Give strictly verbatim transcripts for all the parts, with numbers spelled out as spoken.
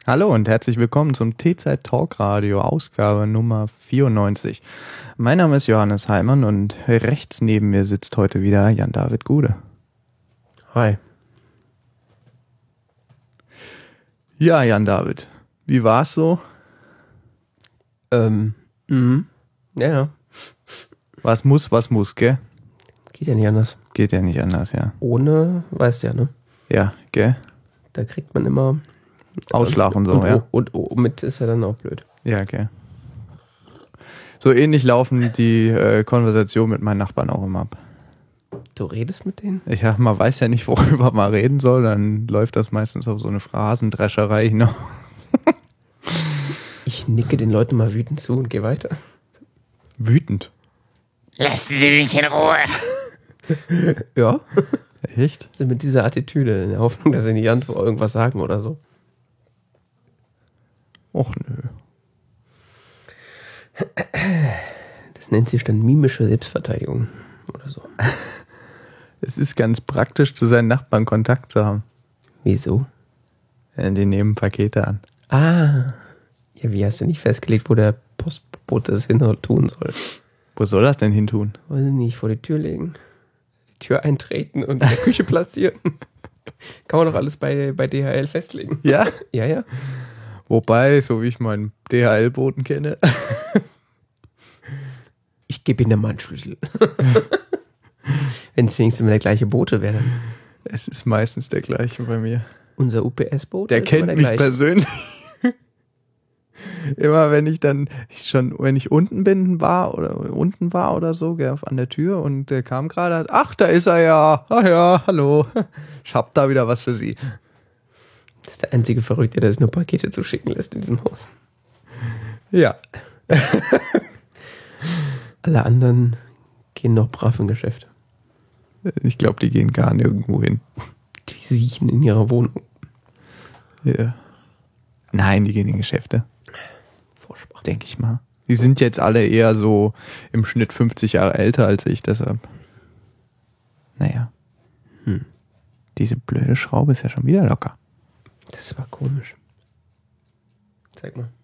Hallo und herzlich willkommen zum T-Zeit Talk Radio, Ausgabe Nummer vierundneunzig. Mein Name ist Johannes Heimann und rechts neben mir sitzt heute wieder Jan-David Gude. Hi. Ja, Jan-David, wie war's so? Ähm, mhm. Ja, ja. Was muss, was muss, gell? Geht ja nicht anders. Geht ja nicht anders, ja. Ohne, weißt ja, ne? Ja, gell? Da kriegt man immer Ausschlag und so, und, ja. Und, und, und mit ist ja dann auch blöd. Ja, gell. So ähnlich laufen die äh, Konversationen mit meinen Nachbarn auch immer ab. Du redest mit denen? Ja, man weiß ja nicht, worüber man reden soll, dann läuft das meistens auf so eine Phrasendrescherei hinaus. Ich nicke den Leuten mal wütend zu und gehe weiter. Wütend? Lassen Sie mich in Ruhe. Ja. Echt? Also mit dieser Attitüde, in der Hoffnung, dass sie nicht antworten, irgendwas sagen oder so. Och nö. Das nennt sich dann mimische Selbstverteidigung oder so. Es ist ganz praktisch, zu seinen Nachbarn Kontakt zu haben. Wieso? Ja, die nehmen Pakete an. Ah. Ja, wie hast du nicht festgelegt, wo der Postbote das hin tun soll? Wo soll das denn hin tun? Weiß ich nicht, vor die Tür legen. Die Tür eintreten und in der Küche platzieren. Kann man doch alles bei, bei D H L festlegen. Ja? Ja, ja. Wobei, so wie ich meinen D H L-Boten kenne. Ich gebe Ihnen mal einen Schlüssel. Wenn es wenigstens immer der gleiche Bote wäre. Dann. Es ist meistens der gleiche bei mir. Unser U P S-Bote. Der kennt der mich gleiche. persönlich. Immer wenn ich dann ich schon, wenn ich unten bin, war oder unten war oder so, gell, an der Tür und der kam gerade, ach, da ist er ja. Ach ja, hallo. Ich hab da wieder was für Sie. Das ist der einzige Verrückte, der es nur Pakete zuschicken lässt in diesem Haus. Ja. Alle anderen gehen noch brav in Geschäft. Ich glaube, die gehen gar nirgendwo hin. Die siechen in ihrer Wohnung. Ja. Nein, die gehen in Geschäfte. Vorsprach. Denke ich mal. Die sind jetzt alle eher so im Schnitt fünfzig Jahre älter als ich, deshalb. Naja. Hm. Diese blöde Schraube ist ja schon wieder locker. Das war komisch. Zeig mal.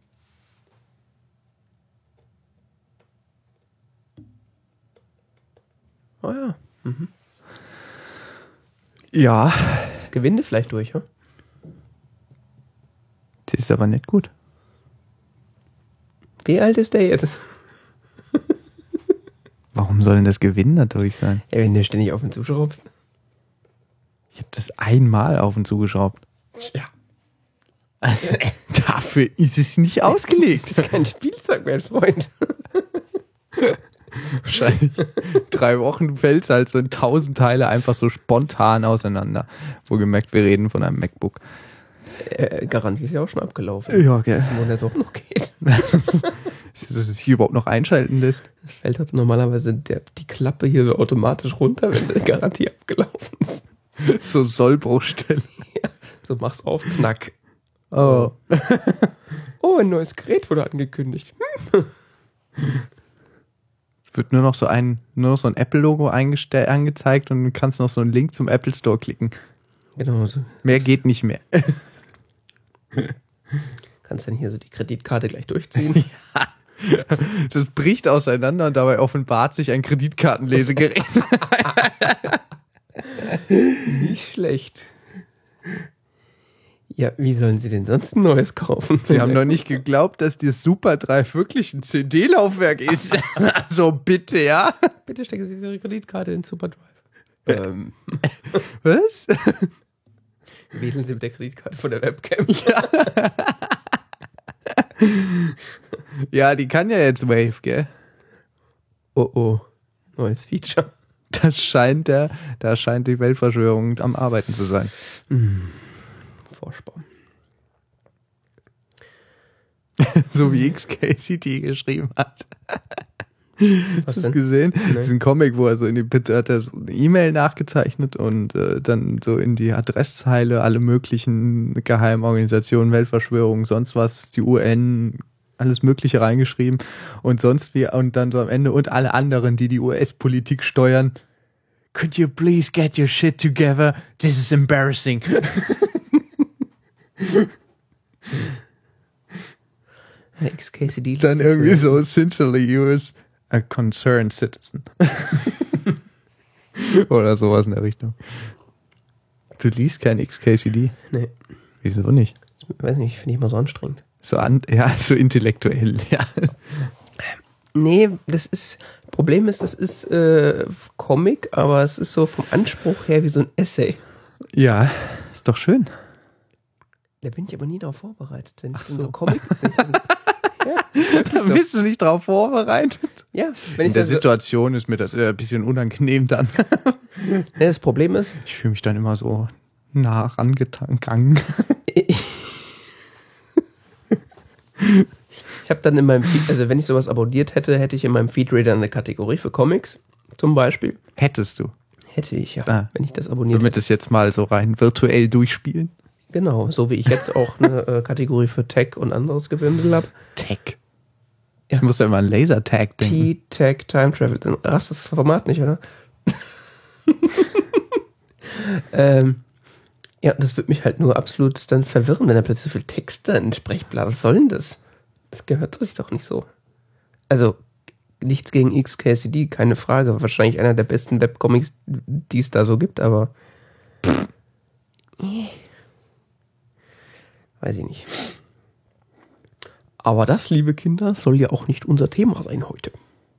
Oh ja. Mhm. Ja. Das Gewinde vielleicht durch, ja? Das ist aber nicht gut. Wie alt ist der jetzt? Warum soll denn das Gewinn dadurch sein? Ja, wenn du ständig auf ihn zuschraubst. Ich habe das einmal auf und zugeschraubt. Ja. Dafür ist es nicht ausgelegt. Das ist kein Spielzeug, mein Freund. Wahrscheinlich drei Wochen fällt es halt so in tausend Teile einfach so spontan auseinander. Wohlgemerkt, wir reden von einem MacBook. Äh, Garantie ist ja auch schon abgelaufen. Ja, gell. Wissen, wo der so noch geht. Dass es sich überhaupt noch einschalten lässt. Das fällt halt normalerweise der, die Klappe hier so automatisch runter, wenn die Garantie abgelaufen ist. So Sollbruchstelle. Ja, so mach's auf, knack. Oh. Oh, ein neues Gerät wurde angekündigt. Wird nur noch so ein, nur noch so ein Apple-Logo eingeste- angezeigt und du kannst noch so einen Link zum Apple Store klicken. Genau so. Mehr geht nicht mehr. Kannst dann hier so die Kreditkarte gleich durchziehen. Das bricht auseinander und dabei offenbart sich ein Kreditkartenlesegerät. Nicht schlecht. Ja, wie sollen sie denn sonst ein neues kaufen? Sie haben noch nicht geglaubt, dass das Super Drive wirklich ein C D-Laufwerk ist. Also bitte, ja? Bitte stecken Sie Ihre Kreditkarte in Superdrive. Ähm, Was? wählen Sie mit der Kreditkarte von der Webcam. Ja. Ja, die kann ja jetzt Wave, gell? Oh oh, neues Feature. Das scheint der, da scheint die Weltverschwörung am Arbeiten zu sein. Hm. Vorspann. So wie X K C T geschrieben hat. Hast du es denn? gesehen? Nee. Diesen Comic, wo er so in die Bitte hat er so eine E-Mail nachgezeichnet und äh, dann so in die Adresszeile alle möglichen Geheimorganisationen, Weltverschwörungen, sonst was, die U N, alles Mögliche reingeschrieben und sonst wie und dann so am Ende und alle anderen, die die U S-Politik steuern. Could you please get your shit together? This is embarrassing. X K C D. Dann irgendwie so sincerely yours, a concerned citizen. Oder sowas in der Richtung. Du liest kein X K C D? Nee. Wieso nicht? Ich weiß nicht, finde ich immer so anstrengend. So an, ja, so intellektuell, ja. Nee, das ist, Problem ist, das ist äh, Comic, aber es ist so vom Anspruch her wie so ein Essay. Ja, ist doch schön. Da bin ich aber nie darauf vorbereitet. Wenn ich Ach in so. so Comic... wenn ich so, ja, Da so. bist du nicht drauf vorbereitet. ja, wenn In ich der dann so, Situation ist mir das äh, ein bisschen unangenehm dann. nee, das Problem ist, Ich fühle mich dann immer so nah rangegangen. ich habe dann in meinem Feed, also wenn ich sowas abonniert hätte, hätte ich in meinem Feedreader eine Kategorie für Comics, zum Beispiel. Hättest du. Hätte ich, ja, Ah. wenn ich das abonniert Wollen wir hätte. das jetzt mal so rein virtuell durchspielen? Genau, so wie ich jetzt auch eine äh, Kategorie für Tech und anderes Gebimsel habe. Tech. Ja. Ich muss ja immer an Lasertag denken. T-Tech Time Travel. Dann raffst du das Format nicht, oder? ähm, ja, das wird mich halt nur absolut dann verwirren, wenn da plötzlich so viel Text da in Sprechblatt. Was soll denn das? Das gehört sich doch nicht so. Also, nichts gegen X K C D, keine Frage. Wahrscheinlich einer der besten Webcomics, die es da so gibt, aber weiß ich nicht. Aber das, liebe Kinder, soll ja auch nicht unser Thema sein heute.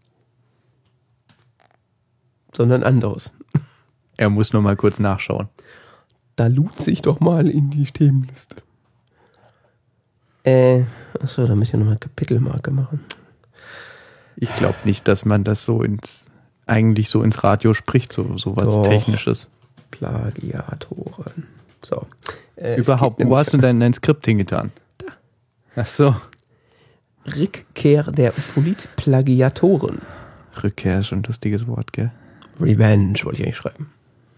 Sondern anderes. Er muss noch mal kurz nachschauen. Da lutze ich doch mal in die Themenliste. Äh, achso, da muss ich ja nochmal Kapitelmarke machen. Ich glaube nicht, dass man das so ins, eigentlich so ins Radio spricht, so, so was Doch. Technisches. Plagiatoren. So. Äh, es Überhaupt, geht wo hast du denn dein Skript hingetan? Da. Ach so. Rückkehr der Politplagiatoren. Rückkehr ist schon ein lustiges Wort, gell? Revenge wollte ich eigentlich schreiben.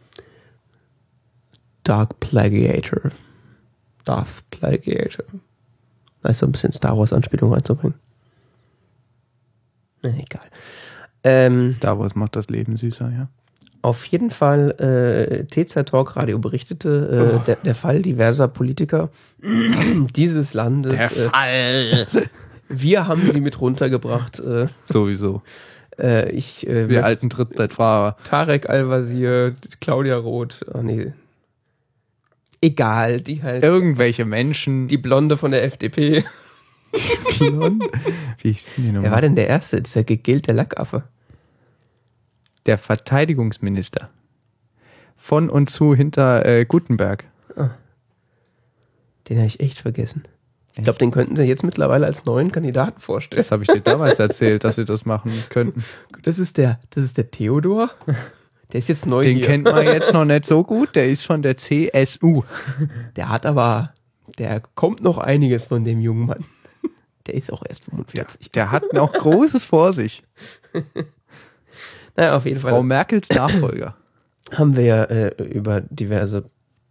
Dark Plagiator. Darth Plagiator. Da ist so ein bisschen Star Wars Anspielung reinzubringen. Na, egal. Ähm, Star Wars macht das Leben süßer, ja. Auf jeden Fall, äh, T Z Talk Radio berichtete, äh, Oh. der, der Fall diverser Politiker dieses Landes. Der Fall. Äh, wir haben sie mit runtergebracht. Äh, Sowieso. äh, ich, äh, Wir alten Trittbrettfahrer. Tarek Al-Wazir, Claudia Roth, oh nee. Egal, die halt. Irgendwelche Menschen. Die Blonde von der F D P. Blond. Wie hieß die Wer nochmal? war denn der Erste? Dieser gegelte Lackaffe. Der Verteidigungsminister. Von und zu hinter äh, Gutenberg. Den habe ich echt vergessen. Ich glaube, den könnten sie jetzt mittlerweile als neuen Kandidaten vorstellen. Das habe ich dir damals erzählt, dass sie das machen könnten. Das ist der, das ist der Theodor. Der ist jetzt neu Den hier. kennt man jetzt noch nicht so gut. Der ist von der C S U. Der hat aber, der kommt noch einiges von dem jungen Mann. Der ist auch erst Der, fünfundvierzig. der hat noch Großes vor sich. Naja, auf jeden Fall Frau Merkels Nachfolger. haben wir ja äh, über diverse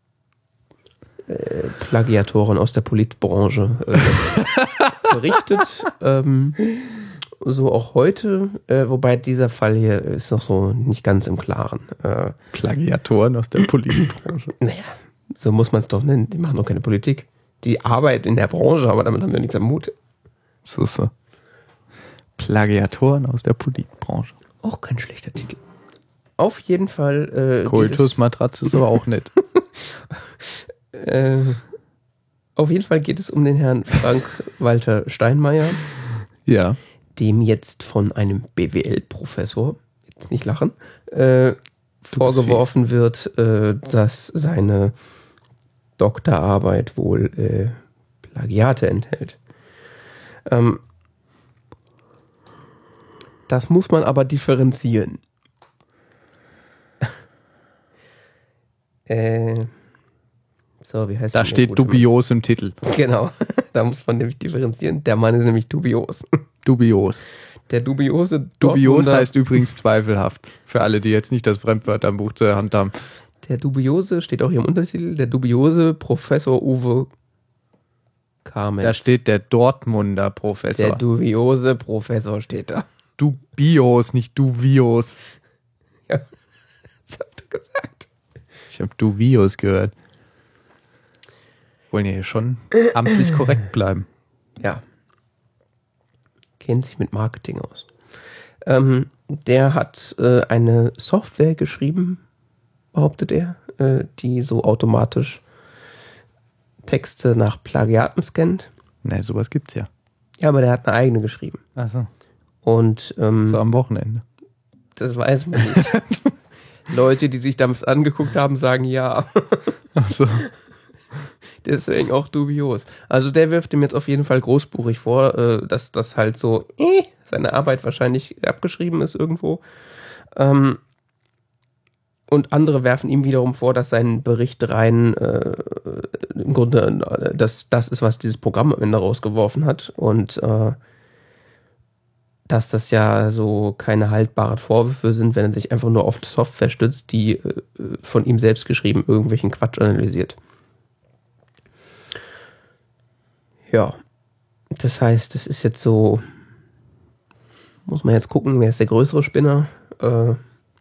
äh, Plagiatoren aus der Politbranche äh, berichtet. Ähm, so auch heute, äh, wobei dieser Fall hier ist noch so nicht ganz im Klaren. Äh, Plagiatoren aus der Politikbranche. naja, so muss man es doch nennen. Die machen doch keine Politik. Die arbeiten in der Branche, aber damit haben wir nichts am Mut. So, so. Plagiatoren aus der Politikbranche. Auch kein schlechter Titel. Auf jeden Fall äh, geht es, Kultusmatratze ist aber auch nett. äh, auf jeden Fall geht es um den Herrn Frank-Walter Steinmeier, Ja. dem jetzt von einem B W L-Professor, jetzt nicht lachen, äh, vorgeworfen wird, äh, dass seine Doktorarbeit wohl äh, Plagiate enthält. Ähm, das muss man aber differenzieren. äh, so, wie heißt Da denn der steht gute Mann? dubios im Titel. Genau, da muss man nämlich differenzieren. Der Mann ist nämlich dubios. Dubios. Der dubiose Dubios Dortmunder- heißt übrigens zweifelhaft. Für alle, die jetzt nicht das Fremdwörterbuch zur Hand haben. Der dubiose, steht auch hier im Untertitel, der dubiose Professor Uwe Kamenz. Da steht der Dortmunder Professor. der dubiose Professor steht da. Dubios, nicht Duvios. Ja, das hat er gesagt. Ich habe Duvios gehört. Wollen ja hier schon amtlich korrekt bleiben. Ja. Kennt sich mit Marketing aus. Ähm, der hat äh, eine Software geschrieben, behauptet er, äh, die so automatisch Texte nach Plagiaten scannt. Ne, sowas gibt's ja. Ja, aber der hat eine eigene geschrieben. Ach so. Und ähm, So am Wochenende. das weiß man nicht. Leute, die sich das angeguckt haben, sagen ja. Ach so. Deswegen auch dubios. Also der wirft ihm jetzt auf jeden Fall großspurig vor, äh, dass das halt so äh, seine Arbeit wahrscheinlich abgeschrieben ist irgendwo. Ähm, und andere werfen ihm wiederum vor, dass sein Bericht rein äh, im Grunde äh, das, das ist, was dieses Programm am Ende rausgeworfen hat. Und äh, dass das ja so keine haltbaren Vorwürfe sind, wenn er sich einfach nur auf Software stützt, die äh, von ihm selbst geschrieben irgendwelchen Quatsch analysiert. Ja, das heißt, das ist jetzt so, muss man jetzt gucken, wer ist der größere Spinner? Äh,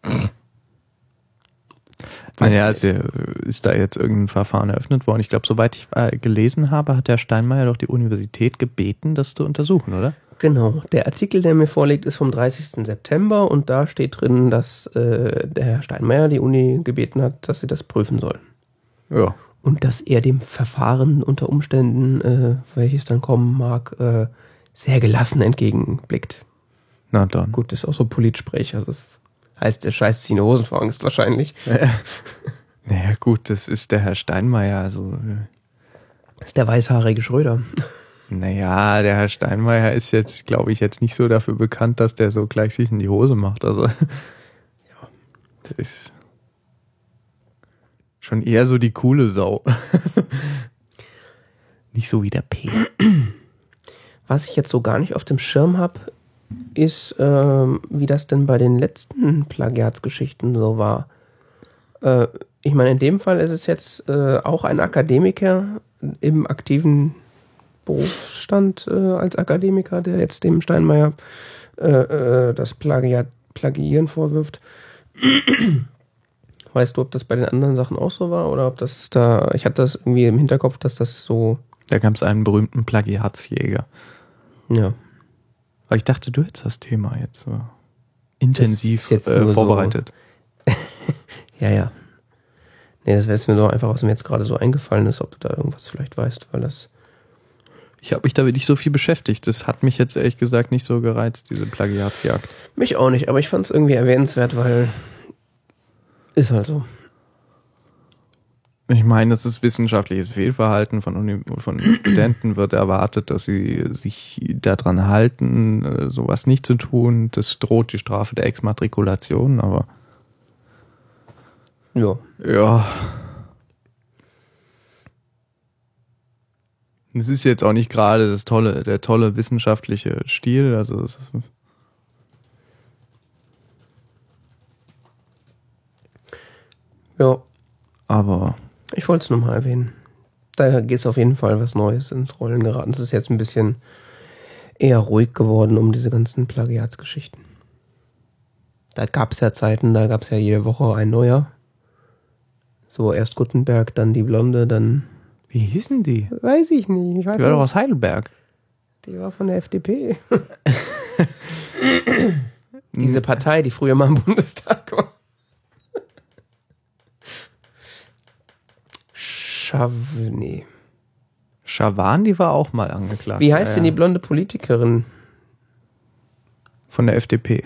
Naja, also ist da jetzt irgendein Verfahren eröffnet worden. Ich glaube, soweit ich äh, gelesen habe, hat der Steinmeier doch die Universität gebeten, das zu untersuchen, oder? Genau, der Artikel, der mir vorliegt, ist vom dreißigsten September und da steht drin, dass äh, der Herr Steinmeier die Uni gebeten hat, dass sie das prüfen sollen. Ja. Und dass er dem Verfahren unter Umständen, äh, welches dann kommen mag, äh, sehr gelassen entgegenblickt. Na dann. Gut, das ist auch so Politsprech, also das heißt, der scheißt sich in die Hosen vor Angst wahrscheinlich. Naja gut, das ist der Herr Steinmeier, also... Das ist der weißhaarige Schröder. Naja, der Herr Steinmeier ist jetzt, glaube ich, jetzt nicht so dafür bekannt, dass der so gleich sich in die Hose macht. Also, ja, das ist schon eher so die coole Sau. Nicht so wie der P. Was ich jetzt so gar nicht auf dem Schirm habe, ist, ähm, wie das denn bei den letzten Plagiatsgeschichten so war. Äh, ich meine, in dem Fall ist es jetzt äh, auch ein Akademiker im aktiven Berufsstand äh, als Akademiker, der jetzt dem Steinmeier äh, äh, das Plagiat, Plagiieren vorwirft. Weißt du, ob das bei den anderen Sachen auch so war oder ob das da, ich hatte das irgendwie im Hinterkopf, dass das so... Da gab es einen berühmten Plagiatsjäger. Ja. Aber ich dachte, du hättest das Thema jetzt so intensiv jetzt äh, nur vorbereitet. So, ja, ja. Nee, das wäre jetzt mir doch einfach, was mir jetzt gerade so eingefallen ist, ob du da irgendwas vielleicht weißt, weil das... Ich habe mich damit nicht so viel beschäftigt. Das hat mich jetzt ehrlich gesagt nicht so gereizt, diese Plagiatsjagd. Mich auch nicht, aber ich fand es irgendwie erwähnenswert, weil ist halt so. Ich meine, das ist wissenschaftliches Fehlverhalten von, Uni- von Studenten, wird erwartet, dass sie sich daran halten, sowas nicht zu tun. Das droht die Strafe der Exmatrikulation, aber Ja. ja. Es ist jetzt auch nicht gerade das tolle, der tolle wissenschaftliche Stil, also es ist Ja, aber ich wollte es nur mal erwähnen. Da ist auf jeden Fall was Neues ins Rollen geraten. Es ist jetzt ein bisschen eher ruhig geworden um diese ganzen Plagiatsgeschichten. Da gab es ja Zeiten, da gab es ja jede Woche ein neuer. So erst Gutenberg, dann die Blonde, dann... wie hießen die? Weiß ich nicht. Ich weiß Die war doch was- aus Heidelberg. Die war von der F D P. Diese Partei, die früher mal im Bundestag war. Schav... Nee. Schawan, die war auch mal angeklagt. Wie heißt Ja, denn ja. die blonde Politikerin? Von der F D P.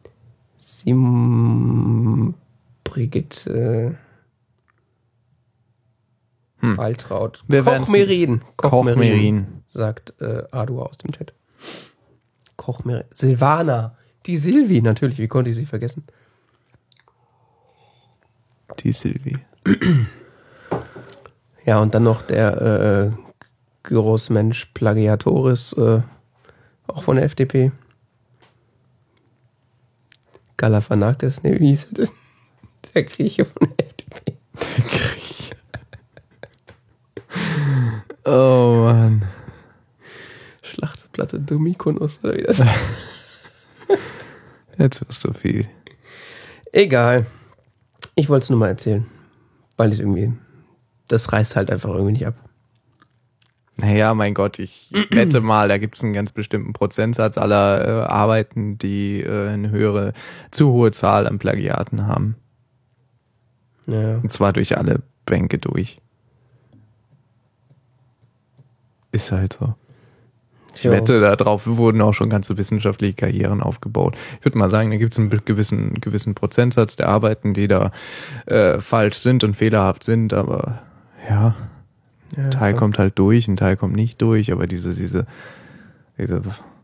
Sim... Brigitte... Hm. Waltraud. Wir werden's- Koch-Merin. Koch-Merin. Sagt äh, Adu aus dem Chat. Koch-Merin. Silvana. Die Silvi, natürlich. Wie konnte ich sie vergessen? Die Silvi. Ja, und dann noch der äh, Gyros-Mensch Plagiatoris, äh, auch von der F D P. Galafanakis, ne, wie hieß er denn? Der Grieche von der F D P. Oh Mann. Schlachtplatte Domikonos, oder wie das Jetzt wirst du viel. Egal. Ich wollte es nur mal erzählen. Weil ich irgendwie... Das reißt halt einfach irgendwie nicht ab. Ja, mein Gott, ich wette mal, da gibt es einen ganz bestimmten Prozentsatz aller äh, Arbeiten, die äh, eine höhere, zu hohe Zahl an Plagiaten haben. Ja. Und zwar durch alle Bänke durch. Ist halt so. Ich Jo. wette, darauf wurden auch schon ganze wissenschaftliche Karrieren aufgebaut. Ich würde mal sagen, da gibt es einen gewissen, gewissen Prozentsatz der Arbeiten, die da äh, falsch sind und fehlerhaft sind, aber ja, Ja, ein Teil ja. kommt halt durch, ein Teil kommt nicht durch, aber diese, diese, diese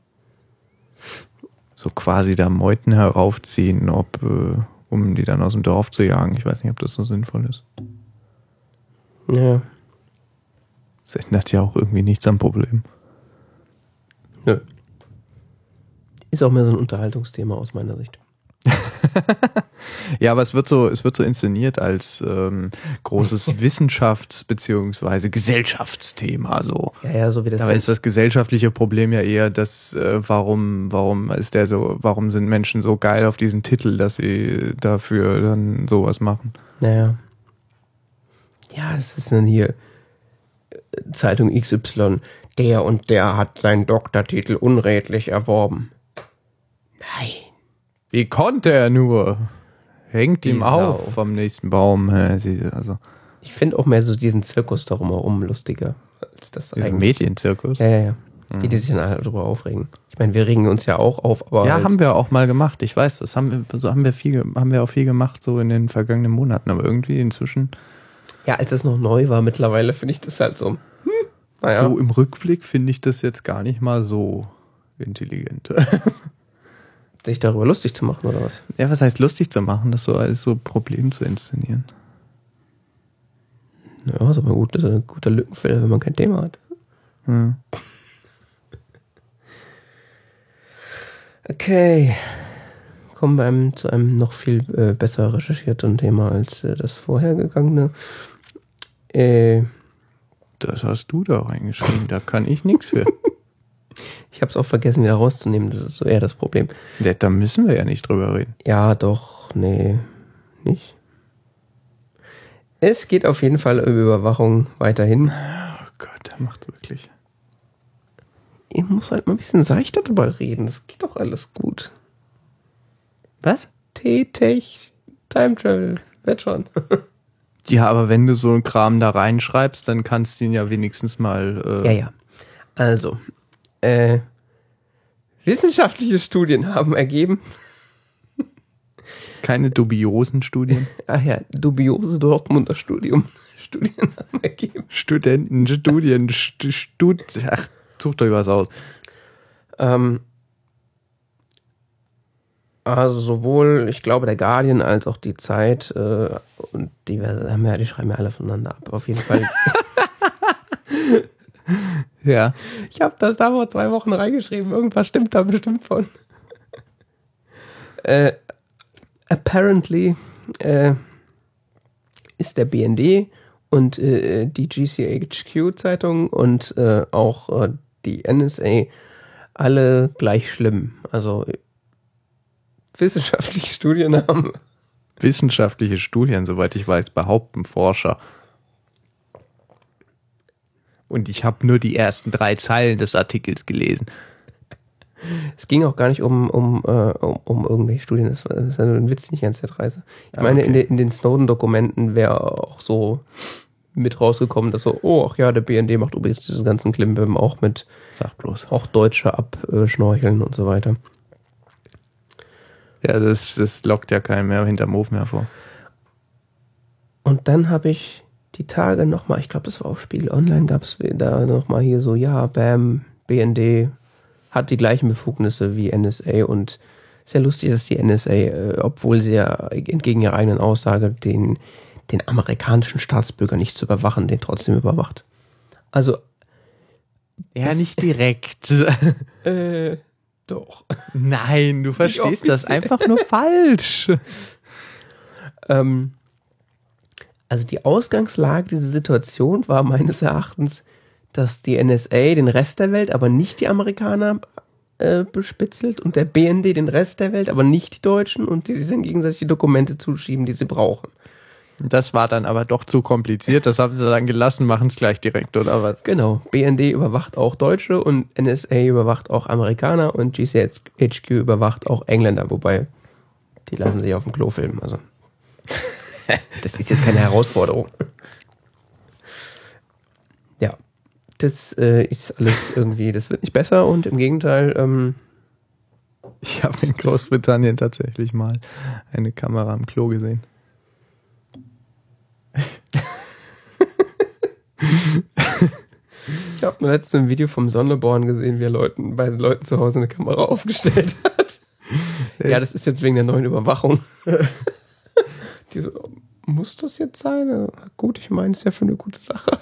so quasi da Meuten heraufziehen, ob, äh, um die dann aus dem Dorf zu jagen, ich weiß nicht, ob das so sinnvoll ist. Ja. Das ändert ja auch irgendwie nichts am Problem. Nö. Ist auch mehr so ein Unterhaltungsthema aus meiner Sicht. Ja, aber es wird so, es wird so inszeniert als ähm, großes Wissenschafts- bzw. Gesellschaftsthema. So. Ja, ja, so wie das. Aber ist das gesellschaftliche Problem ja eher, dass äh, warum, warum ist der so, warum sind Menschen so geil auf diesen Titel, dass sie dafür dann sowas machen? Naja. Ja, das ist dann hier äh, Zeitung X Y. Der und der hat seinen Doktortitel unredlich erworben. Nein. Wie konnte er nur? Hängt Die ihm Sau. auf vom nächsten Baum. Ja, sie- Also, Ich finde auch mehr so diesen Zirkus darum herum lustiger als das dieser eigentlich. Medienzirkus. Ja, ja, ja. Die, die sich dann alle darüber aufregen. Ich meine, wir regen uns ja auch auf, aber. Ja, halt, haben wir auch mal gemacht. Ich weiß, das haben wir, so haben wir viel, ge- haben wir auch viel gemacht so in den vergangenen Monaten. Aber irgendwie inzwischen Ja, als es noch neu war, mittlerweile finde ich das halt so. Hm, naja. so im Rückblick finde ich das jetzt gar nicht mal so intelligent. Sich darüber lustig zu machen, oder was? Ja, was heißt lustig zu machen, das so als so Problem zu inszenieren? Ja, ist aber gut, das ist ein guter Lückenfüller, wenn man kein Thema hat. Hm. Okay. Kommen wir einem, zu einem noch viel äh, besser recherchierten Thema als äh, das vorhergegangene. Äh, Das hast du da reingeschrieben, da kann ich nichts für. ich habe es auch vergessen, wieder rauszunehmen. Das ist so eher das Problem. Ja, da müssen wir ja nicht drüber reden. Ja, doch, nee, nicht. Es geht auf jeden Fall um Überwachung weiterhin. Oh Gott, der macht wirklich. Ich muss halt mal ein bisschen seichter drüber reden. Das geht doch alles gut. Was? T-Tech, Time Travel, wird schon. Ja, aber wenn du so einen Kram da reinschreibst, dann kannst du ihn ja wenigstens mal. Äh, Ja, ja. Also, äh, wissenschaftliche Studien haben ergeben, Keine dubiosen Studien. ach ja, dubiose Dortmunder Studium, Studien haben ergeben, Studenten, Studien, St Stud. Ach, sucht euch was aus. ähm, also sowohl, ich glaube, der Guardian als auch die Zeit äh, und die haben ja, die schreiben ja alle voneinander ab. Auf jeden Fall. Ja. Ich habe das da vor zwei Wochen reingeschrieben. Irgendwas stimmt da bestimmt von. äh, apparently äh, ist der B N D und äh, die G C H Q-Zeitung und äh, auch äh, die N S A alle gleich schlimm. Also wissenschaftliche Studien haben. Wissenschaftliche Studien, soweit ich weiß, behaupten Forscher. Und ich habe nur die ersten drei Zeilen des Artikels gelesen. Es ging auch gar nicht um, um, äh, um, um irgendwelche Studien, das war, das ist ja nur ein Witz, nicht die ganze Zeit Reise. Ich Ah, meine, okay. in, den, in den Snowden-Dokumenten wäre auch so mit rausgekommen, dass so, oh, ach ja, der B N D macht übrigens diesen ganzen Klimbim auch mit Sag bloß. auch Deutsche abschnorcheln und so weiter. Ja, das, das lockt ja keinen mehr hinterm Ofen hervor. Und dann habe ich die Tage nochmal, ich glaube, das war auch Spiegel Online, gab es da nochmal hier so, ja, bam, B N D hat die gleichen Befugnisse wie N S A und sehr lustig, dass die N S A, äh, obwohl sie ja entgegen ihrer eigenen Aussage den, den amerikanischen Staatsbürger nicht zu überwachen, den trotzdem überwacht. Also, Ja, nicht direkt. äh, doch. Nein, du verstehst das offiziell. einfach nur falsch. Ähm, also die Ausgangslage dieser Situation war meines Erachtens, dass die N S A den Rest der Welt, aber nicht die Amerikaner äh, bespitzelt und der B N D den Rest der Welt, aber nicht die Deutschen und die sich dann gegenseitig die Dokumente zuschieben, die sie brauchen. Das war dann aber doch zu kompliziert. Das haben sie dann gelassen, machen es gleich direkt, oder was? Genau. B N D überwacht auch Deutsche und N S A überwacht auch Amerikaner und G C H Q überwacht auch Engländer, wobei die lassen sich auf dem Klo filmen. Also das ist jetzt keine Herausforderung. Ja, das äh, ist alles irgendwie, das wird nicht besser und im Gegenteil, ähm, Ich habe in Großbritannien tatsächlich mal eine Kamera am Klo gesehen. Ich habe nur letztens ein Video vom Sonneborn gesehen, wie er Leuten, bei Leuten zu Hause eine Kamera aufgestellt hat. Ja, das ist jetzt wegen der neuen Überwachung. Die so, muss das jetzt sein? Ja, gut, ich meine, es ist ja für eine gute Sache.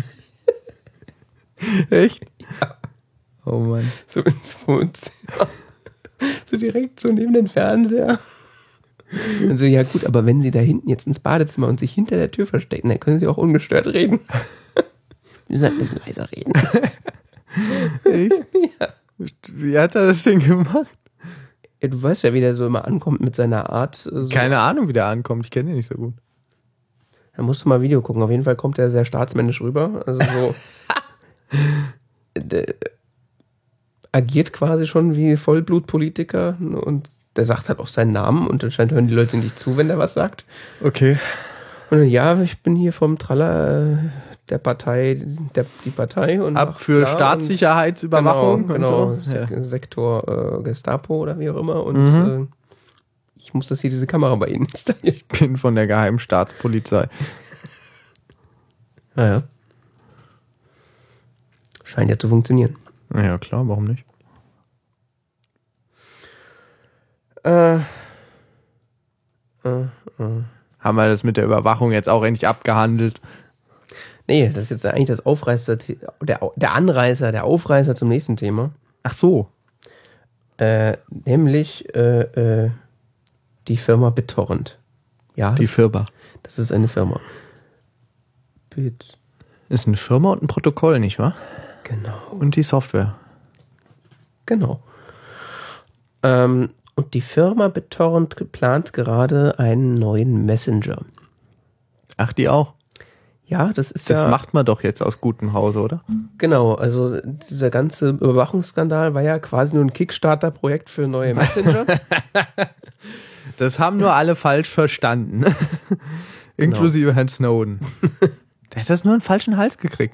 Echt? Ja. Oh Mann. So ins Wohnzimmer. So direkt so neben den Fernseher. Und so, ja gut, aber wenn Sie da hinten jetzt ins Badezimmer und sich hinter der Tür verstecken, dann können Sie auch ungestört reden. Wir müssen halt ein bisschen leiser reden. Echt? Ja. Wie hat er das denn gemacht? Ja, du weißt ja, wie der so immer ankommt mit seiner Art. So. Keine Ahnung, wie der ankommt. Ich kenne ihn nicht so gut. Da musst du mal ein Video gucken. Auf jeden Fall kommt er sehr staatsmännisch rüber. Also so der agiert quasi schon wie Vollblutpolitiker und der sagt halt auch seinen Namen und anscheinend hören die Leute nicht zu, wenn der was sagt. Okay. Und dann, ja, ich bin hier vom Traller äh, der Partei, der, die Partei. Und Ab für ja, Staatssicherheitsüberwachung genau, und genau, so. Ja. Sektor äh, Gestapo oder wie auch immer. Und Mhm. äh, ich muss das hier, diese Kamera bei Ihnen installieren. Ich bin von der geheimen Staatspolizei. Naja. Scheint ja zu funktionieren. Ja, klar, warum nicht? Äh, äh, äh. Haben wir das mit der Überwachung jetzt auch endlich abgehandelt? Nee, das ist jetzt eigentlich das Aufreißer, der, der Anreißer, der Aufreißer zum nächsten Thema. Ach so. Äh, nämlich äh, äh, die Firma BitTorrent. Ja, Die das, Firma. das ist eine Firma. Bit. Ist eine Firma und ein Protokoll, nicht wahr? Genau. Und die Software. Genau. Ähm, und die Firma BitTorrent plant gerade einen neuen Messenger. Ach, die auch? Ja, das ist Das ja... macht man doch jetzt aus gutem Hause, oder? Genau, also dieser ganze Überwachungsskandal war ja quasi nur ein Kickstarter-Projekt für neue Messenger. Das haben nur alle falsch verstanden. Inklusive Herrn Snowden. Der hat das nur einen falschen Hals gekriegt.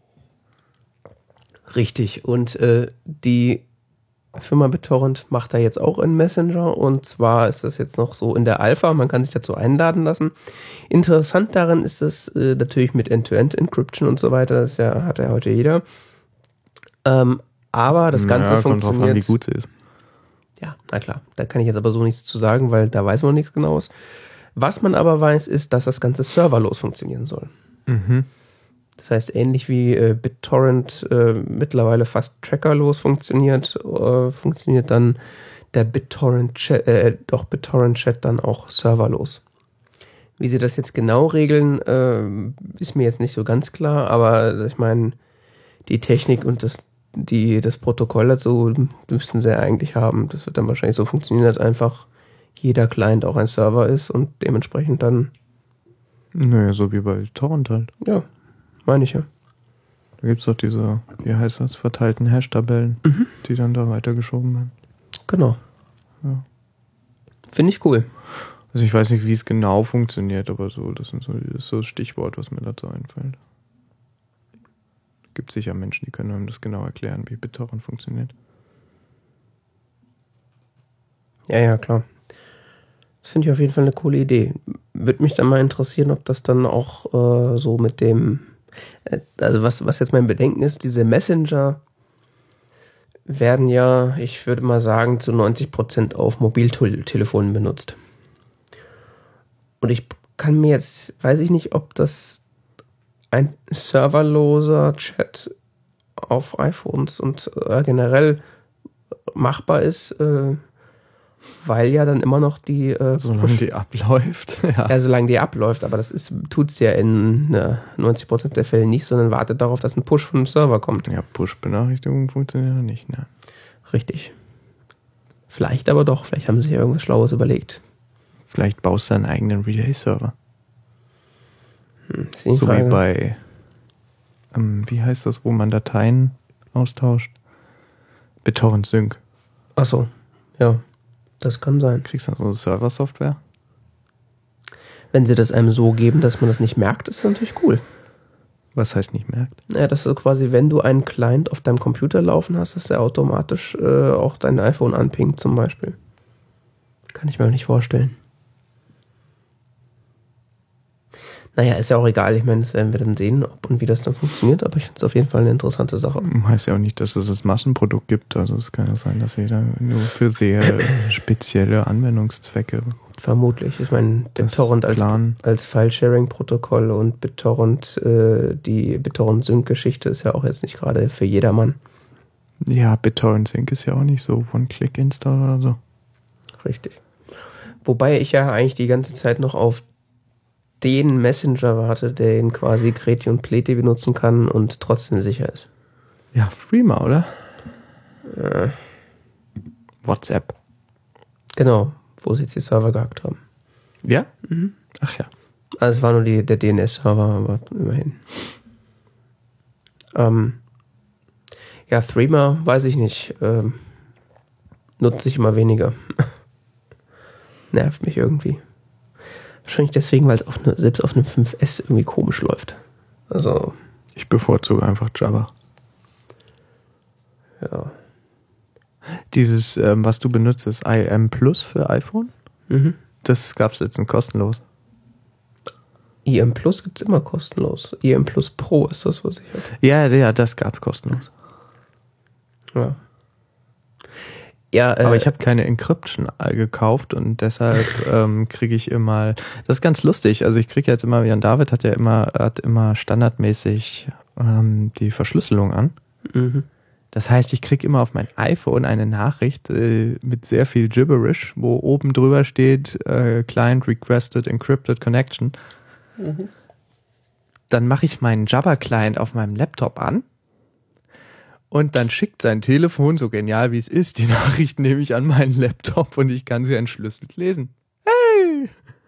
Richtig, und äh, die Firma BitTorrent macht da jetzt auch einen Messenger und zwar ist das jetzt noch so in der Alpha, man kann sich dazu einladen lassen. Interessant daran ist es äh, natürlich mit End-to-End-Encryption und so weiter, das ist ja, hat ja heute jeder. Ähm, aber das Ganze ja, kommt funktioniert... drauf an, wie gut sie ist. Ja, na klar, da kann ich jetzt aber so nichts zu sagen, weil da weiß man nichts Genaues. Was man aber weiß, ist, dass das Ganze serverlos funktionieren soll. Mhm. Das heißt, ähnlich wie äh, BitTorrent äh, mittlerweile fast trackerlos funktioniert, äh, funktioniert dann der BitTorrent-Chat, äh, doch BitTorrent-Chat dann auch serverlos. Wie sie das jetzt genau regeln, äh, ist mir jetzt nicht so ganz klar, aber ich meine, die Technik und das, die, das Protokoll dazu müssten sie ja eigentlich haben. Das wird dann wahrscheinlich so funktionieren, dass einfach jeder Client auch ein Server ist und dementsprechend dann... Naja, so wie bei Torrent halt. Ja, meine ich ja. Da gibt es doch diese, wie heißt das, verteilten Hash-Tabellen, Mhm. die dann da weitergeschoben werden. Genau. Ja. Finde ich cool. Also ich weiß nicht, wie es genau funktioniert, aber so, das ist so, das ist so das Stichwort, was mir dazu einfällt. Gibt sicher Menschen, die können einem das genau erklären, wie BitTorrent funktioniert. Ja, ja, klar. Das finde ich auf jeden Fall eine coole Idee. Würde mich dann mal interessieren, ob das dann auch äh, so mit dem, äh, also was, was jetzt mein Bedenken ist, diese Messenger werden ja, ich würde mal sagen, zu neunzig Prozent auf Mobiltelefonen benutzt. Und ich kann mir jetzt, weiß ich nicht, ob das ein serverloser Chat auf iPhones und äh, generell machbar ist, äh, weil ja dann immer noch die äh, Solange Push- die abläuft. Ja. ja, solange die abläuft, aber das ist tut's ja in ne, neunzig Prozent der Fälle nicht, sondern wartet darauf, dass ein Push vom Server kommt. Ja, Push-Benachrichtigungen funktionieren noch nicht, ne? Richtig. Vielleicht aber doch, vielleicht haben sie sich ja irgendwas Schlaues überlegt. Vielleicht baust du einen eigenen Relay-Server. Hm, ist die So Frage. wie bei, ähm, wie heißt das, wo man Dateien austauscht? BitTorrent Sync. Achso, ja, das kann sein. Kriegst du dann so eine Server-Software? Wenn sie das einem so geben, dass man das nicht merkt, ist das natürlich cool. Was heißt nicht merkt? Ja, das ist quasi, wenn du einen Client auf deinem Computer laufen hast, dass der automatisch äh, auch dein iPhone anpingt zum Beispiel. Kann ich mir auch nicht vorstellen. Naja, ist ja auch egal. Ich meine, das werden wir dann sehen, ob und wie das dann funktioniert. Aber ich finde es auf jeden Fall eine interessante Sache. Heißt ja auch nicht, dass es das Massenprodukt gibt. Also es kann ja sein, dass sie da nur für sehr spezielle Anwendungszwecke Vermutlich. Ich meine, das BitTorrent als, planen. als File-Sharing-Protokoll und BitTorrent, äh, die BitTorrent-Sync-Geschichte ist ja auch jetzt nicht gerade für jedermann. Ja, BitTorrent Sync ist ja auch nicht so One-Click-Install oder so. Richtig. Wobei ich ja eigentlich die ganze Zeit noch auf den Messenger warte, der ihn quasi Kreti und Pleti benutzen kann und trotzdem sicher ist. Ja, Threema, oder? Äh, WhatsApp. genau, wo sie jetzt die Server gehackt haben. Ja? Mhm. Ach ja. Also es war nur die, der D N S-Server, aber immerhin. Ähm, ja, Threema, weiß ich nicht. Ähm, nutze ich immer weniger. Nervt mich irgendwie. Wahrscheinlich deswegen, weil es auf ne, selbst auf einem fünf S irgendwie komisch läuft. Also, Ich bevorzuge einfach Java. ja. Dieses, ähm, was du benutzt, ist I M Plus für iPhone. Mhm. Das gab es letztens kostenlos. I M Plus gibt es immer kostenlos. I M Plus Pro ist das, was ich habe. Ja, ja, das gab es kostenlos. Ja. Ja, äh, Aber ich habe keine Encryption gekauft und deshalb ähm, kriege ich immer, das ist ganz lustig, also ich kriege jetzt immer, Jan David hat ja immer, hat immer standardmäßig ähm, die Verschlüsselung an. mhm. Das heißt, ich kriege immer auf mein iPhone eine Nachricht äh, mit sehr viel Gibberish, wo oben drüber steht, äh, Client requested encrypted connection. Mhm. Dann mache ich meinen Jabber-Client auf meinem Laptop an. Und dann schickt sein Telefon, so genial wie es ist, die Nachricht nehme ich an meinen Laptop und ich kann sie entschlüsselt lesen. Hey!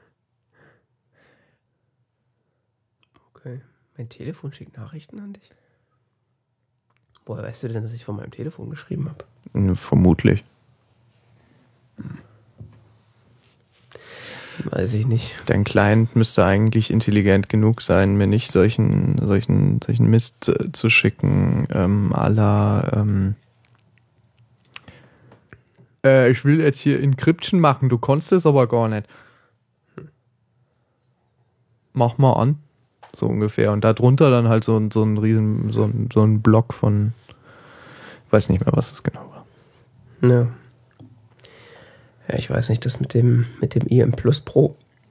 Okay. Mein Telefon schickt Nachrichten an dich? Woher weißt du denn, dass ich von meinem Telefon geschrieben habe? Vermutlich. Weiß ich nicht. Dein Client müsste eigentlich intelligent genug sein, mir nicht solchen, solchen, solchen Mist äh, zu schicken, ähm, à la, ähm, äh, ich will jetzt hier Encryption machen, du konntest es aber gar nicht. Mach mal an. So ungefähr. Und darunter dann halt so ein, so ein riesen, so ein, so ein Block von, ich weiß nicht mehr, was das genau war. Ja. Ja, ich weiß nicht, das mit dem, mit dem I M Plus Pro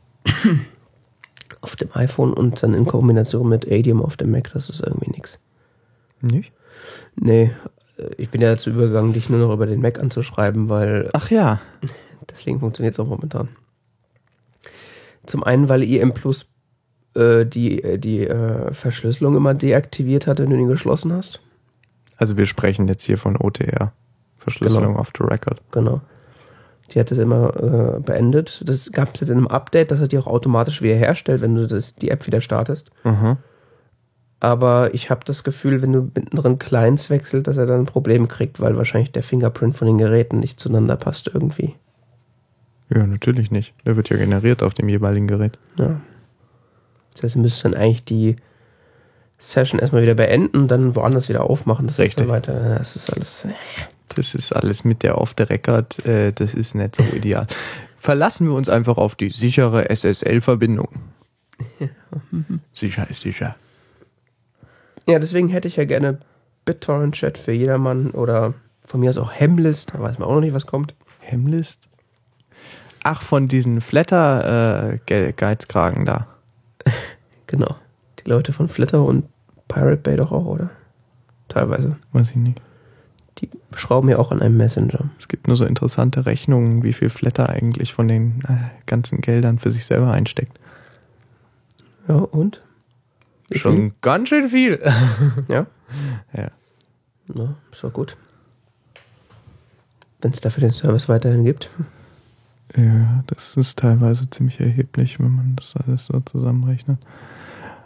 auf dem iPhone und dann in Kombination mit Adium auf dem Mac, das ist irgendwie nix. Nicht? Nee, ich bin ja dazu übergegangen, dich nur noch über den Mac anzuschreiben, weil Ach ja. deswegen funktioniert es auch momentan. Zum einen, weil I M Plus äh, die, die äh, Verschlüsselung immer deaktiviert hat, wenn du ihn geschlossen hast. Also wir sprechen jetzt hier von O T R. Verschlüsselung Genau. off the record. Genau. Die hat das immer äh, beendet. Das gab es jetzt in einem Update, das hat die auch automatisch wieder herstellt, wenn du das, die App wieder startest. Mhm. Aber ich habe das Gefühl, wenn du mittendrin Clients wechselt, dass er dann ein Problem kriegt, weil wahrscheinlich der Fingerprint von den Geräten nicht zueinander passt irgendwie. Ja, natürlich nicht. Der wird ja generiert auf dem jeweiligen Gerät. Ja. Das heißt, du müsstest dann eigentlich die Session erstmal wieder beenden und dann woanders wieder aufmachen. Das Richtig. Ist dann weiter. Das ist alles. Das ist alles mit der off the record, äh, das ist nicht so ideal. Verlassen wir uns einfach auf die sichere S S L-Verbindung. Sicher ist sicher. Ja, deswegen hätte ich ja gerne BitTorrent-Chat für jedermann oder von mir aus auch Hemlist. Da weiß man auch noch nicht, was kommt. Hemlist? Ach, von diesen Flatter-Geizkragen da. Genau. Die Leute von Flitter und Pirate Bay doch auch, oder? Teilweise. Weiß ich nicht. Die schrauben ja auch an einem Messenger. Es gibt nur so interessante Rechnungen, wie viel Flatter eigentlich von den äh, ganzen Geldern für sich selber einsteckt. Ja, und? Wie Schon viel? ganz schön viel. Ja? Ja. Na, ist doch gut. Wenn es dafür den Service weiterhin gibt. Ja, das ist teilweise ziemlich erheblich, wenn man das alles so zusammenrechnet.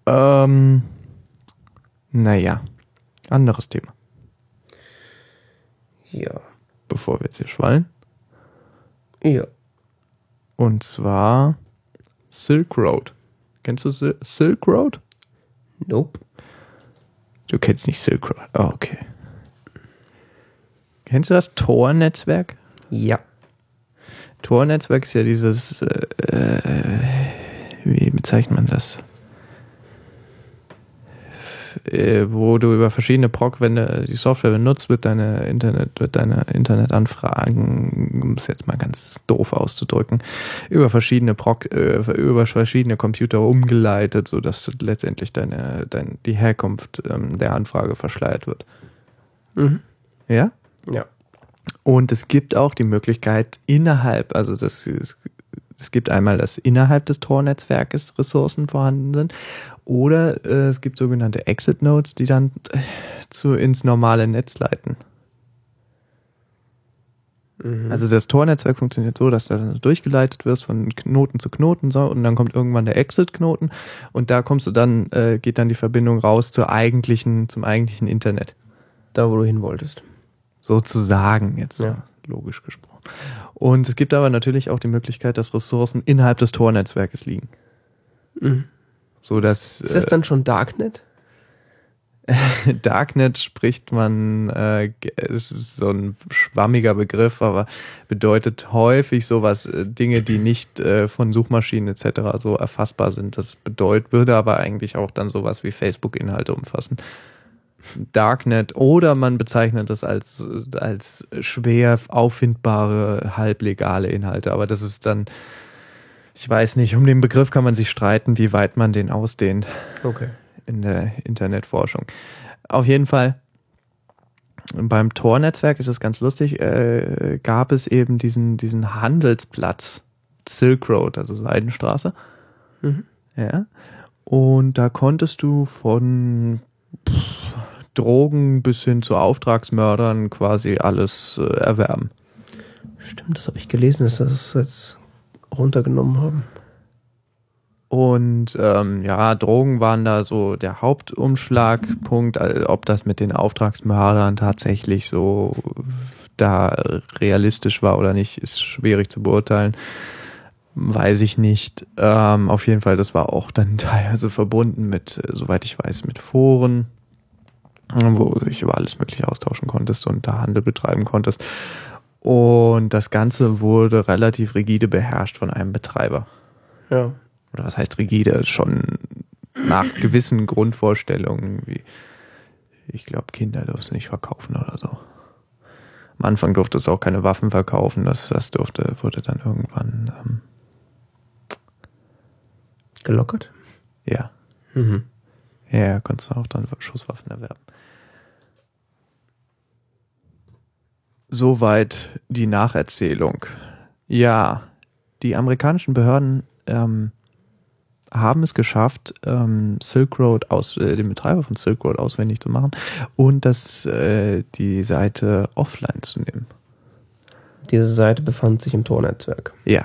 Ähm, naja, anderes Thema. Ja. Bevor wir jetzt hier schwallen. Ja. Und zwar Silk Road. Kennst du Sil- Silk Road? Nope. Du kennst nicht Silk Road. Oh, okay. Kennst du das Tor-Netzwerk? Ja. Tor-Netzwerk ist ja dieses, äh, wie bezeichnet man das? Äh, wo du über verschiedene Proc, wenn du die Software benutzt, wird deine Internet, wird deine Internetanfragen, um es jetzt mal ganz doof auszudrücken, über verschiedene Proc, äh, über verschiedene Computer umgeleitet, sodass letztendlich deine, dein, die Herkunft ähm, der Anfrage verschleiert wird. Mhm. Ja? Ja. Und es gibt auch die Möglichkeit innerhalb, also das, es, es gibt einmal, dass innerhalb des Tor-Netzwerkes Ressourcen vorhanden sind, oder äh, es gibt sogenannte Exit-Nodes, die dann äh, zu, ins normale Netz leiten. Mhm. Also das Tor-Netzwerk funktioniert so, dass du dann durchgeleitet wirst von Knoten zu Knoten, so, und dann kommt irgendwann der Exit-Knoten und da kommst du dann, äh, geht dann die Verbindung raus zur eigentlichen, zum eigentlichen Internet. Da, wo du hin wolltest. Sozusagen, jetzt so Ja. logisch gesprochen. Und es gibt aber natürlich auch die Möglichkeit, dass Ressourcen innerhalb des Tor-Netzwerkes liegen. Mhm. So dass, Ist das dann schon Darknet? äh, Darknet spricht man, äh, es ist so ein schwammiger Begriff, aber bedeutet häufig sowas, äh, Dinge, die nicht äh, von Suchmaschinen et cetera so erfassbar sind. Das bedeutet, würde aber eigentlich auch dann sowas wie Facebook-Inhalte umfassen. Darknet, oder man bezeichnet das als, als schwer auffindbare, halblegale Inhalte. Aber das ist dann, ich weiß nicht, um den Begriff kann man sich streiten, wie weit man den ausdehnt Okay. in der Internetforschung. Auf jeden Fall, beim Tor-Netzwerk ist es ganz lustig, äh, gab es eben diesen, diesen Handelsplatz Silk Road, also Seidenstraße. Mhm. Ja. Und da konntest du von pff, Drogen bis hin zu Auftragsmördern quasi alles äh, erwerben. Stimmt, das habe ich gelesen, dass sie das jetzt runtergenommen haben. Und ähm, ja, Drogen waren da so der Hauptumschlagpunkt. Also, ob das mit den Auftragsmördern tatsächlich so da realistisch war oder nicht, ist schwierig zu beurteilen. Weiß ich nicht. Ähm, auf jeden Fall, das war auch dann teilweise verbunden mit, äh, soweit ich weiß, mit Foren, wo du dich über alles Mögliche austauschen konntest und da Handel betreiben konntest. Und das Ganze wurde relativ rigide beherrscht von einem Betreiber. Ja. Oder was heißt rigide? Schon nach gewissen Grundvorstellungen, wie, ich glaube, Kinder durfst du nicht verkaufen oder so. Am Anfang durfte es auch keine Waffen verkaufen, das, das durfte, wurde dann irgendwann, ähm, Gelockert? ja, Mhm. ja, konntest du auch dann Schusswaffen erwerben. Soweit die Nacherzählung. Ja, die amerikanischen Behörden ähm, haben es geschafft, ähm, Silk Road aus, äh, den Betreiber von Silk Road auswendig zu machen und das, äh, die Seite offline zu nehmen. Diese Seite befand sich im Tor-Netzwerk. Ja.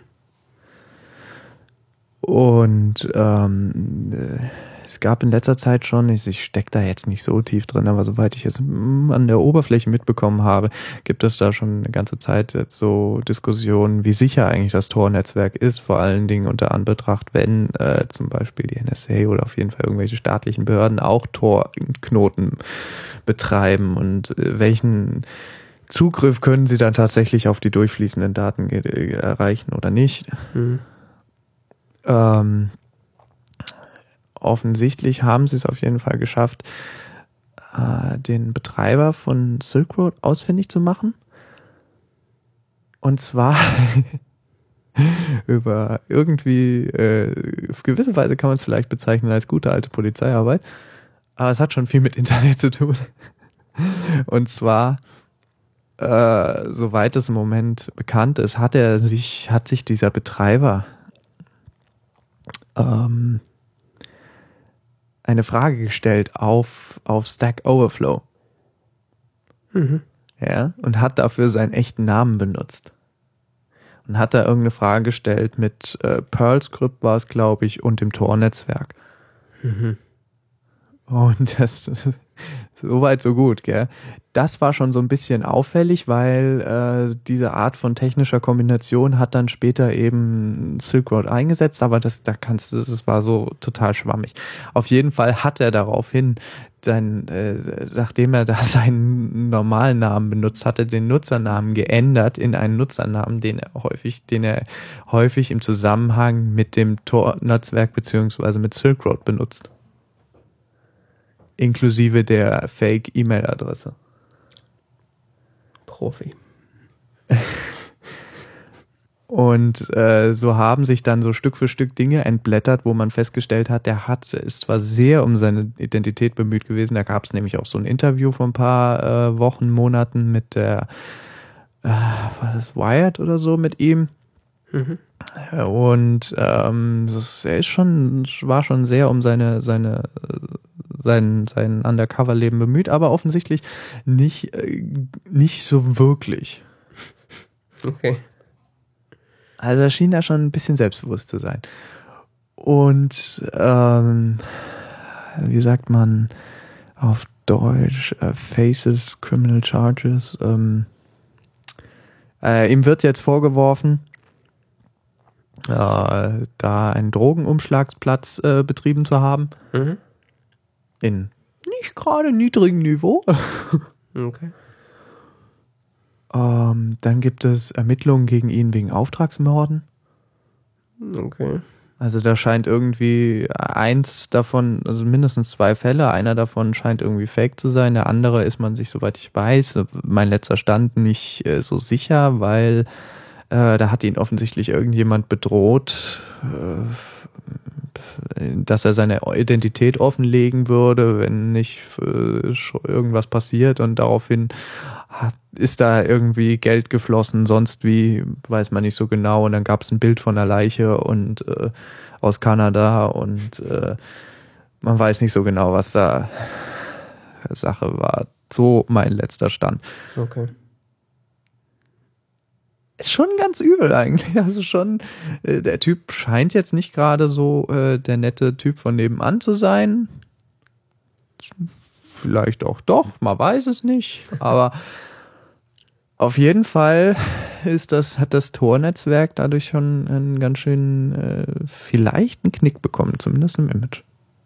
Und ähm, äh, es gab in letzter Zeit schon, ich, ich stecke da jetzt nicht so tief drin, aber soweit ich es mm, an der Oberfläche mitbekommen habe, gibt es da schon eine ganze Zeit jetzt so Diskussionen, wie sicher eigentlich das Tor-Netzwerk ist, vor allen Dingen unter Anbetracht, wenn äh, zum Beispiel die N S A oder auf jeden Fall irgendwelche staatlichen Behörden auch Tor-Knoten betreiben und äh, welchen Zugriff können sie dann tatsächlich auf die durchfließenden Daten ge- erreichen oder nicht. Mhm. Ähm, offensichtlich haben sie es auf jeden Fall geschafft, äh, den Betreiber von Silk Road ausfindig zu machen. Und zwar über irgendwie, äh, auf gewisse Weise kann man es vielleicht bezeichnen als gute alte Polizeiarbeit, aber es hat schon viel mit Internet zu tun. Und zwar, äh, soweit es im Moment bekannt ist, hat er sich, hat sich dieser Betreiber ähm, eine Frage gestellt auf, auf Stack Overflow. Mhm. Ja, und hat dafür seinen echten Namen benutzt. Und hat da irgendeine Frage gestellt mit äh, Perl-Script war es, glaube ich, und dem Tor-Netzwerk. Mhm. Und das, so weit, so gut, gell. Das war schon so ein bisschen auffällig, weil äh, diese Art von technischer Kombination hat dann später eben Silk Road eingesetzt, aber das, da kannst du, das war so total schwammig. Auf jeden Fall hat er daraufhin sein, äh, nachdem er da seinen normalen Namen benutzt hatte, den Nutzernamen geändert in einen Nutzernamen, den er häufig, den er häufig im Zusammenhang mit dem Tor-Netzwerk beziehungsweise mit Silk Road benutzt. Inklusive der Fake-E-Mail-Adresse. Profi. Und äh, so haben sich dann so Stück für Stück Dinge entblättert, wo man festgestellt hat, der hat ist zwar sehr um seine Identität bemüht gewesen, da gab es nämlich auch so ein Interview vor ein paar äh, Wochen, Monaten mit der, äh, war das Wired oder so, mit ihm. Mhm. Und ähm, das, er ist schon, war schon sehr um seine, seine, sein, sein Undercover-Leben bemüht, aber offensichtlich nicht, äh, nicht so wirklich. Okay. Also er schien da schon ein bisschen selbstbewusst zu sein. Und ähm, wie sagt man auf Deutsch, äh, Faces, Criminal Charges, ähm, äh, ihm wird jetzt vorgeworfen, äh, da einen Drogenumschlagsplatz äh, betrieben zu haben. Mhm. In nicht gerade niedrigem Niveau. Okay. ähm, dann gibt es Ermittlungen gegen ihn wegen Auftragsmorden. Okay. Also da scheint irgendwie eins davon, also mindestens zwei Fälle, einer davon scheint irgendwie fake zu sein, der andere ist man sich, soweit ich weiß, mein letzter Stand, nicht äh, so sicher, weil äh, da hat ihn offensichtlich irgendjemand bedroht, äh, dass er seine Identität offenlegen würde, wenn nicht äh, irgendwas passiert, und daraufhin hat, ist da irgendwie Geld geflossen, sonst wie, weiß man nicht so genau, und dann gab es ein Bild von der Leiche und äh, aus Kanada und äh, man weiß nicht so genau, was da Sache war. So mein letzter Stand. Okay. Ist schon ganz übel eigentlich. Also schon, äh, der Typ scheint jetzt nicht gerade so äh, der nette Typ von nebenan zu sein. Vielleicht auch doch, man weiß es nicht. Aber auf jeden Fall ist das, hat das Tor-Netzwerk dadurch schon einen ganz schön, äh, vielleicht einen Knick bekommen, zumindest im Image.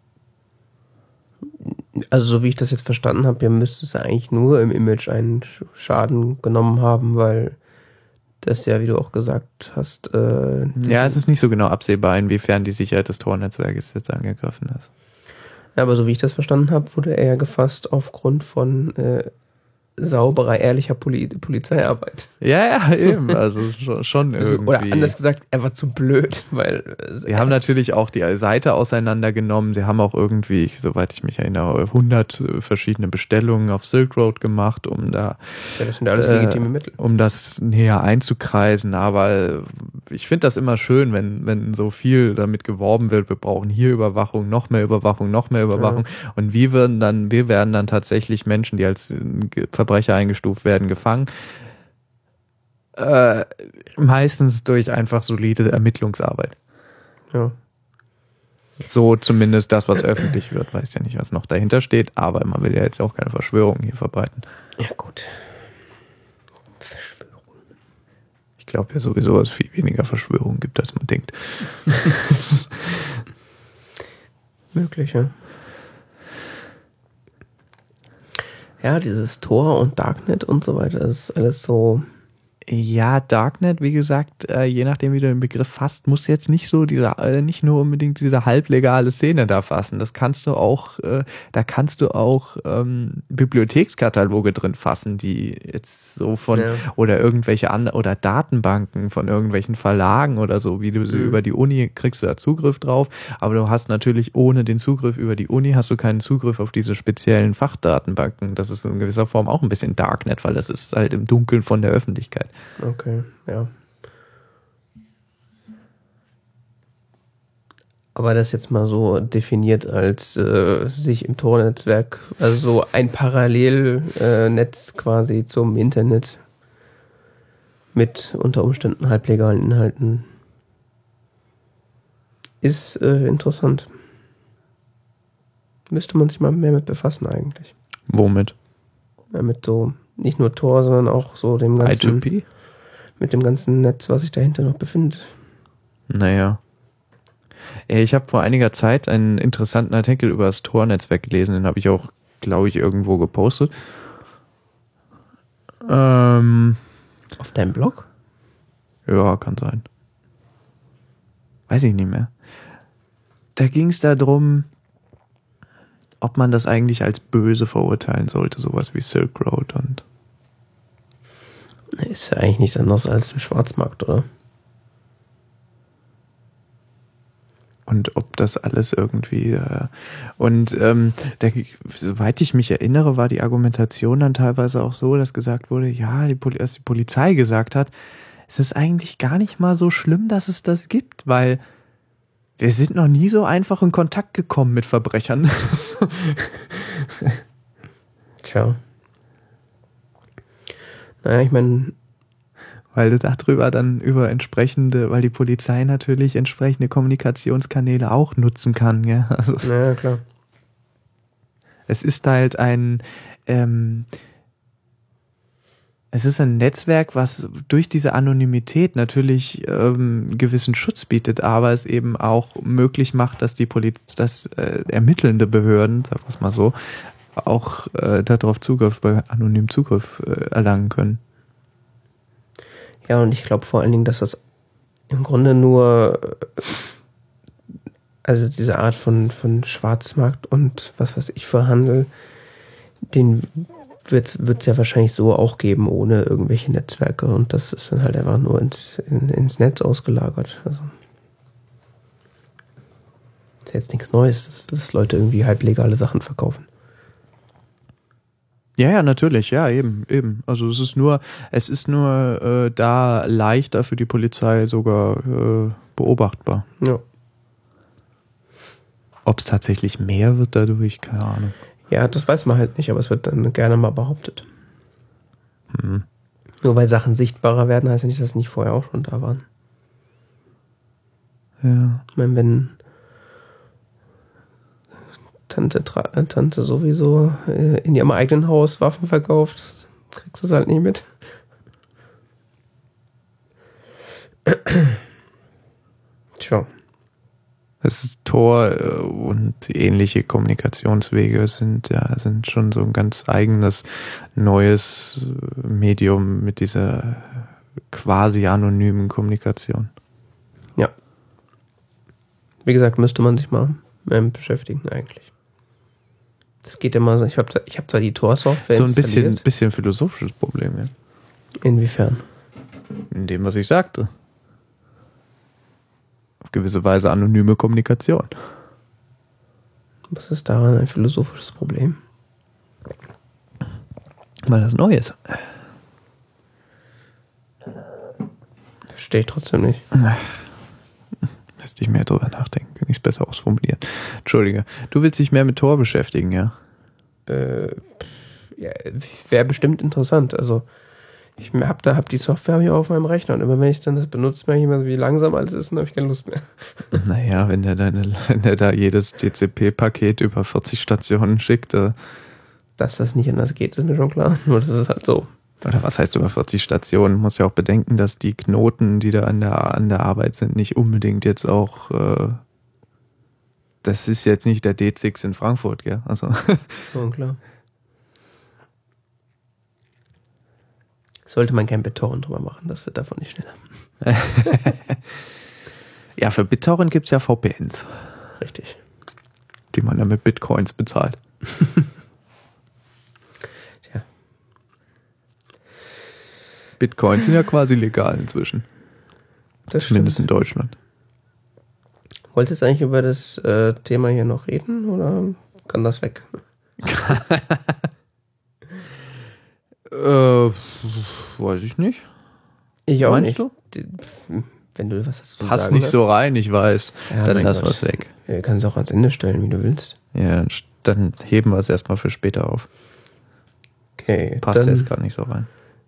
Also so wie ich das jetzt verstanden habe, ihr müsst es eigentlich nur im Image einen Schaden genommen haben, weil das ja, wie du auch gesagt hast, äh, Ja, es ist nicht so genau absehbar, inwiefern die Sicherheit des Tor-Netzwerkes jetzt angegriffen ist. Ja, aber so wie ich das verstanden habe, wurde er ja gefasst aufgrund von äh, sauberer, ehrlicher Poli- Polizeiarbeit. Ja, ja, eben. Also schon, schon Also, irgendwie. oder anders gesagt, er war zu blöd, weil äh, Sie haben natürlich auch die Seite auseinandergenommen. Sie haben auch irgendwie, soweit ich mich erinnere, hundert verschiedene Bestellungen auf Silk Road gemacht, um da, ja, das sind ja alles äh, legitime Mittel. um das näher einzukreisen. Aber ich finde das immer schön, wenn, wenn so viel damit geworben wird. Wir brauchen hier Überwachung, noch mehr Überwachung, noch mehr Überwachung. Ja. Und wir werden dann, wir werden dann tatsächlich Menschen, die als Verbrecher eingestuft werden, gefangen. Äh, meistens durch einfach solide Ermittlungsarbeit. Ja. So zumindest das, was öffentlich wird. Weiß ja nicht, was noch dahinter steht, aber man will ja jetzt auch keine Verschwörung hier verbreiten. Ja, gut. Verschwörung. Ich glaube ja sowieso, dass es viel weniger Verschwörungen gibt, als man denkt. Möglich, ja. Ja, dieses Tor und Darknet und so weiter, das ist alles so. Ja, Darknet, wie gesagt, äh, je nachdem, wie du den Begriff fasst, muss jetzt nicht so dieser, äh, nicht nur unbedingt diese halblegale Szene da fassen. Das kannst du auch, äh, da kannst du auch ähm, Bibliothekskataloge drin fassen, die jetzt so von Ja. oder irgendwelche andere oder Datenbanken von irgendwelchen Verlagen oder so, wie du sie Mhm. über die Uni kriegst du da Zugriff drauf, aber du hast natürlich ohne den Zugriff über die Uni hast du keinen Zugriff auf diese speziellen Fachdatenbanken. Das ist in gewisser Form auch ein bisschen Darknet, weil das ist halt im Dunkeln von der Öffentlichkeit. Okay, ja. Aber das jetzt mal so definiert als äh, sich im Tor-Netzwerk, also so ein Parallelnetz äh, quasi zum Internet mit unter Umständen halblegalen Inhalten, ist äh, interessant. müsste man sich mal mehr mit befassen eigentlich. Womit? Ja, mit so, nicht nur Tor, sondern auch so dem ganzen, I zwei P? mit dem ganzen Netz, was sich dahinter noch befindet. Naja. Ich habe vor einiger Zeit einen interessanten Artikel über das Tor-Netzwerk gelesen, den habe ich auch, glaube ich, irgendwo gepostet. Ähm, Auf deinem Blog? ja, kann sein. Weiß ich nicht mehr. Da ging es darum, ob man das eigentlich als böse verurteilen sollte, sowas wie Silk Road und. Ist ja eigentlich nichts anderes als ein Schwarzmarkt, oder? Und ob das alles irgendwie. Äh, und ähm, der, soweit ich mich erinnere, war die Argumentation dann teilweise auch so, dass gesagt wurde, ja, die, Poli- dass die Polizei gesagt hat, es ist eigentlich gar nicht mal so schlimm, dass es das gibt, weil wir sind noch nie so einfach in Kontakt gekommen mit Verbrechern. Tja. Naja, ich meine, Weil du darüber dann über entsprechende, weil die Polizei natürlich entsprechende Kommunikationskanäle auch nutzen kann. Ja? Also, naja, klar. es ist halt ein, ähm, es ist ein Netzwerk, was durch diese Anonymität natürlich ähm, gewissen Schutz bietet, aber es eben auch möglich macht, dass die Poliz dass äh, ermittelnde Behörden, sagen wir es mal so, auch äh, darauf Zugriff, bei anonymen Zugriff äh, erlangen können. Ja, und ich glaube vor allen Dingen, dass das im Grunde nur, also diese Art von, von Schwarzmarkt und was weiß ich für Handel, den wird es ja wahrscheinlich so auch geben, ohne irgendwelche Netzwerke. Und das ist dann halt einfach nur ins, in, ins Netz ausgelagert. Also ist jetzt nichts Neues, dass, dass Leute irgendwie halblegale Sachen verkaufen. Ja, ja, natürlich, ja, eben, eben. Also es ist nur, es ist nur äh, da leichter für die Polizei sogar äh, beobachtbar. Ja. Ob es tatsächlich mehr wird dadurch, keine Ahnung. Ja, das weiß man halt nicht, aber es wird dann gerne mal behauptet. Hm. Nur weil Sachen sichtbarer werden, heißt ja nicht, dass sie nicht vorher auch schon da waren. Ja. Ich meine, wenn Tante, Tra- Tante sowieso äh, in ihrem eigenen Haus Waffen verkauft, kriegst du es halt nicht mit. Tja. Das ist Tor äh, und ähnliche Kommunikationswege sind ja sind schon so ein ganz eigenes neues äh, Medium mit dieser quasi anonymen Kommunikation. Ja. Wie gesagt, müsste man sich mal mit beschäftigen eigentlich. Das geht immer so. Ich habe ich hab zwar die Tor-Software So ein bisschen, installiert. bisschen philosophisches Problem, ja. Inwiefern? In dem, was ich sagte. Auf gewisse Weise anonyme Kommunikation. Was ist daran ein philosophisches Problem? Weil das neu ist. Verstehe ich trotzdem nicht. Lässt dich mehr drüber nachdenken. Kann ich es besser ausformulieren. Entschuldige. Du willst dich mehr mit Tor beschäftigen, ja? Äh, ja, wäre bestimmt interessant. Also ich hab da hab die Software hier auf meinem Rechner und immer wenn ich dann das benutze, merke ich immer, wie langsam alles ist und habe ich keine Lust mehr. Naja, wenn der, deine, wenn der da jedes T C P-Paket über vierzig Stationen schickt, äh, Dass das nicht anders geht, ist mir schon klar. Nur das ist halt so. oder was heißt über vierzig Stationen? Muss ja auch bedenken, dass die Knoten, die da an der, an der Arbeit sind, nicht unbedingt jetzt auch, äh, das ist jetzt nicht der D sechs in Frankfurt, gell? Also. Schon klar. Sollte man kein BitTorrent drüber machen, das wird davon nicht schneller. Ja, für BitTorrent gibt es ja V P Ns, Richtig. die man dann mit Bitcoins bezahlt. Tja. Bitcoins sind ja quasi legal inzwischen. Das Zumindest stimmt. in Deutschland. Wolltest du eigentlich über das äh, Thema hier noch reden oder kann das weg? Äh, weiß ich nicht. Ich auch Meinst nicht. du? Die- Wenn du was dazu Passt sagen nicht hast. so rein, ich weiß. Ja, Dann mein lass Gott. was weg. Du kannst auch ans Ende stellen, wie du willst. Ja, dann heben wir es erstmal für später auf. Okay, Passt dann jetzt gerade nicht so rein.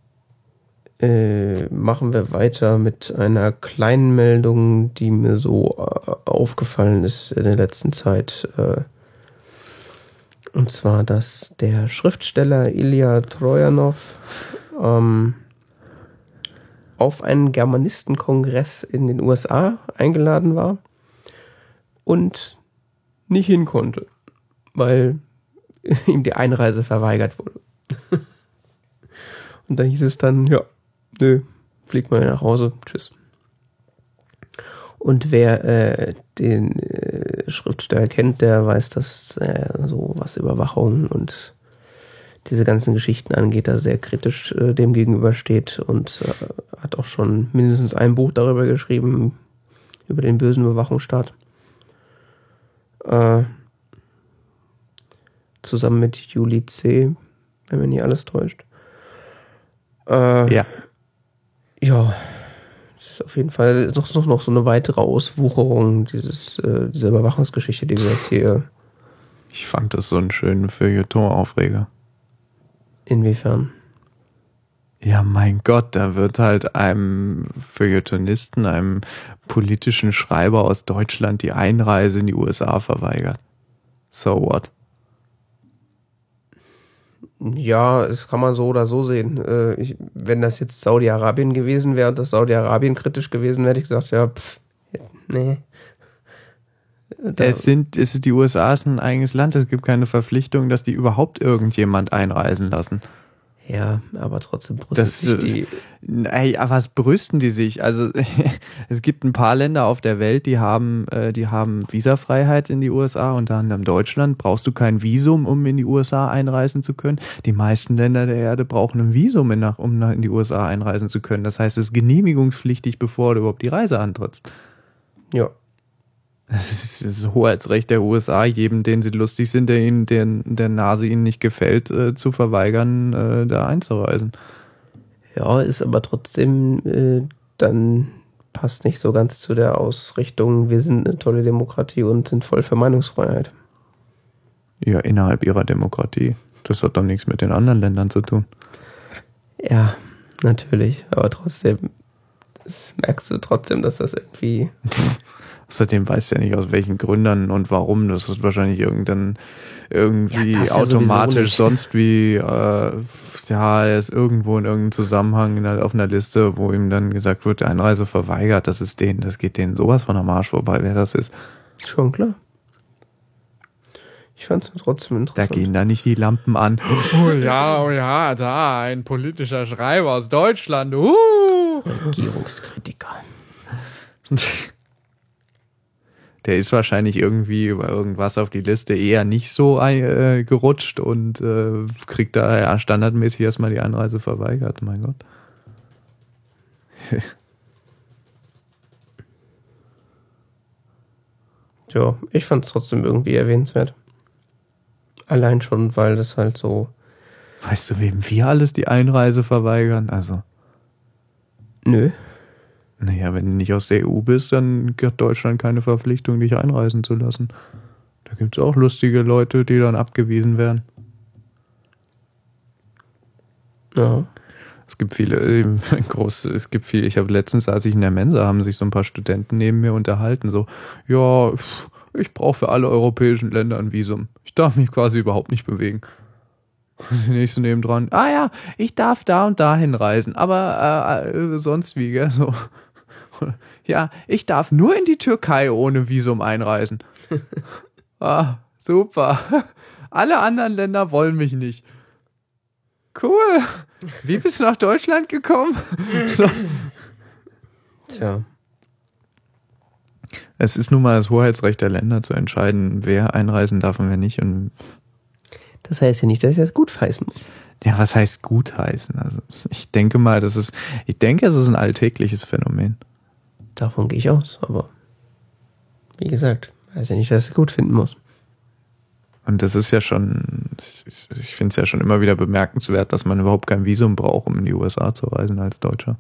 äh, machen wir weiter mit einer kleinen Meldung, die mir so äh, aufgefallen ist in der letzten Zeit. Äh, Und zwar, dass der Schriftsteller Ilya Trojanov ähm, auf einen Germanistenkongress in den U S A eingeladen war und nicht hin konnte, weil ihm die Einreise verweigert wurde. Und dann hieß es dann, ja, nö, fliegt mal nach Hause, tschüss. Und wer äh, den äh, Schriftsteller kennt, der weiß, dass er so was Überwachung und diese ganzen Geschichten angeht, da sehr kritisch äh, dem gegenübersteht und äh, hat auch schon mindestens ein Buch darüber geschrieben, über den bösen Überwachungsstaat. Äh, zusammen mit Juli C., wenn mich nicht alles täuscht. Äh, Ja. Ja, das ist auf jeden Fall noch, noch, noch so eine weitere Auswucherung dieses, äh, dieser Überwachungsgeschichte, die wir jetzt hier. Ich fand das so einen schönen Feuilleton-Aufreger. Inwiefern? Ja, mein Gott, da wird halt einem Feuilletonisten, einem politischen Schreiber aus Deutschland die Einreise in die U S A verweigert. So what? Ja, das kann man so oder so sehen. Äh, ich, wenn das jetzt Saudi-Arabien gewesen wäre und das Saudi-Arabien kritisch gewesen wäre, hätte ich gesagt, ja, pff, nee. Da, Es sind, es ist, die U S A ist ein eigenes Land, es gibt keine Verpflichtung, dass die überhaupt irgendjemand einreisen lassen. ja, aber trotzdem Das sich die. Ey, was brüsten die sich? Also es gibt ein paar Länder auf der Welt, die haben, äh, die haben Visafreiheit in die U S A, unter anderem Deutschland. Brauchst du kein Visum, um in die U S A einreisen zu können? Die meisten Länder der Erde brauchen ein Visum, in nach, um in die U S A einreisen zu können. Das heißt, es ist genehmigungspflichtig, bevor du überhaupt die Reise antrittst. Ja. Das ist das Hoheitsrecht der U S A, jedem, den sie lustig sind, der ihnen, der, der Nase ihnen nicht gefällt, äh, zu verweigern, äh, da einzureisen. Ja, ist aber trotzdem äh, dann passt nicht so ganz zu der Ausrichtung, wir sind eine tolle Demokratie und sind voll für Meinungsfreiheit. Ja, innerhalb ihrer Demokratie. Das hat doch nichts mit den anderen Ländern zu tun. Ja, natürlich, aber trotzdem das merkst du trotzdem, dass das irgendwie... Außerdem weißt du ja nicht, aus welchen Gründen und warum. Das ist wahrscheinlich irgendein irgendwie Ja, passt ja automatisch sowieso nicht. sonst wie, äh, ja, er ist irgendwo in irgendeinem Zusammenhang in, auf einer Liste, wo ihm dann gesagt wird, Einreise verweigert. Das ist denen, das geht denen sowas von am Arsch vorbei, wer das ist. Schon klar. Ich fand es trotzdem Da interessant. gehen da nicht die Lampen an. Oh ja, oh ja, da, ein politischer Schreiber aus Deutschland. Uh. Regierungskritiker. Der ist wahrscheinlich irgendwie über irgendwas auf die Liste eher nicht so äh, gerutscht und äh, kriegt da ja standardmäßig erstmal die Einreise verweigert. Mein Gott. Ja, ich fand es trotzdem irgendwie erwähnenswert. Allein schon, weil das halt so... Weißt du, wem wir alles die Einreise verweigern? Also, Nö. naja, wenn du nicht aus der E U bist, dann hat Deutschland keine Verpflichtung, dich einreisen zu lassen. Da gibt es auch lustige Leute, die dann abgewiesen werden. Ja. Es gibt viele, äh, groß, es gibt viele, ich habe letztens, als ich in der Mensa, haben sich so ein paar Studenten neben mir unterhalten, so, ja, pff, ich brauche für alle europäischen Länder ein Visum. Ich darf mich quasi überhaupt nicht bewegen. Die nächste nebendran, ah ja, ich darf da und dahin reisen, aber äh, äh, sonst wie, gell, so. Ja, ich darf nur in die Türkei ohne Visum einreisen. Ah, super. Alle anderen Länder wollen mich nicht. Cool. Wie bist du nach Deutschland gekommen? So. Tja. Es ist nun mal das Hoheitsrecht der Länder zu entscheiden, wer einreisen darf und wer nicht. Und Das heißt ja nicht, dass ich das gut heißen muss. ja, was heißt gutheißen? Also ich denke mal, das ist, ich denke, es ist ein alltägliches Phänomen. Davon gehe ich aus, aber wie gesagt, heißt ja nicht, dass ich es gut finden muss. Und das ist ja schon, ich, ich finde es ja schon immer wieder bemerkenswert, dass man überhaupt kein Visum braucht, um in die U S A zu reisen als Deutscher.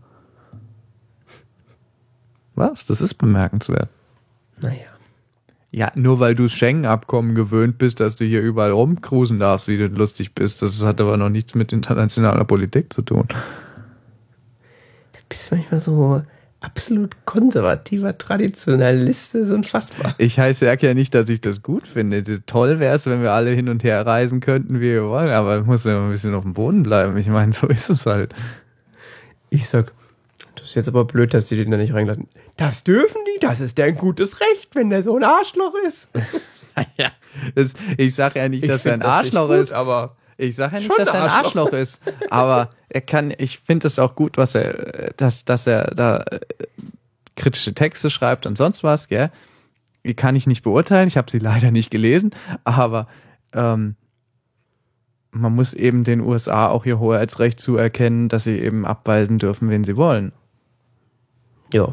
Was? Das ist bemerkenswert. Naja. Ja, nur weil du das Schengen-Abkommen gewöhnt bist, dass du hier überall rumcruisen darfst, wie du lustig bist. Das hat aber noch nichts mit internationaler Politik zu tun. Du bist manchmal so absolut konservativer Traditionalist ist unfassbar. Ich heiße ja nicht, dass ich das gut finde. Toll wäre es, wenn wir alle hin und her reisen könnten, wie wir wollen, aber muss ja ein bisschen auf dem Boden bleiben. Ich meine, so ist es halt. Ich sag, das ist jetzt aber blöd, dass die den da nicht reinlassen. Das dürfen die, das ist deren gutes Recht, wenn der so ein Arschloch ist. Ja, das, ich sage ja nicht, Ich dass er ein find das Arschloch nicht gut, ist, aber ich sage ja nicht, schon dass er ein Arschloch. Arschloch ist, aber er kann, ich finde es auch gut, was er, dass, dass er da äh, kritische Texte schreibt und sonst was, gell? Die kann ich nicht beurteilen, ich habe sie leider nicht gelesen, aber ähm, man muss eben den U S A auch ihr Hoheitsrecht zuerkennen, dass sie eben abweisen dürfen, wen sie wollen. ja.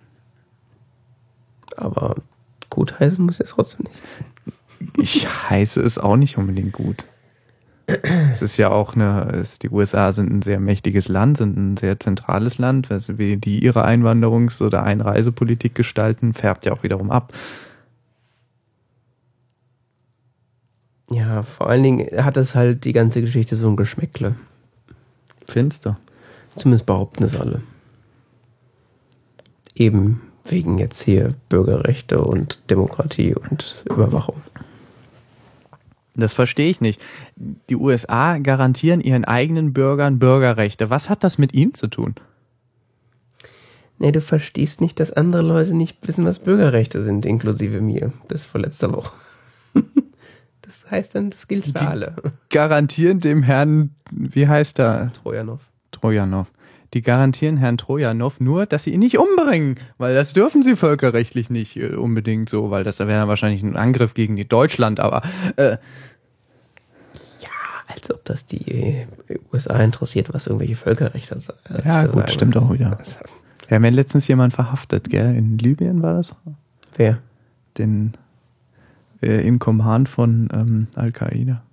Aber gut heißen muss es trotzdem nicht. Ich heiße es auch nicht unbedingt gut. Es ist ja auch eine, es, die U S A sind ein sehr mächtiges Land, sind ein sehr zentrales Land, also wie die ihre Einwanderungs- oder Einreisepolitik gestalten, färbt ja auch wiederum ab. Ja, vor allen Dingen hat es halt die ganze Geschichte so ein Geschmäckle. Findest du? Zumindest behaupten es alle. Eben wegen jetzt hier Bürgerrechte und Demokratie und Überwachung. Das verstehe ich nicht. Die U S A garantieren ihren eigenen Bürgern Bürgerrechte. Was hat das mit ihnen zu tun? Nee, du verstehst nicht, dass andere Leute nicht wissen, was Bürgerrechte sind, inklusive mir, bis vor letzter Woche. Das heißt dann, das gilt für Die- alle. Garantieren dem Herrn, wie heißt er? Trojanow. Trojanow. Die garantieren Herrn Trojanow nur, dass sie ihn nicht umbringen, weil das dürfen sie völkerrechtlich nicht äh, unbedingt so, weil das wäre wahrscheinlich ein Angriff gegen die Deutschland, aber äh, Ja, als ob das die U S A interessiert, was irgendwelche Völkerrechte sa- Ja, Rechte gut, sagen. stimmt auch wieder. Also, wir haben ja letztens jemanden verhaftet, gell? In Libyen war das? wer? Den äh, im Command von ähm, Al-Qaida.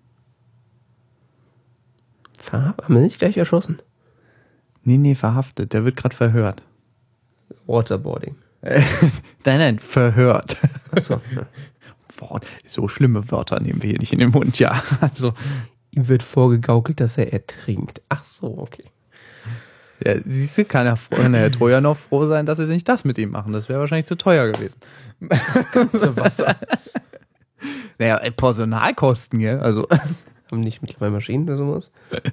Farb? Haben wir nicht gleich erschossen? Nee, nee, verhaftet. Der wird gerade verhört. Waterboarding. Nein, nein, verhört. Achso. Ja. Wort, so schlimme Wörter nehmen wir hier nicht in den Mund, ja. Also, Ihm wird vorgegaukelt, dass er ertrinkt. Ach so, okay. ja, siehst du, kann, er, kann der Herr Trojanow froh sein, dass sie nicht das mit ihm machen. Das wäre wahrscheinlich zu teuer gewesen. So Wasser. Naja, äh, Personalkosten, gell? Also, Haben nicht mittlerweile Maschinen oder sowas?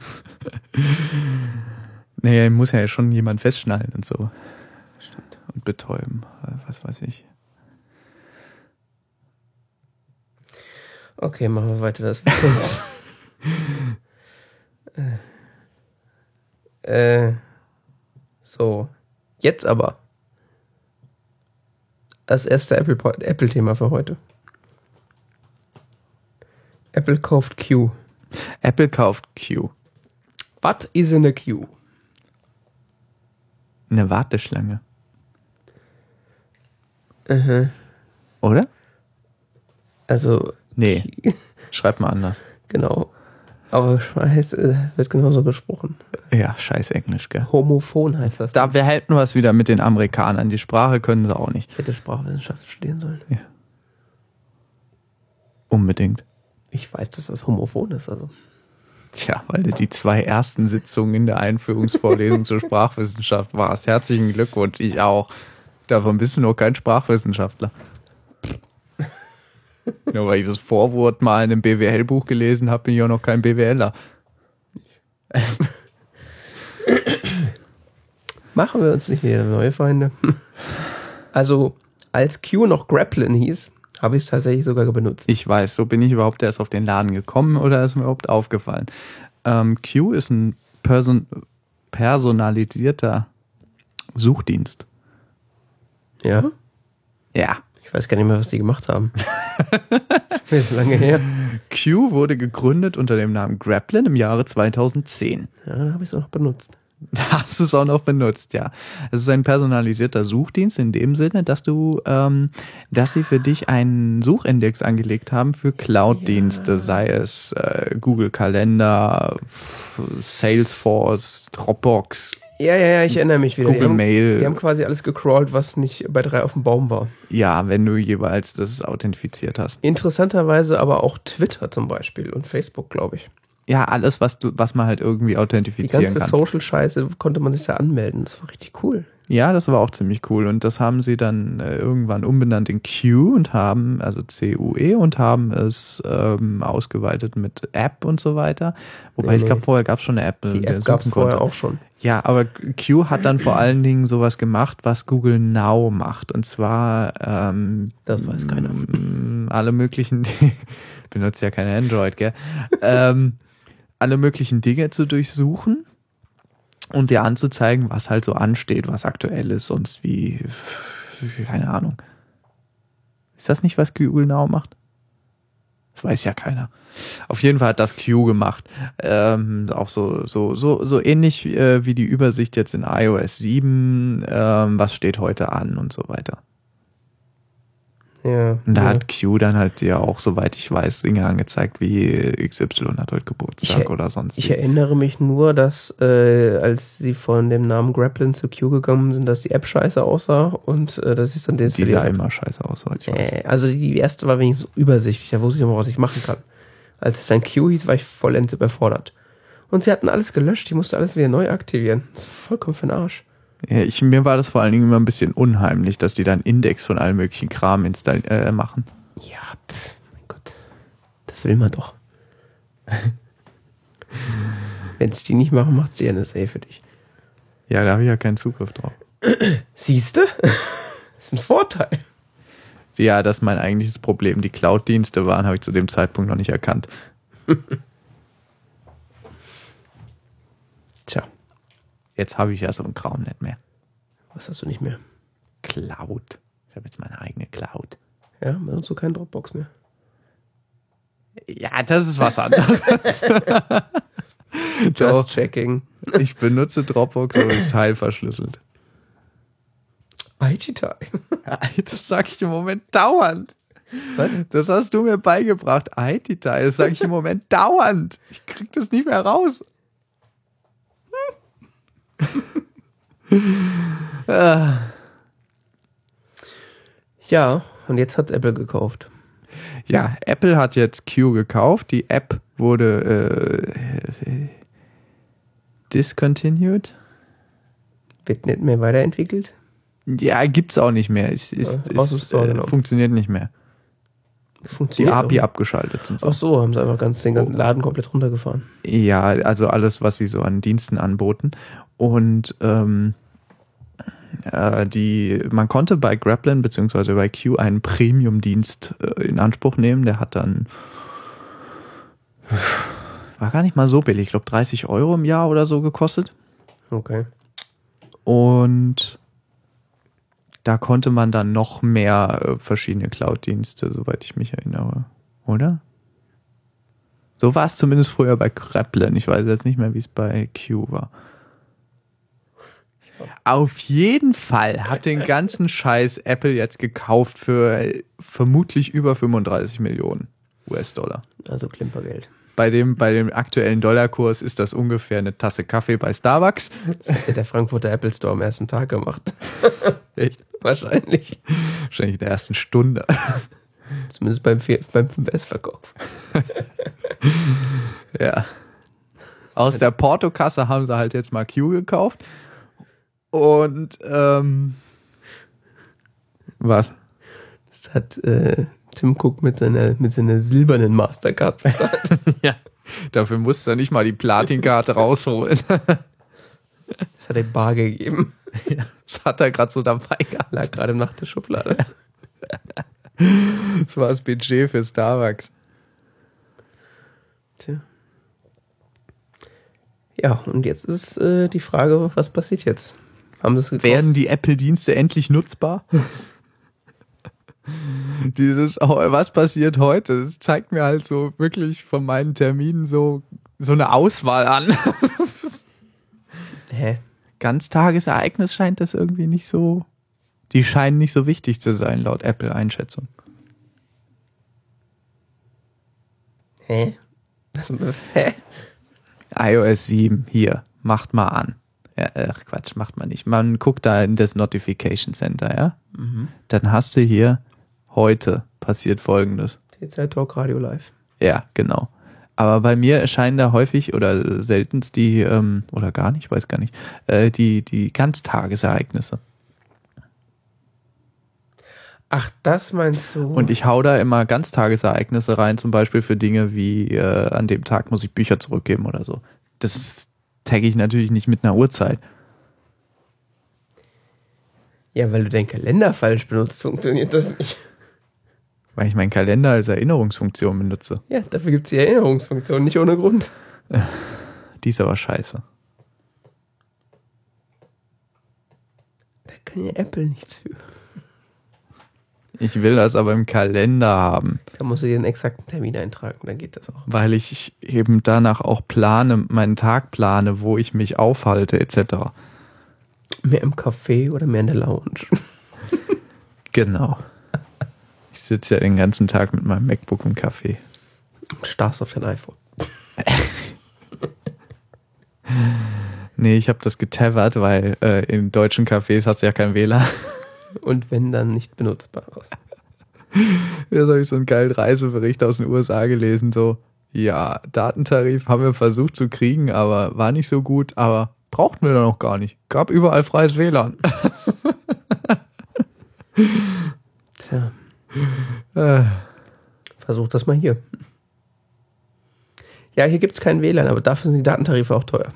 naja, muss ja schon jemand festschnallen und so. Stimmt. Und betäuben, was weiß ich. Okay, machen wir weiter. Das wird sonst. äh, so. Jetzt aber. Das erste Apple- Apple-Thema für heute. Apple kauft Q. Apple kauft Q. What is in a Q? Eine Warteschlange. Mhm. Oder? Also. Nee. Q- Schreib mal anders. Genau. Aber Scheiß äh, wird genauso gesprochen. Ja, scheiß Englisch, gell? Homophon heißt das. Da behalten wir es wieder mit den Amerikanern. Die Sprache können sie auch nicht. Ich hätte Sprachwissenschaft studieren sollen. Unbedingt. Ich weiß, dass das homophon ist. Also. Tja, weil du die zwei ersten Sitzungen in der Einführungsvorlesung zur Sprachwissenschaft warst. Herzlichen Glückwunsch, ich auch. Davon bist du noch kein Sprachwissenschaftler. Nur weil ich das Vorwort mal in einem B W L-Buch gelesen habe, bin ich auch noch kein BWLer. Machen wir uns nicht wieder neue Feinde. Also, als Q noch Grapplen hieß, habe ich es tatsächlich sogar benutzt. Ich weiß, so bin ich überhaupt erst auf den Laden gekommen oder ist mir überhaupt aufgefallen. Ähm, Q ist ein person personalisierter Suchdienst. Ja? Ja. Ich weiß gar nicht mehr, was die gemacht haben. Das ist lange her. Q wurde gegründet unter dem Namen Grapplen im Jahre zweitausendzehn. Ja, dann habe ich es auch noch benutzt. Da hast du es auch noch benutzt, ja. Es ist ein personalisierter Suchdienst in dem Sinne, dass du, ähm, dass sie für dich einen Suchindex angelegt haben für Cloud-Dienste, Ja. sei es äh, Google Kalender, Salesforce, Dropbox, Ja, ja, ja, ich erinnere mich wieder. Google die haben, Mail. Die haben quasi alles gecrawlt, was nicht bei drei auf dem Baum war. Ja, wenn du jeweils das authentifiziert hast. Interessanterweise aber auch Twitter zum Beispiel und Facebook, glaube ich. Ja, alles, was du, was man halt irgendwie Die authentifizieren ganze kann. Social-Scheiße konnte man sich da anmelden. Das war richtig cool. Ja, das war auch ziemlich cool. Und das haben sie dann äh, irgendwann umbenannt in Q und haben, also C U E, und haben es ähm, ausgeweitet mit App und so weiter. Wobei Nee, ich glaube, nee. vorher gab es schon eine App, Die mit der App gab es suchen vorher konnte. auch schon. Ja, aber Q hat dann vor allen Dingen sowas gemacht, was Google Now macht. Und zwar ähm, Das weiß keiner. m- alle möglichen, benutzt ja kein Android, gell? ähm, alle möglichen Dinge zu durchsuchen und dir anzuzeigen, was halt so ansteht, was aktuell ist, sonst wie, keine Ahnung. Ist das nicht, was Google Now macht? Das weiß ja keiner. Auf jeden Fall hat das Q gemacht. Ähm, auch so, so, so, so ähnlich äh, wie die Übersicht jetzt in i O S sieben, ähm, was steht heute an und so weiter. Ja. Und da ja. hat Q dann halt dir auch, soweit ich weiß, Dinge angezeigt wie X Y hat heute Geburtstag Ich- oder sonst Ich wie. erinnere mich nur, dass äh, als sie von dem Namen Graplin zu Q gekommen sind, dass die App scheiße aussah und äh, dass ich dann Die sah deinstalliert habe. immer scheiße aus, soweit ich weiß. Äh, also die erste war wenigstens übersichtlich, da wusste ich noch, was ich machen kann. Als es dann Q hieß, war ich vollends überfordert. Und sie hatten alles gelöscht, ich musste alles wieder neu aktivieren. Das war vollkommen für den Arsch. Ja, ich, mir war das vor allen Dingen immer ein bisschen unheimlich, dass die dann Index von allen möglichen Kram install äh, machen. Ja, pff, mein Gott. Das will man doch. Wenn es die nicht machen, macht sie ja eine Safe für dich. Ja, da habe ich ja keinen Zugriff drauf. Siehst du? Das ist ein Vorteil. Ja, das ist mein eigentliches Problem. Die Cloud-Dienste waren, habe ich zu dem Zeitpunkt noch nicht erkannt. Tja, Jetzt habe ich ja so einen Kram nicht mehr. was hast du nicht mehr? Cloud. Ich habe jetzt meine eigene Cloud. Ja, man nutzt so keinen Dropbox mehr. Ja, das ist was anderes. Just Doch, checking. ich benutze Dropbox und ist teilverschlüsselt. I T Time. Das sage ich im Moment dauernd. Was? Das hast du mir beigebracht. I T-Teil, das sage ich im Moment dauernd. Ich krieg das nicht mehr raus. Ja, und jetzt hat Apple gekauft. Ja, Apple hat jetzt Q gekauft. Die App wurde äh, discontinued. Wird nicht mehr weiterentwickelt. Ja, gibt's auch nicht mehr. Es ist, Äh, aus dem es Store äh, genommen. funktioniert nicht mehr. Die Funktioniert A P I auch. abgeschaltet und so. Ach so, haben sie einfach ganz den ganzen Laden komplett runtergefahren. Ja, also alles, was sie so an Diensten anboten. Und ähm, äh, die, man konnte bei Graplin bzw. bei Q einen Premium-Dienst äh, in Anspruch nehmen. Der hat dann, war gar nicht mal so billig, ich glaube dreißig Euro im Jahr oder so gekostet. Okay. Und da konnte man dann noch mehr äh, verschiedene Cloud-Dienste, soweit ich mich erinnere. Oder? So war es zumindest früher bei Graplin. Ich weiß jetzt nicht mehr, wie es bei Q war. Auf jeden Fall hat den ganzen Scheiß Apple jetzt gekauft für äh, vermutlich über fünfunddreißig Millionen U S-Dollar. Also Klimpergeld. Bei dem, bei dem aktuellen Dollarkurs ist das ungefähr eine Tasse Kaffee bei Starbucks. Das hat ja der Frankfurter Apple Store am ersten Tag gemacht. Echt? Wahrscheinlich. Wahrscheinlich in der ersten Stunde. Zumindest beim, vier- beim fünf S-Verkauf. Ja. Aus der Portokasse haben sie halt jetzt mal Q gekauft. Und, ähm, was? Das hat äh, Tim Cook mit seiner, mit seiner silbernen Mastercard bezahlt. Ja. Dafür musst du nicht mal die Platinkarte rausholen. Das hat er bar gegeben. Ja, das hat er gerade so dabei gehabt. Lag gerade im Nachttischschublade. Das war das Budget für Starbucks. Tja. Ja, und jetzt ist äh, die Frage, was passiert jetzt? Haben sie es gekauft? Werden die Apple-Dienste endlich nutzbar? Dieses, oh, was passiert heute? Das zeigt mir halt so wirklich von meinen Terminen so, so eine Auswahl an. Hä? Ganztagesereignis scheint das irgendwie nicht so, die scheinen nicht so wichtig zu sein, laut Apple-Einschätzung. Hä? Was, hä? i O S sieben, hier, macht mal an. Ja, ach Quatsch, macht man nicht. Man guckt da in das Notification Center, ja? Mhm. Dann hast du hier, heute passiert Folgendes. T-Zeit Talk Radio Live. Ja, genau. Aber bei mir erscheinen da häufig oder seltenst die, ähm, oder gar nicht, weiß gar nicht, äh, die, die Ganztagesereignisse. Ach, das meinst du? Und ich hau da immer Ganztagesereignisse rein, zum Beispiel für Dinge wie, äh, an dem Tag muss ich Bücher zurückgeben oder so. Das tagge ich natürlich nicht mit einer Uhrzeit. Ja, weil du deinen Kalender falsch benutzt, funktioniert das nicht. Weil ich meinen Kalender als Erinnerungsfunktion benutze. Ja, dafür gibt es die Erinnerungsfunktion, nicht ohne Grund. Die ist aber scheiße. Da kann ja Apple nichts für. Ich will das aber im Kalender haben. Da musst du dir einen exakten Termin eintragen, dann geht das auch. Weil ich eben danach auch plane, meinen Tag plane, wo ich mich aufhalte, et cetera. Mehr im Café oder mehr in der Lounge? Genau. Ich sitze ja den ganzen Tag mit meinem MacBook im Café. Und starrst auf dein iPhone. Nee, ich habe das getavert, weil äh, in deutschen Cafés hast du ja kein W L A N. Und wenn, dann nicht benutzbares. Jetzt habe ich so einen geilen Reisebericht aus den U S A gelesen, so, ja, Datentarif haben wir versucht zu kriegen, aber war nicht so gut, aber brauchten wir dann auch gar nicht. Gab überall freies W L A N. Tja. Äh. Versuch das mal hier. Ja, hier gibt es kein W L A N, aber dafür sind die Datentarife auch teuer.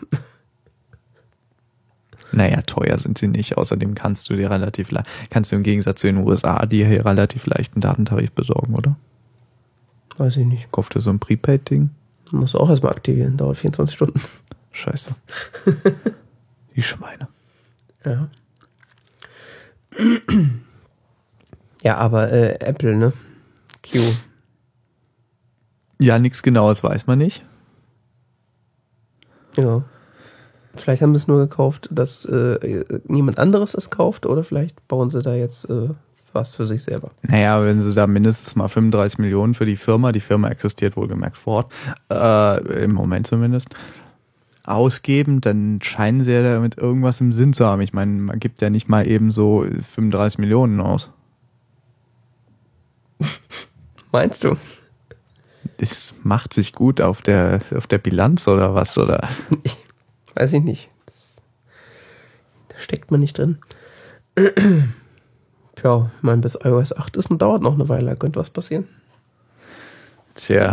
Naja, teuer sind sie nicht. Außerdem kannst du dir relativ leicht, kannst du im Gegensatz zu den U S A dir hier relativ leicht einen Datentarif besorgen, oder? Weiß ich nicht. Kauf dir so ein Prepaid-Ding? Musst du auch erstmal aktivieren, dauert vierundzwanzig Stunden. Scheiße. Die Schweine. Ja. Ja, aber äh, Apple, ne? Q. Ja, nichts Genaues weiß man nicht. Ja. Vielleicht haben sie es nur gekauft, dass äh, niemand anderes es kauft, oder vielleicht bauen sie da jetzt äh, was für sich selber. Naja, wenn sie da mindestens mal fünfunddreißig Millionen für die Firma, die Firma existiert wohlgemerkt fort, äh, im Moment zumindest, ausgeben, dann scheinen sie ja damit irgendwas im Sinn zu haben. Ich meine, man gibt ja nicht mal eben so fünfunddreißig Millionen aus. Meinst du? Das macht sich gut auf der, auf der Bilanz oder was, oder? Weiß ich nicht. Da steckt man nicht drin. Tja, ich meine, bis iOS acht ist und dauert noch eine Weile, da könnte was passieren. Tja.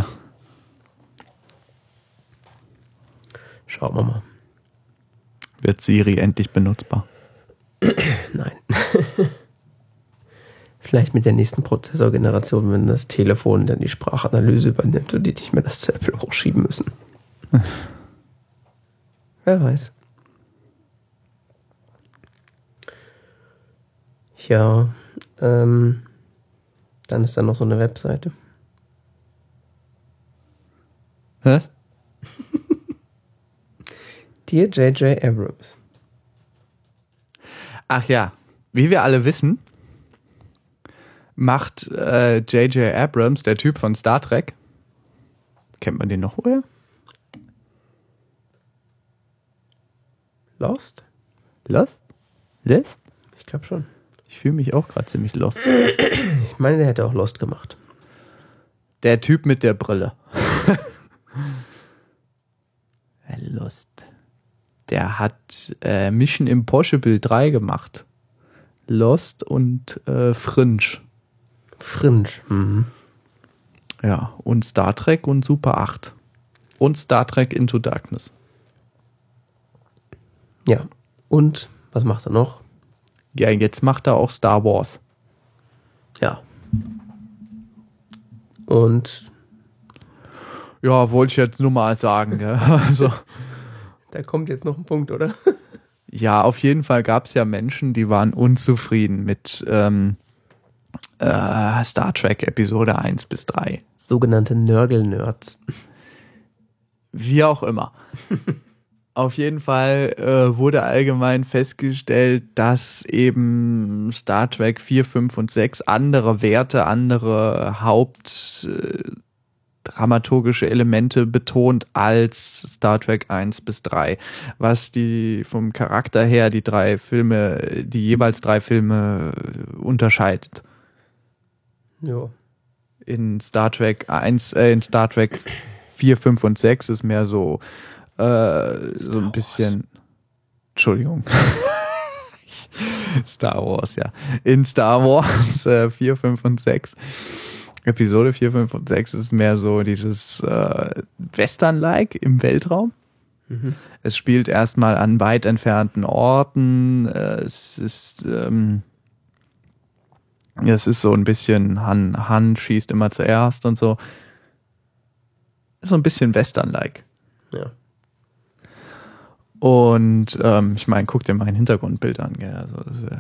Schauen wir mal. Wird Siri endlich benutzbar? Nein. Vielleicht mit der nächsten Prozessorgeneration, wenn das Telefon dann die Sprachanalyse übernimmt und die nicht mehr das zu Apple hochschieben müssen. Wer weiß. Ja, ähm, dann ist da noch so eine Webseite. Was? Dear J J Abrams. Ach ja, wie wir alle wissen, macht äh, J J Abrams, der Typ von Star Trek, kennt man den noch woher? Lost? Lost? Lost? Ich glaube schon. Ich fühle mich auch gerade ziemlich lost. Ich meine, der hätte auch Lost gemacht. Der Typ mit der Brille. Lost. Der hat äh, Mission Impossible drei gemacht. Lost und äh, Fringe. Fringe. Mhm. Ja, und Star Trek und Super acht. Und Star Trek Into Darkness. Ja. Und was macht er noch? Ja, jetzt macht er auch Star Wars. Ja. Und ja, wollte ich jetzt nur mal sagen. Gell? Also, da kommt jetzt noch ein Punkt, oder? ja, auf jeden Fall gab es ja Menschen, die waren unzufrieden mit ähm, äh, Star Trek Episode eins bis drei. Sogenannte Nörgel-Nerds. Wie auch immer. Auf jeden Fall äh, wurde allgemein festgestellt, dass eben Star Trek vier, fünf und sechs andere Werte, andere hauptdramaturgische Elemente betont als Star Trek eins bis drei. Was die vom Charakter her die drei Filme, die jeweils drei Filme unterscheidet. Ja. In Star Trek eins, äh, in Star Trek vier, fünf und sechs ist mehr so, äh, so ein bisschen, Entschuldigung. Star Wars, ja. In Star Wars äh, vier, fünf und sechs. Episode vier, fünf und sechs ist mehr so dieses äh, Western-like im Weltraum. Mhm. Es spielt erstmal an weit entfernten Orten. Äh, es ist ähm, es ist so ein bisschen Han, Han schießt immer zuerst und so. So ein bisschen Western-like. Ja. Und ähm, ich meine, guck dir mein Hintergrundbild an, gell? Also das, äh,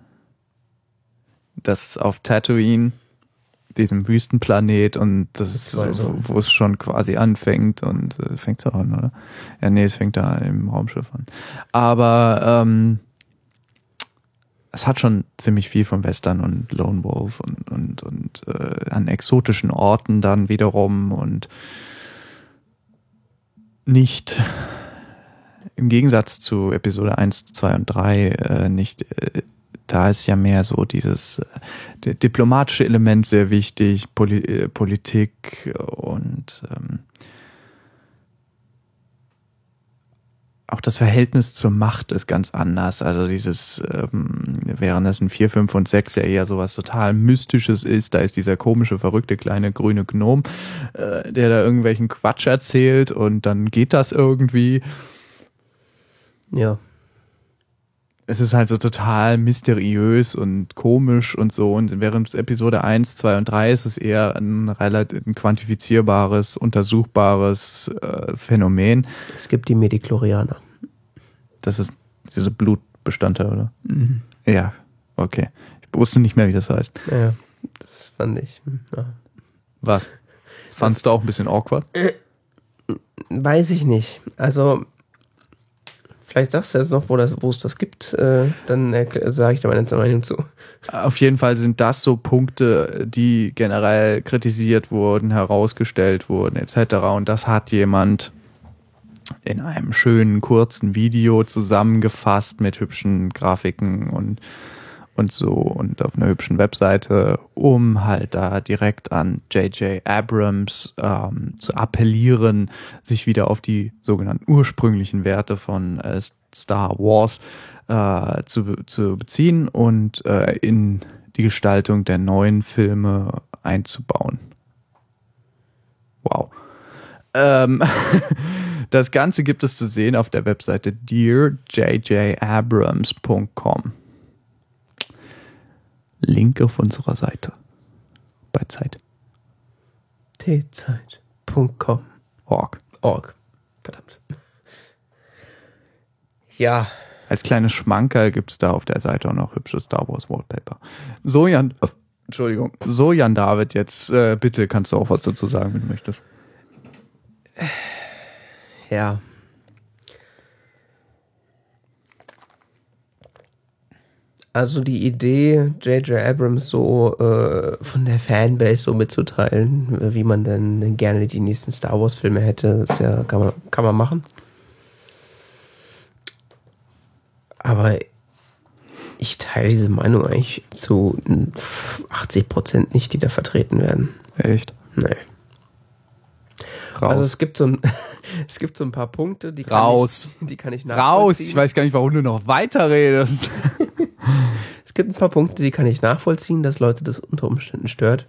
das auf Tatooine, diesem Wüstenplanet, und das ist so, wo, wo es schon quasi anfängt, und äh, fängt es auch an, oder? Ja, nee, es fängt da im Raumschiff an. Aber ähm, es hat schon ziemlich viel von Western und Lone Wolf und, und, und äh, an exotischen Orten dann wiederum, und nicht im Gegensatz zu Episode eins, zwei und drei äh, nicht, äh, da ist ja mehr so dieses äh, diplomatische Element sehr wichtig, Poli- äh, Politik und ähm, auch das Verhältnis zur Macht ist ganz anders. Also dieses, ähm, während das in vier, fünf und sechs ja eher sowas total Mystisches ist, da ist dieser komische, verrückte kleine grüne Gnom, äh, der da irgendwelchen Quatsch erzählt, und dann geht das irgendwie. Ja. Es ist halt so total mysteriös und komisch und so. Und während Episode eins, zwei und drei ist es eher ein relativ ein quantifizierbares, untersuchbares äh, Phänomen. Es gibt die Mediklorianer. Das ist diese Blutbestandteil, oder? Mhm. Ja, okay. Ich wusste nicht mehr, wie das heißt. Ja, das fand ich. Ja. Was? Das fandst das, du auch ein bisschen awkward? Äh, weiß ich nicht. Also vielleicht sagst du jetzt noch, wo, das, wo es das gibt, äh, dann sage ich da meine Meinung zu. Auf jeden Fall sind das so Punkte, die generell kritisiert wurden, herausgestellt wurden, et cetera. Und das hat jemand in einem schönen, kurzen Video zusammengefasst mit hübschen Grafiken und, und so und auf einer hübschen Webseite, um halt da direkt an J J Abrams ähm, zu appellieren, sich wieder auf die sogenannten ursprünglichen Werte von äh, Star Wars äh, zu, zu beziehen und äh, in die Gestaltung der neuen Filme einzubauen. Wow. Ähm, das Ganze gibt es zu sehen auf der Webseite dear j j abrams punkt com. Link auf unserer Seite. Bei Zeit. t zeit punkt com. Org. Org. Verdammt. Ja. Als kleines Schmankerl gibt es da auf der Seite auch noch hübsches Star Wars Wallpaper. So, Jan, oh, Entschuldigung. So, Jan David, jetzt äh, bitte kannst du auch was dazu sagen, wenn du möchtest. Ja. Also die Idee, J J Abrams so äh, von der Fanbase so mitzuteilen, wie man denn gerne die nächsten Star Wars Filme hätte, ist ja, kann man, kann man machen. Aber ich teile diese Meinung eigentlich zu achtzig Prozent nicht, die da vertreten werden. Echt? Nee. Raus. Also es gibt so ein, es gibt so ein paar Punkte, die kann Raus. ich, die kann ich nachvollziehen. Raus! Ich weiß gar nicht, warum du noch weiterredest. Es gibt ein paar Punkte, die kann ich nachvollziehen, dass Leute das unter Umständen stört.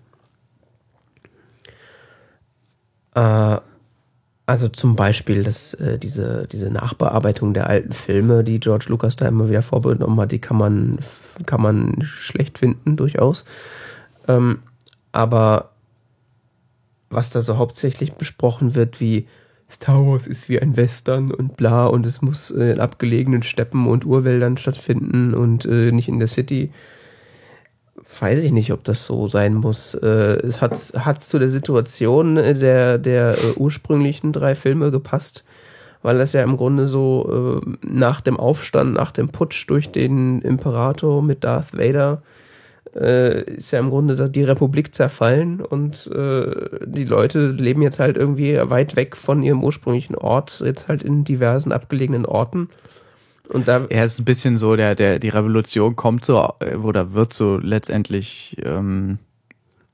Äh, also zum Beispiel, dass äh, diese, diese Nachbearbeitung der alten Filme, die George Lucas da immer wieder vorgenommen hat, die kann man, kann man schlecht finden, durchaus. Ähm, aber was da so hauptsächlich besprochen wird, wie Star Wars ist wie ein Western und bla, und es muss äh, in abgelegenen Steppen und Urwäldern stattfinden und äh, nicht in der City. Weiß ich nicht, ob das so sein muss. Äh, es hat, hat zu der Situation der, der äh, ursprünglichen drei Filme gepasst, weil das ja im Grunde so äh, nach dem Aufstand, nach dem Putsch durch den Imperator mit Darth Vader äh, ist ja im Grunde die Republik zerfallen, und äh, die Leute leben jetzt halt irgendwie weit weg von ihrem ursprünglichen Ort, jetzt halt in diversen abgelegenen Orten. Und da er ist ein bisschen so, der, der, die Revolution kommt so, oder wird so letztendlich ähm,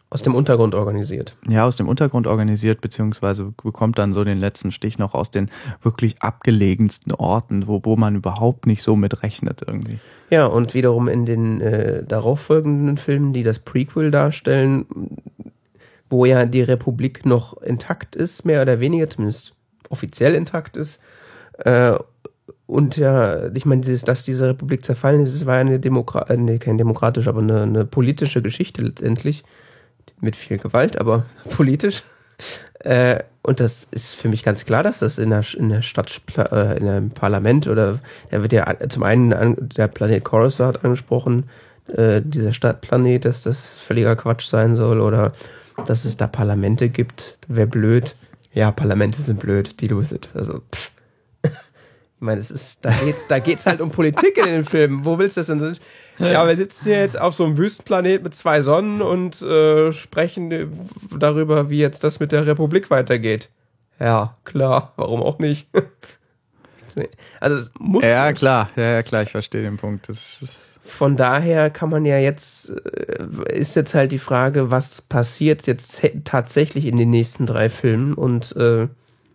Aus dem Untergrund organisiert. Ja, aus dem Untergrund organisiert, beziehungsweise bekommt dann so den letzten Stich noch aus den wirklich abgelegensten Orten, wo, wo man überhaupt nicht so mit rechnet irgendwie. Ja, und wiederum in den äh, darauffolgenden Filmen, die das Prequel darstellen, wo ja die Republik noch intakt ist, mehr oder weniger, zumindest offiziell intakt ist. Äh, und ja, ich meine, dieses, dass diese Republik zerfallen ist, es war ja eine Demokra- äh, nee, kein demokratische, aber eine, eine politische Geschichte letztendlich. Mit viel Gewalt, aber politisch. Äh, und das ist für mich ganz klar, dass das in der, in der Stadt, äh, in einem Parlament oder, da wird ja zum einen an, der Planet Coruscant angesprochen, äh, dieser Stadtplanet, dass das völliger Quatsch sein soll oder dass es da Parlamente gibt, wäre blöd. Ja, Parlamente sind blöd, deal with it. Also, pff. Ich meine, es ist, da geht's, da geht's halt um Politik in den Filmen. Wo willst du das denn? Ja, wir sitzen hier jetzt auf so einem Wüstenplanet mit zwei Sonnen und äh, sprechen darüber, wie jetzt das mit der Republik weitergeht. Ja, klar, warum auch nicht? Also es muss. Ja, klar, ja, ja, klar, ich verstehe den Punkt. Das ist Von daher kann man ja jetzt, äh, ist jetzt halt die Frage, was passiert jetzt tatsächlich in den nächsten drei Filmen und äh,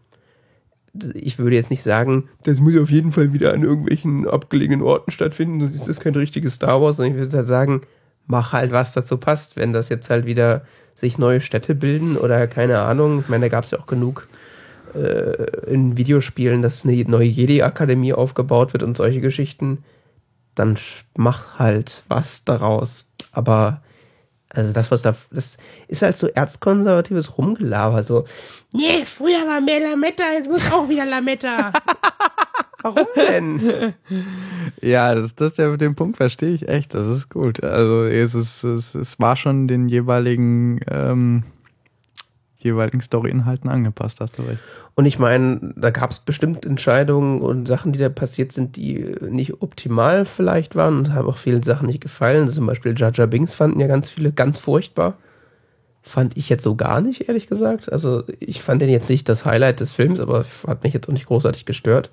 ich würde jetzt nicht sagen, das muss auf jeden Fall wieder an irgendwelchen abgelegenen Orten stattfinden, sonst ist das kein richtiges Star Wars, sondern ich würde halt sagen, mach halt, was dazu passt. Wenn das jetzt halt wieder sich neue Städte bilden oder keine Ahnung, ich meine, da gab es ja auch genug äh, in Videospielen, dass eine neue Jedi-Akademie aufgebaut wird und solche Geschichten, dann mach halt was daraus. Aber also das, was da, das ist halt so erzkonservatives Rumgelaber, so, Nee, früher war mehr Lametta, jetzt muss auch wieder Lametta. warum denn? ja, das, das ja, den Punkt verstehe ich echt. Das ist gut. Also es ist, es, es war schon den jeweiligen ähm, jeweiligen Story-Inhalten angepasst, hast du recht. Und ich meine, da gab es bestimmt Entscheidungen und Sachen, die da passiert sind, die nicht optimal vielleicht waren und haben auch vielen Sachen nicht gefallen. Zum Beispiel Jar Jar Binks fanden ja ganz viele ganz furchtbar. Fand ich jetzt so gar nicht, ehrlich gesagt. Also ich fand den jetzt nicht das Highlight des Films, aber hat mich jetzt auch nicht großartig gestört.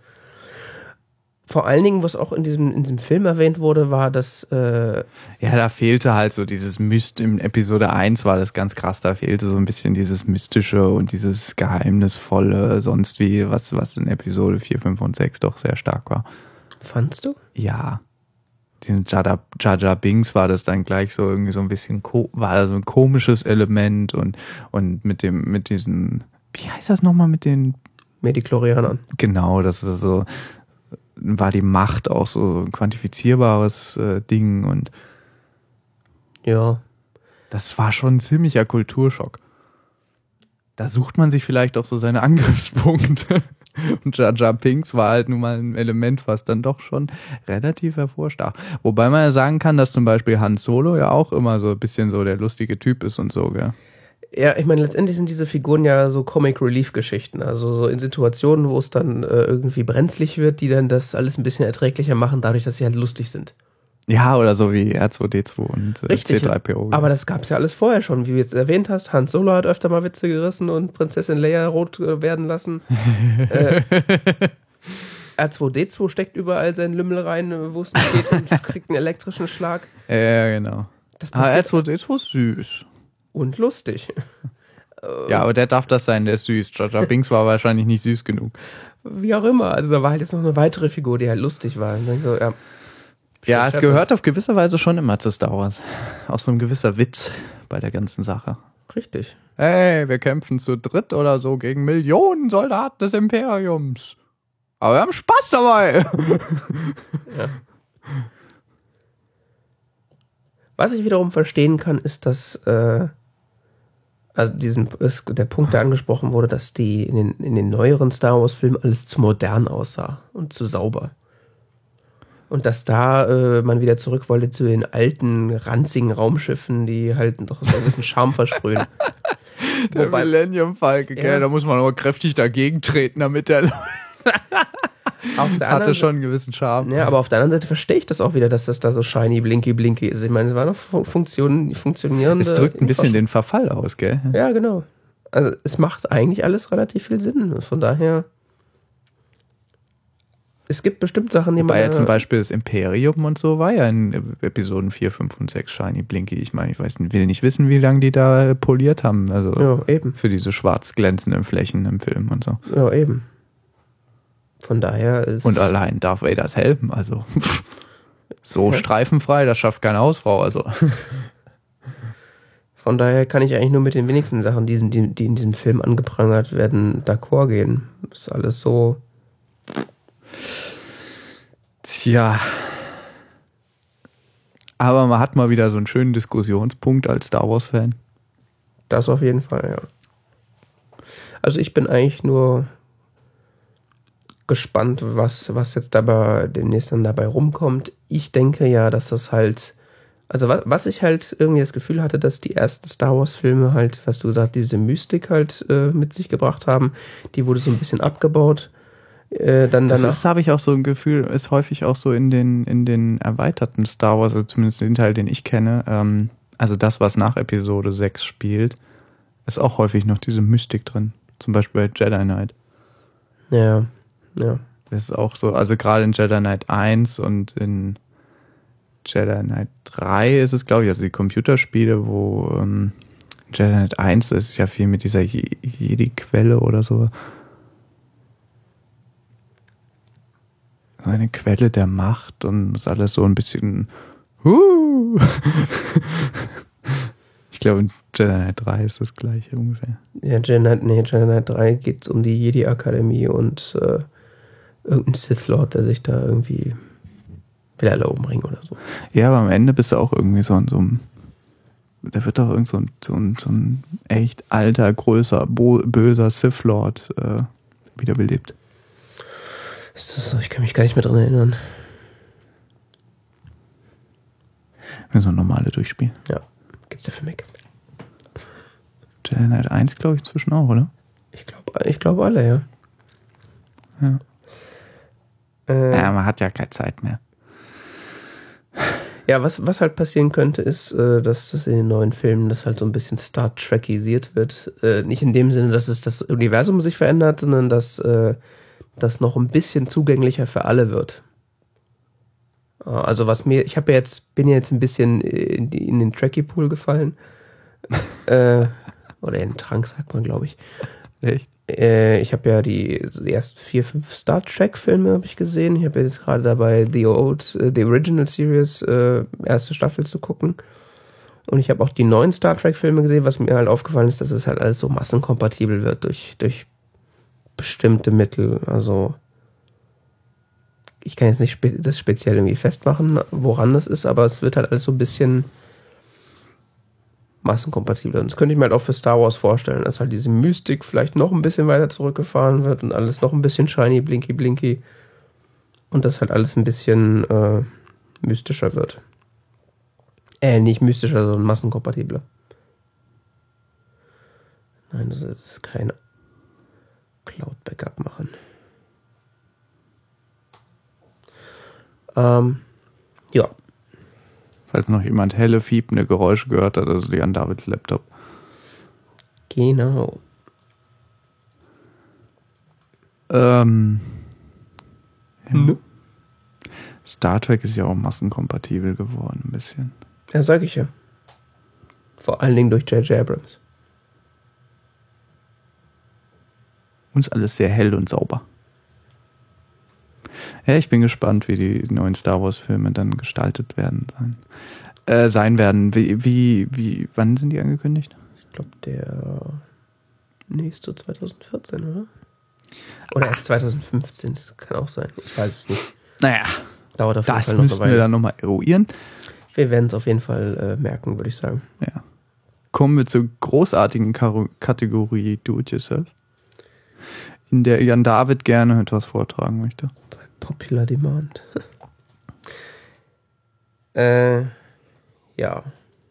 Vor allen Dingen, was auch in diesem, in diesem Film erwähnt wurde, war, dass äh ja, da fehlte halt so dieses Myst, in Episode eins war das ganz krass, da fehlte so ein bisschen dieses Mystische und dieses Geheimnisvolle, sonst wie, was, was in Episode vier, fünf und sechs doch sehr stark war. Fandst du? Ja. Diesen Jar Jar Binks war das dann gleich so irgendwie so ein bisschen, war so ein komisches Element und, und mit dem, mit diesem, wie heißt das nochmal mit den Mediklorianern. Genau, das ist so, war die Macht auch so ein quantifizierbares äh, Ding und ja. Das war schon ein ziemlicher Kulturschock. Da sucht man sich vielleicht auch so seine Angriffspunkte. Und Jar Jar Binks war halt nun mal ein Element, was dann doch schon relativ hervorstach. Wobei man ja sagen kann, dass zum Beispiel Han Solo ja auch immer so ein bisschen so der lustige Typ ist und so, gell? Ja, ich meine, letztendlich sind diese Figuren ja so Comic-Relief-Geschichten. Also so in Situationen, wo es dann äh, irgendwie brenzlig wird, die dann das alles ein bisschen erträglicher machen, dadurch, dass sie halt lustig sind. Ja, oder so wie R zwei D zwei und äh, Richtig, C drei P O. Aber das gab es ja alles vorher schon, wie du jetzt erwähnt hast. Han Solo hat öfter mal Witze gerissen und Prinzessin Leia rot äh, werden lassen. äh, R zwei D zwei steckt überall seinen Lümmel rein, wo es nicht geht, und kriegt einen elektrischen Schlag. Ja, genau. Das Aber R passiert zwei D zwei ist süß. und lustig. Ja, aber der darf das sein, der ist süß. Jar Jar Binks war wahrscheinlich nicht süß genug. Wie auch immer. Also da war halt jetzt noch eine weitere Figur, die halt lustig war. Und dann so, ja. Ja, es gehört auf gewisse Weise schon immer zu Star Wars. Auch so ein gewisser Witz bei der ganzen Sache. Richtig. Hey, wir kämpfen zu dritt oder so gegen Millionen Soldaten des Imperiums. Aber wir haben Spaß dabei. Ja. Was ich wiederum verstehen kann, ist, dass äh, also diesen ist der Punkt, der angesprochen wurde, dass die in den, in den neueren Star Wars Filmen alles zu modern aussah und zu sauber. Und dass da äh, man wieder zurück wollte zu den alten, ranzigen Raumschiffen, die halt doch so ein bisschen Charme versprühen. Der Wobei- Millennium Falcon, Ja. gell, da muss man aber kräftig dagegen treten, damit der Auf das der hatte anderen schon einen gewissen Charme. Ja, aber auf der anderen Seite verstehe ich das auch wieder, dass das da so shiny, blinky, blinky ist. Ich meine, es war noch Fun- Funktion, funktionierende... Es drückt ein bisschen den Verfall aus, gell? Ja, genau. Also es macht eigentlich alles relativ viel Sinn. Von daher es gibt bestimmt Sachen, die man... Wobei ja zum Beispiel das Imperium und so war ja in Episoden vier, fünf und sechs Shiny Blinky. Ich meine, ich weiß, will nicht wissen, wie lange die da poliert haben. Also ja, eben. für diese schwarz glänzenden Flächen im Film und so. Ja, eben. Von daher ist... Und allein Darth Vaders Helm, also so ja. streifenfrei, das schafft keine Hausfrau. Also. Von daher kann ich eigentlich nur mit den wenigsten Sachen, die, die, die in diesem Film angeprangert werden, d'accord gehen. Das ist alles so... Tja. Aber man hat mal wieder so einen schönen Diskussionspunkt als Star Wars-Fan. Das auf jeden Fall, ja. Also ich bin eigentlich nur gespannt, was, was jetzt dabei demnächst dann dabei rumkommt. Ich denke ja, dass das halt, also was, was ich halt irgendwie das Gefühl hatte, dass die ersten Star Wars-Filme halt, was du gesagt, diese Mystik halt äh, mit sich gebracht haben, die wurde so ein bisschen abgebaut. Äh, dann das danach, ist, habe ich auch so ein Gefühl, ist häufig auch so in den, in den erweiterten Star Wars, also zumindest den Teil, den ich kenne, ähm, also das, was nach Episode sechs spielt, ist auch häufig noch diese Mystik drin. Zum Beispiel bei Jedi Knight. Ja, ja. Das ist auch so, also gerade in Jedi Knight eins und in Jedi Knight drei ist es, glaube ich, also die Computerspiele, wo ähm, Jedi Knight eins ist ja viel mit dieser Je- Jedi-Quelle oder so. Eine Quelle der Macht und ist alles so ein bisschen uh. Ich glaube, in Jedi Knight drei ist das gleiche ungefähr. Ja, Jedi Knight, nee, Jedi Knight drei geht es um die Jedi-Akademie und äh, irgendein Sith-Lord, der sich da irgendwie will alle umbringen oder so. Ja, aber am Ende bist du auch irgendwie so, so ein, da wird doch irgend so ein, so ein, so ein echt alter, größer, bo- böser Sith-Lord äh, wiederbelebt. Ist das so? Ich kann mich gar nicht mehr dran erinnern. Wenn so normale durchspielen. Ja, gibt's ja für Mac. Jedi Knight eins, glaube ich, inzwischen auch, oder? Ich glaube ich glaub alle, ja. Ja. Äh, Ja, man hat ja keine Zeit mehr. Ja, was, was halt passieren könnte, ist, äh, dass das in den neuen Filmen das halt so ein bisschen Star Trekisiert wird. Äh, nicht in dem Sinne, dass es das Universum sich verändert, sondern dass äh, das noch ein bisschen zugänglicher für alle wird. Äh, also was mir, ich habe ja jetzt, bin ja jetzt ein bisschen in, die, in den Trekkie-Pool gefallen. äh, oder in den Trank, sagt man, glaube ich. Echt? Äh, ich habe ja die, die ersten vier, fünf Star Trek-Filme habe ich gesehen. Ich habe ja jetzt gerade dabei The Old, uh, The Original Series, äh, erste Staffel zu gucken. Und ich habe auch die neuen Star Trek-Filme gesehen, was mir halt aufgefallen ist, dass es halt alles so massenkompatibel wird durch, durch bestimmte Mittel. Also ich kann jetzt nicht spe- das speziell irgendwie festmachen, woran das ist, aber es wird halt alles so ein bisschen massenkompatibler. Und das könnte ich mir halt auch für Star Wars vorstellen, dass halt diese Mystik vielleicht noch ein bisschen weiter zurückgefahren wird und alles noch ein bisschen shiny, blinky, blinky. Und das halt alles ein bisschen äh, mystischer wird. Äh, nicht mystischer, sondern massenkompatibler. Nein, das ist kein Cloud-Backup machen. Ähm, ja. Falls noch jemand helle, fiepende Geräusche gehört hat, also die an Davids Laptop. Genau. Ähm, ja. Ne? Star Trek ist ja auch massenkompatibel geworden, ein bisschen. Ja, sag ich ja. Vor allen Dingen durch J J Abrams. Und ist alles sehr hell und sauber. Ja, ich bin gespannt, wie die neuen Star Wars Filme dann gestaltet werden sein, äh, sein werden. Wie, wie, wie, wann sind die angekündigt? Ich glaube, der nächste zwanzig vierzehn, oder? Oder erst zwanzig fünfzehn, das kann auch sein. Ich weiß es nicht. Naja, Dauert auf jeden das Fall noch müssen eine Weile. wir dann nochmal eruieren. Wir werden es auf jeden Fall äh, merken, würde ich sagen. Ja. Kommen wir zur großartigen Karo- Kategorie Do-It-Yourself, in der Jan David gerne etwas vortragen möchte. Popular Demand. äh, ja.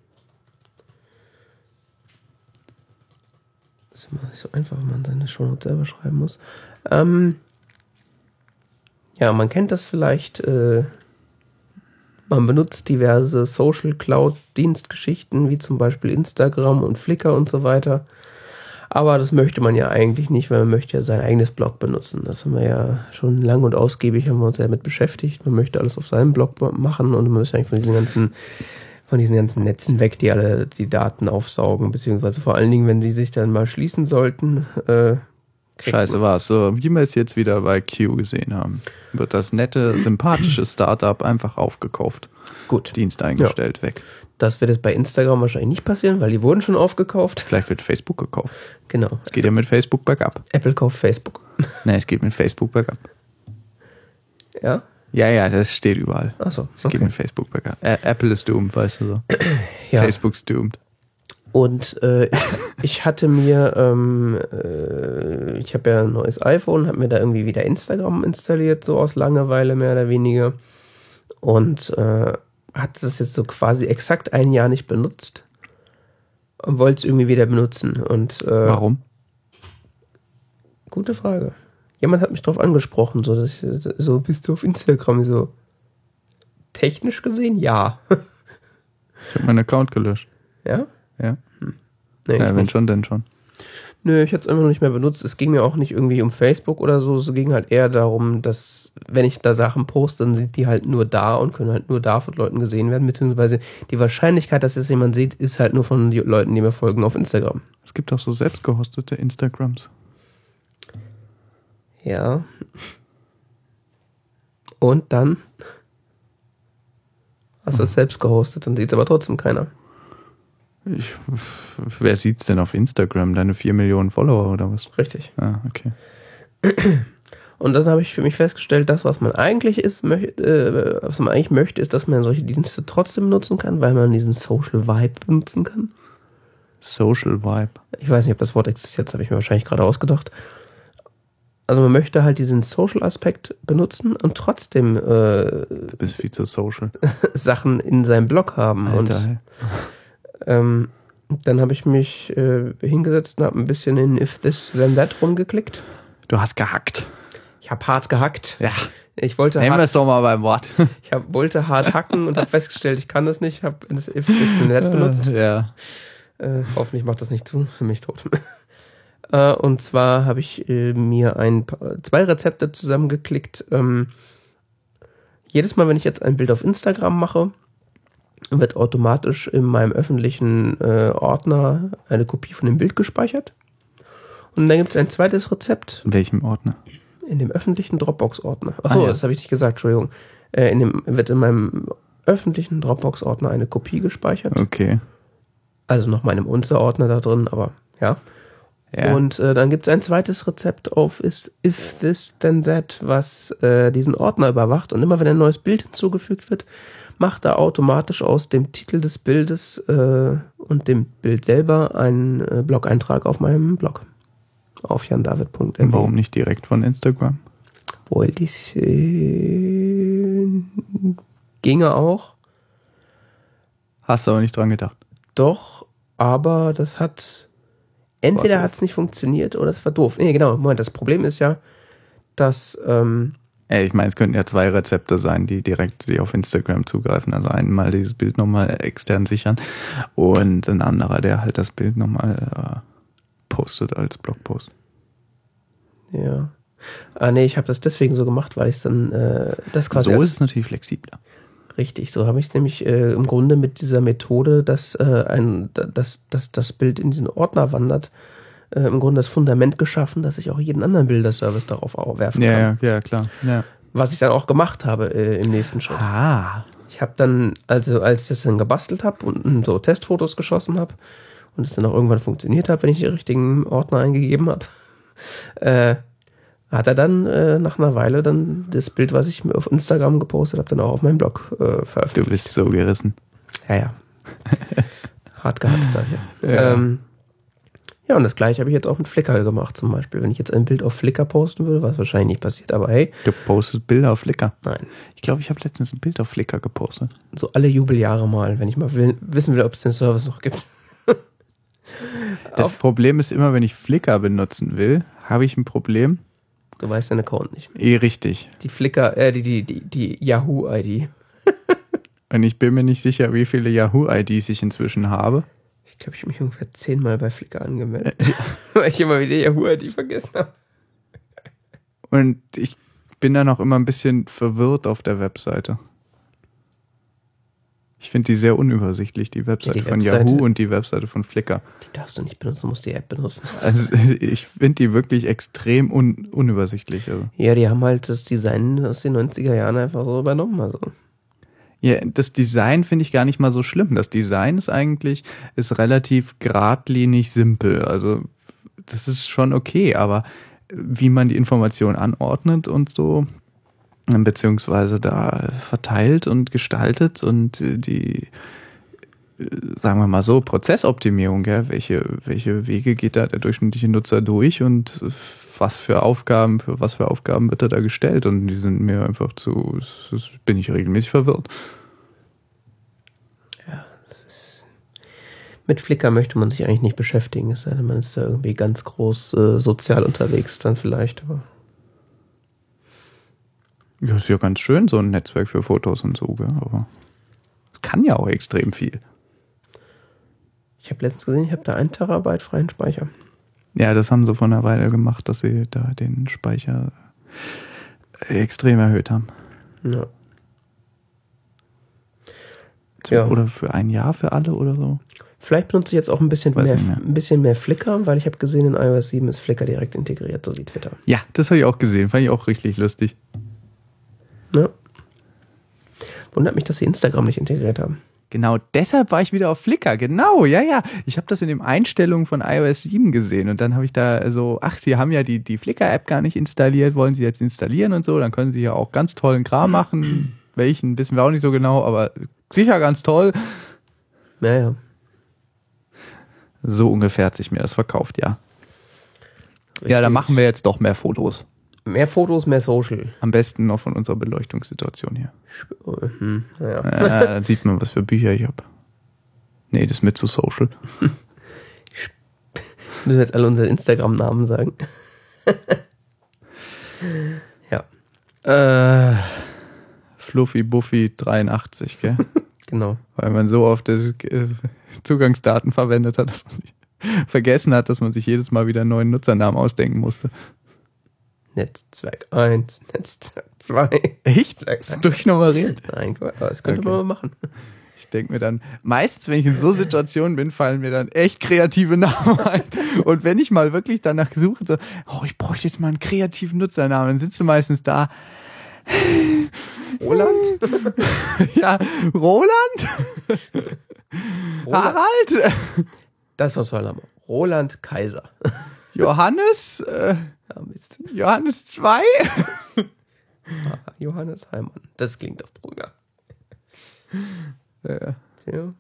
Das ist immer nicht so einfach, wenn man seine Shownotes selber schreiben muss. Ähm, ja, man kennt das vielleicht. Äh, man benutzt diverse Social Cloud Dienstgeschichten, wie zum Beispiel Instagram und Flickr und so weiter. Aber das möchte man ja eigentlich nicht, weil man möchte ja sein eigenes Blog benutzen. Das haben wir ja schon lang und ausgiebig, haben wir uns ja damit beschäftigt. Man möchte alles auf seinem Blog machen und man möchte eigentlich von diesen ganzen, von diesen ganzen Netzen weg, die alle die Daten aufsaugen, beziehungsweise vor allen Dingen, wenn sie sich dann mal schließen sollten. Äh, Scheiße war's. So, wie wir es jetzt wieder bei Q gesehen haben, wird das nette, sympathische Startup einfach aufgekauft. Gut. Dienst eingestellt, ja. Weg. Das wird jetzt bei Instagram wahrscheinlich nicht passieren, weil die wurden schon aufgekauft. Vielleicht wird Facebook gekauft. Genau. Es geht ja mit Facebook bergab. Apple kauft Facebook. Nein, es geht mit Facebook bergab. Ja? Ja, ja, das steht überall. Ach so, es okay. geht mit Facebook bergab. Ä- Apple ist doomed, weißt du so. Ja. Facebook ist doomed. Und äh, ich, ich hatte mir, ähm, äh, ich habe ja ein neues iPhone, habe mir da irgendwie wieder Instagram installiert, so aus Langeweile mehr oder weniger. Und äh, hatte das jetzt so quasi exakt ein Jahr nicht benutzt und wollte es irgendwie wieder benutzen. Und, äh, warum? Gute Frage. Jemand hat mich drauf angesprochen, so, dass ich, so bist du auf Instagram, so technisch gesehen, ja. Ich habe meinen Account gelöscht. Ja? Ja. Hm. Nee, ja, wenn nicht. Schon, dann schon. Nö, ich hätte es einfach noch nicht mehr benutzt. Es ging mir auch nicht irgendwie um Facebook oder so. Es ging halt eher darum, dass, wenn ich da Sachen poste, dann sind die halt nur da und können halt nur da von Leuten gesehen werden. Beziehungsweise die Wahrscheinlichkeit, dass das jemand sieht, ist halt nur von den Leuten, die mir folgen auf Instagram. Es gibt auch so selbst gehostete Instagrams. Ja. Und dann hast du es selbst gehostet, dann sieht es aber trotzdem keiner. Ich, wer sieht's denn auf Instagram? Deine vier Millionen Follower oder was? Richtig. Ah, okay. Und dann habe ich für mich festgestellt, das, was man eigentlich ist, möcht, äh, was man eigentlich möchte, ist, dass man solche Dienste trotzdem nutzen kann, weil man diesen Social Vibe benutzen kann. Social Vibe. Ich weiß nicht, ob das Wort existiert, das habe ich mir wahrscheinlich gerade ausgedacht. Also man möchte halt diesen Social-Aspekt benutzen und trotzdem äh, du bist viel zu social. Sachen in seinem Blog haben. Alter, und hey. ähm, dann habe ich mich äh, hingesetzt und habe ein bisschen in If This Then That rumgeklickt. Du hast gehackt. Ich habe hart gehackt. Ja. Ich wollte Nehmen wir es hart, doch mal beim Wort. ich hab, wollte hart hacken und habe festgestellt, ich kann das nicht. Ich habe das If This Then That benutzt. Ja. Äh, hoffentlich macht das nicht zu, für mich tot. äh, und zwar habe ich äh, mir ein paar, zwei Rezepte zusammengeklickt. Ähm, jedes Mal, wenn ich jetzt ein Bild auf Instagram mache, wird automatisch in meinem öffentlichen äh, Ordner eine Kopie von dem Bild gespeichert. Und dann gibt es ein zweites Rezept. In welchem Ordner? In dem öffentlichen Dropbox-Ordner. Achso, Ah, ja. das habe ich nicht gesagt, Entschuldigung. Äh, in dem, wird in meinem öffentlichen Dropbox-Ordner eine Kopie gespeichert. Okay. Also noch meinem Unterordner da drin, aber ja. Ja. Und äh, dann gibt es ein zweites Rezept auf is, If This Then That, was äh, diesen Ordner überwacht. Und immer wenn ein neues Bild hinzugefügt wird, macht er automatisch aus dem Titel des Bildes äh, und dem Bild selber einen äh, Blog-Eintrag auf meinem Blog. Auf jandavid punkt m e. Warum nicht direkt von Instagram? Wollte ich äh, ginge auch. Hast du aber nicht dran gedacht. Doch, aber das hat entweder hat es nicht funktioniert oder es war doof. Nee, genau, Moment, das Problem ist ja, dass ähm, Ey, ich meine, es könnten ja zwei Rezepte sein, die direkt sie auf Instagram zugreifen. Also einmal dieses Bild nochmal extern sichern und ein anderer, der halt das Bild nochmal äh, postet als Blogpost. ja. Ah nee, ich habe das deswegen so gemacht, weil ich es dann äh, das quasi So als, ist es natürlich flexibler. richtig, so habe ich es nämlich äh, im Grunde mit dieser Methode, dass äh, ein dass, dass das Bild in diesen Ordner wandert, äh, im Grunde das Fundament geschaffen, dass ich auch jeden anderen Bilderservice darauf werfen Ja, kann. ja, ja, klar. Ja. Was ich dann auch gemacht habe äh, im nächsten Schritt. Ah. Ich habe dann, also als ich das dann gebastelt habe und so Testfotos geschossen habe und es dann auch irgendwann funktioniert hat, wenn ich die richtigen Ordner eingegeben habe, äh, hat er dann äh, nach einer Weile dann das Bild, was ich auf Instagram gepostet habe, dann auch auf meinem Blog äh, veröffentlicht. Du bist so gerissen. Ja, ja. Hart gehackt, sag ich. Ja. Ja. Ähm, ja, und das gleiche habe ich jetzt auch mit Flickr gemacht zum Beispiel. Wenn ich jetzt ein Bild auf Flickr posten würde, was wahrscheinlich nicht passiert, aber hey. Du postest Bilder auf Flickr. Nein. Ich glaube, ich habe letztens ein Bild auf Flickr gepostet. So alle Jubeljahre mal, wenn ich mal will, wissen will, ob es den Service noch gibt. Das auf, Problem ist immer, wenn ich Flickr benutzen will, habe ich ein Problem. du weißt deinen Account nicht. Eh, richtig. Die Flickr, äh, die, die, die, die Yahoo-I D. Und ich bin mir nicht sicher, wie viele Yahoo-I Ds ich inzwischen habe. Ich glaube, ich habe mich ungefähr zehnmal bei Flickr angemeldet, weil ich immer wieder Yahoo I D vergessen habe. Und ich bin dann auch immer ein bisschen verwirrt auf der Webseite. Ich finde die sehr unübersichtlich, die Webseite Ja, die von Webseite- Yahoo und die Webseite von Flickr. Die darfst du nicht benutzen, du musst die App benutzen. Also ich finde die wirklich extrem un- unübersichtlich. Also. Ja, die haben halt das Design aus den neunziger Jahren einfach so übernommen. Also. Ja, das Design finde ich gar nicht mal so schlimm. Das Design ist eigentlich ist relativ geradlinig simpel. Also das ist schon okay, aber wie man die Information anordnet und so, beziehungsweise da verteilt und gestaltet und die, sagen wir mal so, Prozessoptimierung, gell? Welche, welche Wege geht da der durchschnittliche Nutzer durch und was für Aufgaben, für was für Aufgaben wird er da gestellt? Und die sind mir einfach zu, das bin ich regelmäßig verwirrt. Ja, das ist. Mit Flickr möchte man sich eigentlich nicht beschäftigen, es sei denn, man ist da irgendwie ganz groß äh, sozial unterwegs, dann vielleicht, aber. Ja, ist ja ganz schön, so ein Netzwerk für Fotos und so, gell? Aber kann ja auch extrem viel. Ich habe letztens gesehen, ich habe da ein Terabyte freien Speicher. Ja, das haben sie vor einer Weile gemacht, dass sie da den Speicher extrem erhöht haben. Ja. So, Ja. Oder für ein Jahr für alle oder so. Vielleicht benutze ich jetzt auch ein bisschen Weiß mehr, nicht mehr. ein bisschen mehr Flickr, weil ich habe gesehen, in iOS sieben ist Flickr direkt integriert, so wie Twitter. Ja, das habe ich auch gesehen. Fand ich auch richtig lustig. Ja. Wundert mich, dass sie Instagram nicht integriert haben. Genau, deshalb war ich wieder auf Flickr. Genau, ja, ja. Ich habe das in den Einstellungen von iOS sieben gesehen und dann habe ich da so, ach, Sie haben ja die, die Flickr-App gar nicht installiert, wollen Sie jetzt installieren und so, dann können Sie ja auch ganz tollen Kram machen. Welchen, wissen wir auch nicht so genau, aber sicher ganz toll. Naja. So ungefähr hat sich mir das verkauft, ja. Ja, dann machen wir jetzt doch mehr Fotos. Mehr Fotos, mehr Social. Am besten noch von unserer Beleuchtungssituation hier. Hm, naja. Ja, dann sieht man, was für Bücher ich habe. Nee, das ist mit zu social. Müssen wir jetzt alle unsere Instagram-Namen sagen? Ja, Äh, Fluffy Buffy dreiundachtzig, gell? genau. Weil man so oft das, äh, Zugangsdaten verwendet hat, dass man sich vergessen hat, dass man sich jedes Mal wieder einen neuen Nutzernamen ausdenken musste. Netzwerk eins, Netzwerk zwei. Echt? Netzwerk Das ist durchnummeriert. Nein, das könnte Okay. man mal machen. Ich denke mir dann, meistens, wenn ich in so Situationen bin, fallen mir dann echt kreative Namen ein. Und wenn ich mal wirklich danach suche, so, oh, ich bräuchte jetzt mal einen kreativen Nutzernamen, dann sitzt du meistens da. Roland? Ja, Roland? Roland. Harald? Das ist doch toll Name. Roland Kaiser. Johannes? Äh, Ja, Mist. Johannes zwei? Ah, Johannes Heimann. Das klingt doch Brügger. Ja. Ja.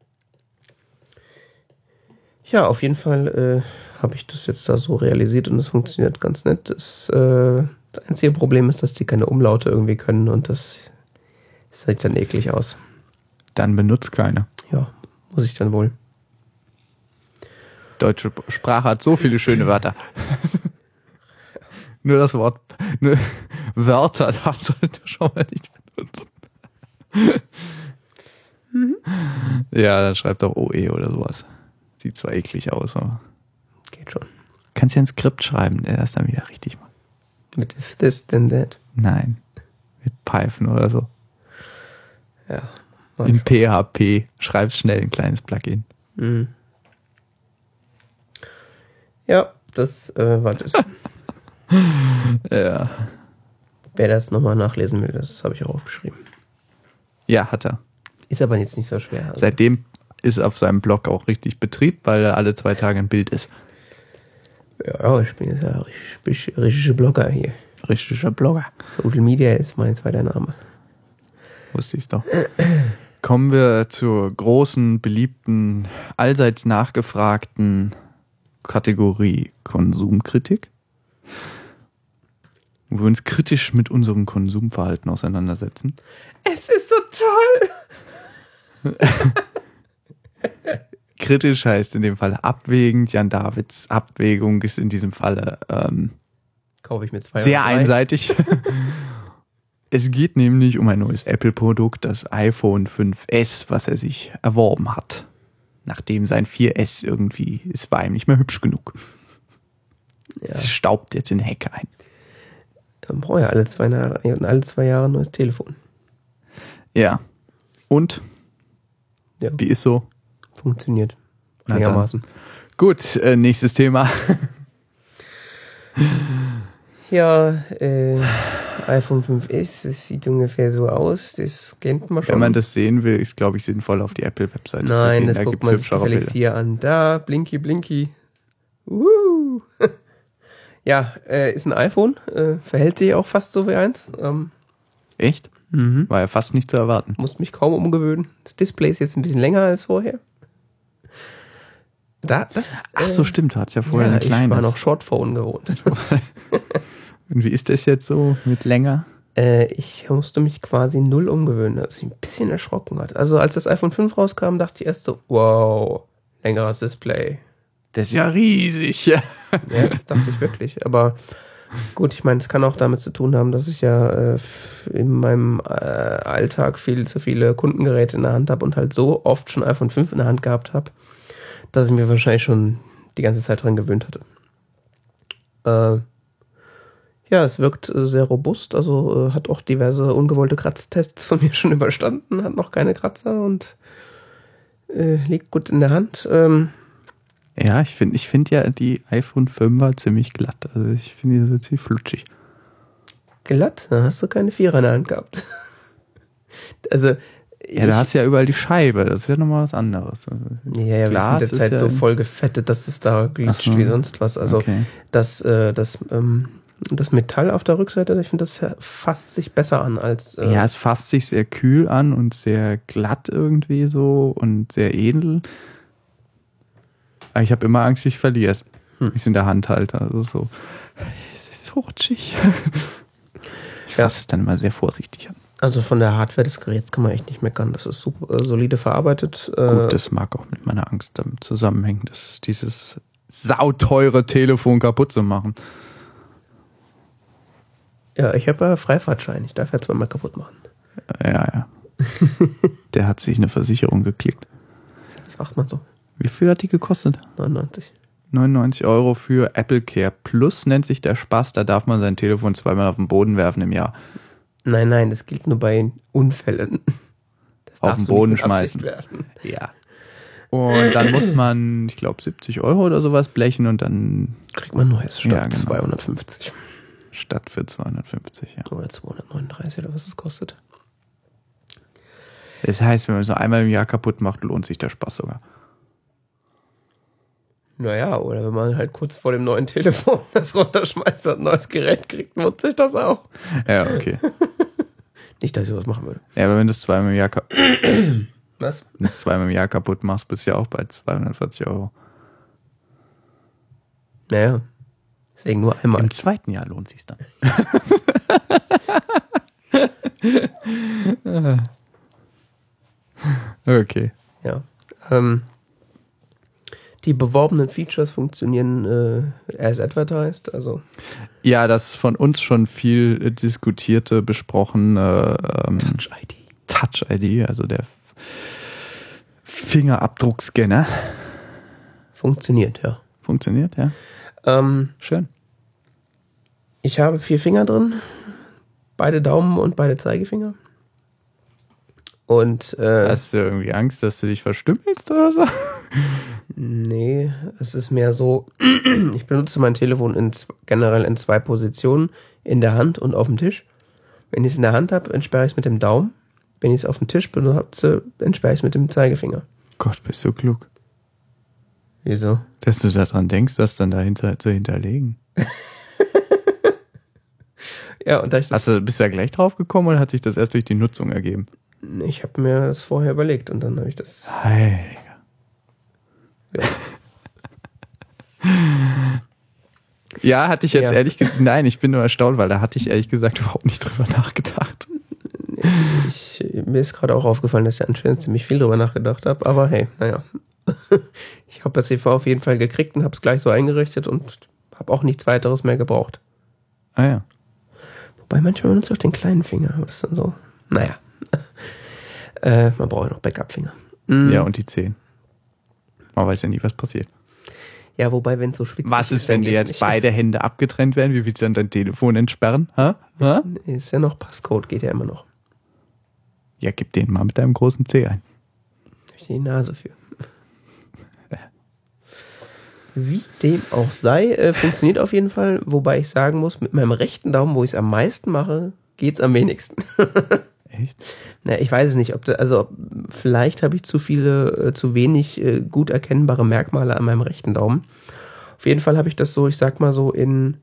Ja, auf jeden Fall äh, habe ich das jetzt da so realisiert und es funktioniert ganz nett. Das, äh, das einzige Problem ist, dass die keine Umlaute irgendwie können und das sieht dann eklig aus. Dann benutzt keine. Ja, muss ich dann wohl. Deutsche Sprache hat so viele schöne Wörter. Nur das Wort, nur Wörter darf sollte schon mal nicht benutzen. Mhm. Ja, dann schreibt doch O E oder sowas. Sieht zwar eklig aus, aber Geht schon. kannst ja ein Skript schreiben, der das dann wieder richtig macht. Mit if this, then that. Nein, mit Python oder so. Ja. In P H P. Schreib schnell ein kleines Plugin. Mhm. Ja, das äh, war das. Ja. Wer das nochmal nachlesen will, das habe ich auch aufgeschrieben. Ja, hat er. Ist aber jetzt nicht so schwer. Also. Seitdem ist auf seinem Blog auch richtig Betrieb, weil er alle zwei Tage ein Bild ist. Ja, ich bin jetzt ja richtig, richtiger Blogger hier. Richtiger Blogger. Social Media ist mein zweiter Name. Wusste ich's doch. Kommen wir zur großen, beliebten, allseits nachgefragten Kategorie Konsumkritik. Wo wir uns kritisch mit unserem Konsumverhalten auseinandersetzen. Es ist so toll! Kritisch heißt in dem Fall abwägend. Jan Davids Abwägung ist in diesem Falle ähm, Kaufe ich mir zwei sehr oder drei. einseitig. Es geht nämlich um ein neues Apple-Produkt, das iPhone fünf S, was er sich erworben hat. Nachdem sein vier S irgendwie, es war ihm nicht mehr hübsch genug. Ja. Es staubt jetzt in die Hecke ein. Dann braucht ja alle zwei Jahre, alle zwei Jahre ein neues Telefon. Ja. Und? Ja. Wie ist so? Funktioniert. Na Einigermaßen. Gut, äh, nächstes Thema. Ja, äh, iPhone fünf S, das sieht ungefähr so aus, das kennt man schon. Wenn man das sehen will, ist, glaube ich, sinnvoll, auf die Apple-Webseite zu Nein, gehen. das Da guckt gibt man es sich hübschere gefälligst Bilder. hier an. Da, blinky, blinky. Uh. Ja, äh, ist ein iPhone, äh, verhält sich auch fast so wie eins. Ähm, Echt? mhm. War ja fast nicht zu erwarten. Musste mich kaum umgewöhnen. Das Display ist jetzt ein bisschen länger als vorher. Da, das, Ach so, äh, stimmt, du hattest ja vorher ja, ein kleines. ich war noch Shortphone gewohnt. Und wie ist das jetzt so mit länger? Äh, ich musste mich quasi null umgewöhnen, was mich ein bisschen erschrocken hat. Also als das iPhone fünf rauskam, dachte ich erst so, wow, längeres Display. Das ist ja riesig. Ja. Ja, das dachte ich wirklich. Aber gut, ich meine, es kann auch damit zu tun haben, dass ich ja äh, in meinem äh, Alltag viel zu viele Kundengeräte in der Hand habe und halt so oft schon iPhone fünf in der Hand gehabt habe, dass ich mir wahrscheinlich schon die ganze Zeit dran gewöhnt hatte. Äh, ja, es wirkt äh, sehr robust, also äh, hat auch diverse ungewollte Kratztests von mir schon überstanden, hat noch keine Kratzer und äh, liegt gut in der Hand. Ähm, Ja, ich finde ich find ja die iPhone fünfer ziemlich glatt. Also ich finde die so ziemlich flutschig. glatt, da hast du keine Vierer in der Hand gehabt. Also, Ja, da hast du ja überall die Scheibe. Das ist ja nochmal was anderes. Also Ja, ja, Glas wir sind derzeit ist ja so voll gefettet, dass es da glitscht Ach so. wie sonst was. Also Okay. das, äh, das, ähm, das Metall auf der Rückseite, ich finde, das ver- fasst sich besser an als... Äh, Ja, es fasst sich sehr kühl an und sehr glatt irgendwie so und sehr edel. Aber ich habe immer Angst, ich verliere es. Hm. Ich es in der Hand halte. Also so, es ist so rutschig. Ich Ja. fasse es dann immer sehr vorsichtig an. Also von der Hardware des Geräts kann man echt nicht meckern. Das ist super äh, solide verarbeitet. Äh, Gut, das mag auch mit meiner Angst damit zusammenhängen, dass dieses sauteure Telefon kaputt zu machen. ja, ich habe ja Freifahrtschein. Ich darf ja zweimal kaputt machen. Ja, ja. Der hat sich eine Versicherung geklickt. Das macht man so. Wie viel hat die gekostet? neunundneunzig. neunundneunzig Euro für Apple Care Plus nennt sich der Spaß. Da darf man sein Telefon zweimal auf den Boden werfen im Jahr. Nein, nein, das gilt nur bei Unfällen. Das Auf darfst den du nicht Boden mit Absicht schmeißen. werfen. Ja. Und dann muss man, ich glaube, siebzig Euro oder sowas blechen und dann Kriegt man neues statt Ja, genau. zweihundertfünfzig. statt für zweihundertfünfzig, ja. Oder zweihundertneununddreißig oder was es kostet. Das heißt, wenn man so einmal im Jahr kaputt macht, lohnt sich der Spaß sogar. Naja, oder wenn man halt kurz vor dem neuen Telefon das runterschmeißt und ein neues Gerät kriegt, lohnt sich das auch. Ja, okay. Nicht, dass ich was machen würde. Ja, aber wenn du es zweimal im Jahr, ka- Was? wenn du es zweimal im Jahr kaputt machst, bist du ja auch bei zweihundertvierzig Euro. Naja, deswegen nur einmal. Im zweiten Jahr lohnt sich's dann. Okay. Ja. Ähm, die beworbenen Features funktionieren äh, as advertised, also Ja, das von uns schon viel äh, diskutierte, besprochene ähm, Touch-I D. Touch-I D, also der F- Fingerabdruckscanner. Funktioniert, ja. Funktioniert, ja. Ähm, Schön. ich habe vier Finger drin, beide Daumen und beide Zeigefinger. Und äh, Hast du irgendwie Angst, dass du dich verstümmelst oder so? nee, es ist mehr so, ich benutze mein Telefon in, z- generell in zwei Positionen, in der Hand und auf dem Tisch. Wenn ich es in der Hand habe, entsperre ich es mit dem Daumen. Wenn ich es auf dem Tisch benutze, entsperre ich es mit dem Zeigefinger. Gott, bist du klug. Wieso? Dass du daran denkst, das dann dahinter zu hinterlegen. Ja, und da ich das, Hast du, bist du da gleich drauf gekommen oder hat sich das erst durch die Nutzung ergeben? ich habe mir das vorher überlegt und dann habe ich das, Heiliger. ja. Ja, hatte ich jetzt Ja. ehrlich gesagt, nein, ich bin nur erstaunt, weil da hatte ich ehrlich gesagt überhaupt nicht drüber nachgedacht. Ich, mir ist gerade auch aufgefallen, dass ich anscheinend ziemlich viel drüber nachgedacht habe, aber hey, naja. Ich habe das E V auf jeden Fall gekriegt und habe es gleich so eingerichtet und habe auch nichts weiteres mehr gebraucht. Ah ja. Wobei manchmal benutzt auch den kleinen Finger, aber das ist dann so, naja. äh, man braucht ja noch Backup-Finger. Mm, Ja, und die zehn. Man weiß ja nie, was passiert. Ja, wobei, wenn es so schwitzig ist. Was ist, wenn dann dir geht's jetzt nicht. beide Hände abgetrennt werden? Wie willst du dann dein Telefon entsperren? Ha? Ha? Ist ja noch Passcode, geht ja immer noch. Ja, gib den mal mit deinem großen C ein. Da hab ich die Nase für. Wie dem auch sei, äh, funktioniert auf jeden Fall, wobei ich sagen muss, mit meinem rechten Daumen, wo ich es am meisten mache, geht's am wenigsten. Echt? Na, ich weiß es nicht, ob da, also ob, vielleicht habe ich zu viele, äh, zu wenig äh, gut erkennbare Merkmale an meinem rechten Daumen. Auf jeden Fall habe ich das so, ich sag mal so, in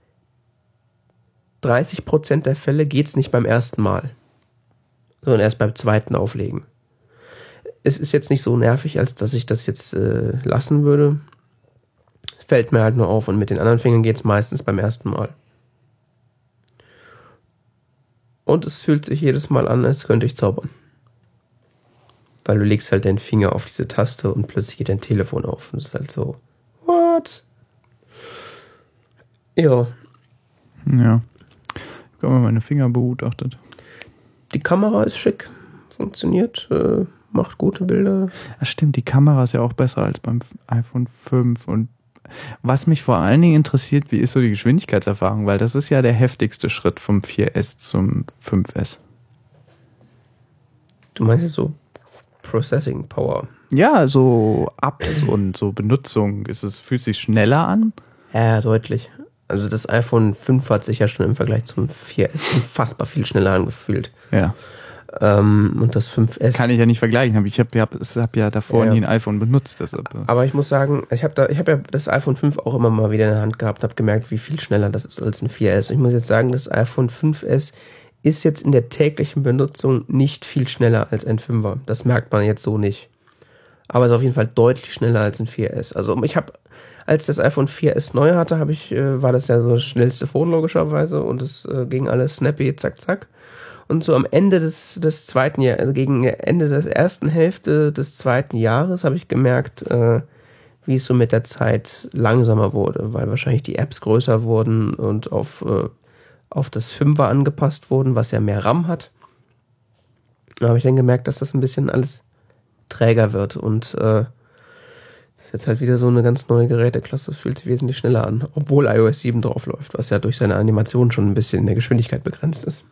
dreißig Prozent der Fälle geht's nicht beim ersten Mal, sondern erst beim zweiten Auflegen. Es ist jetzt nicht so nervig, als dass ich das jetzt äh, lassen würde. Fällt mir halt nur auf und mit den anderen Fingern geht es meistens beim ersten Mal. Und es fühlt sich jedes Mal an, als könnte ich zaubern. Weil du legst halt deinen Finger auf diese Taste und plötzlich geht dein Telefon auf. Und es ist halt so, what? Ja. Ja. Ich habe mal meine Finger begutachtet. Die Kamera ist schick. Funktioniert, äh, macht gute Bilder. Ach stimmt, die Kamera ist ja auch besser als beim iPhone fünf. Und was mich vor allen Dingen interessiert, wie ist so die Geschwindigkeitserfahrung? Weil das ist ja der heftigste Schritt vom vier S zum fünf S. Du meinst jetzt so Processing Power? Ja, so Apps und so Benutzung. Ist es, fühlt sich schneller an? Ja, deutlich. Also das iPhone fünf hat sich ja schon im Vergleich zum vier S unfassbar viel schneller angefühlt. Ja. Ähm, und das fünf S. Kann ich ja nicht vergleichen. Ich habe ja, hab ja davor Ja. nie ein iPhone benutzt. Deshalb. Aber ich muss sagen, ich habe da, ich habe ja das iPhone fünf auch immer mal wieder in der Hand gehabt, habe gemerkt, wie viel schneller das ist als ein vier S. Ich muss jetzt sagen, das iPhone fünf S ist jetzt in der täglichen Benutzung nicht viel schneller als ein fünfer. Das merkt man jetzt so nicht. Aber es ist auf jeden Fall deutlich schneller als ein vier S. Also ich habe, als das iPhone vier S neu hatte, habe ich, äh, war das ja so das schnellste Phone logischerweise und es äh, ging alles snappy, zack, zack. Und so am Ende des, des zweiten Jahres, also gegen Ende der ersten Hälfte des zweiten Jahres habe ich gemerkt, äh, wie es so mit der Zeit langsamer wurde, weil wahrscheinlich die Apps größer wurden und auf, äh, auf das fünfer angepasst wurden, was ja mehr RAM hat. Da habe ich dann gemerkt, dass das ein bisschen alles träger wird und äh, das ist jetzt halt wieder so eine ganz neue Geräteklasse, fühlt sich wesentlich schneller an, obwohl i O S sieben drauf läuft, was ja durch seine Animation schon ein bisschen in der Geschwindigkeit begrenzt ist.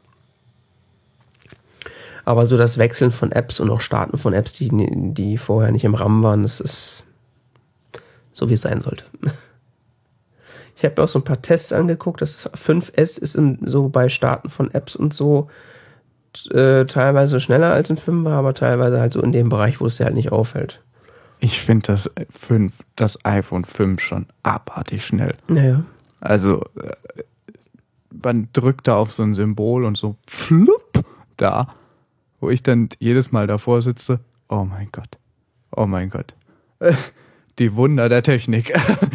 Aber so das Wechseln von Apps und auch Starten von Apps, die, die vorher nicht im RAM waren, das ist so, wie es sein sollte. Ich habe mir auch so ein paar Tests angeguckt. Das fünf S ist in, so bei Starten von Apps und so äh, teilweise schneller als ein fünfer, aber teilweise halt so in dem Bereich, wo es dir halt nicht auffällt. Ich finde das fünf, das iPhone fünf schon abartig schnell. Naja. Also äh, man drückt da auf so ein Symbol und so flupp da, wo ich dann jedes Mal davor sitze, oh mein Gott, oh mein Gott, die Wunder der Technik.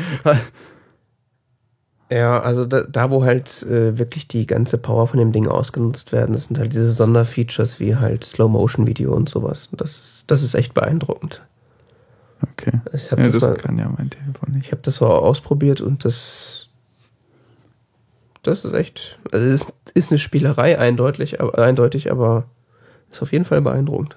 Ja, also da, da wo halt äh, wirklich die ganze Power von dem Ding ausgenutzt werden, das sind halt diese Sonderfeatures wie halt Slow-Motion-Video und sowas. Das ist, das ist echt beeindruckend. Okay, Ich hab ja, das das mal, kann ja mein Telefon nicht. ich habe das so ausprobiert und das das ist echt, also es ist, ist eine Spielerei eindeutig, aber, eindeutig, aber ist auf jeden Fall beeindruckend.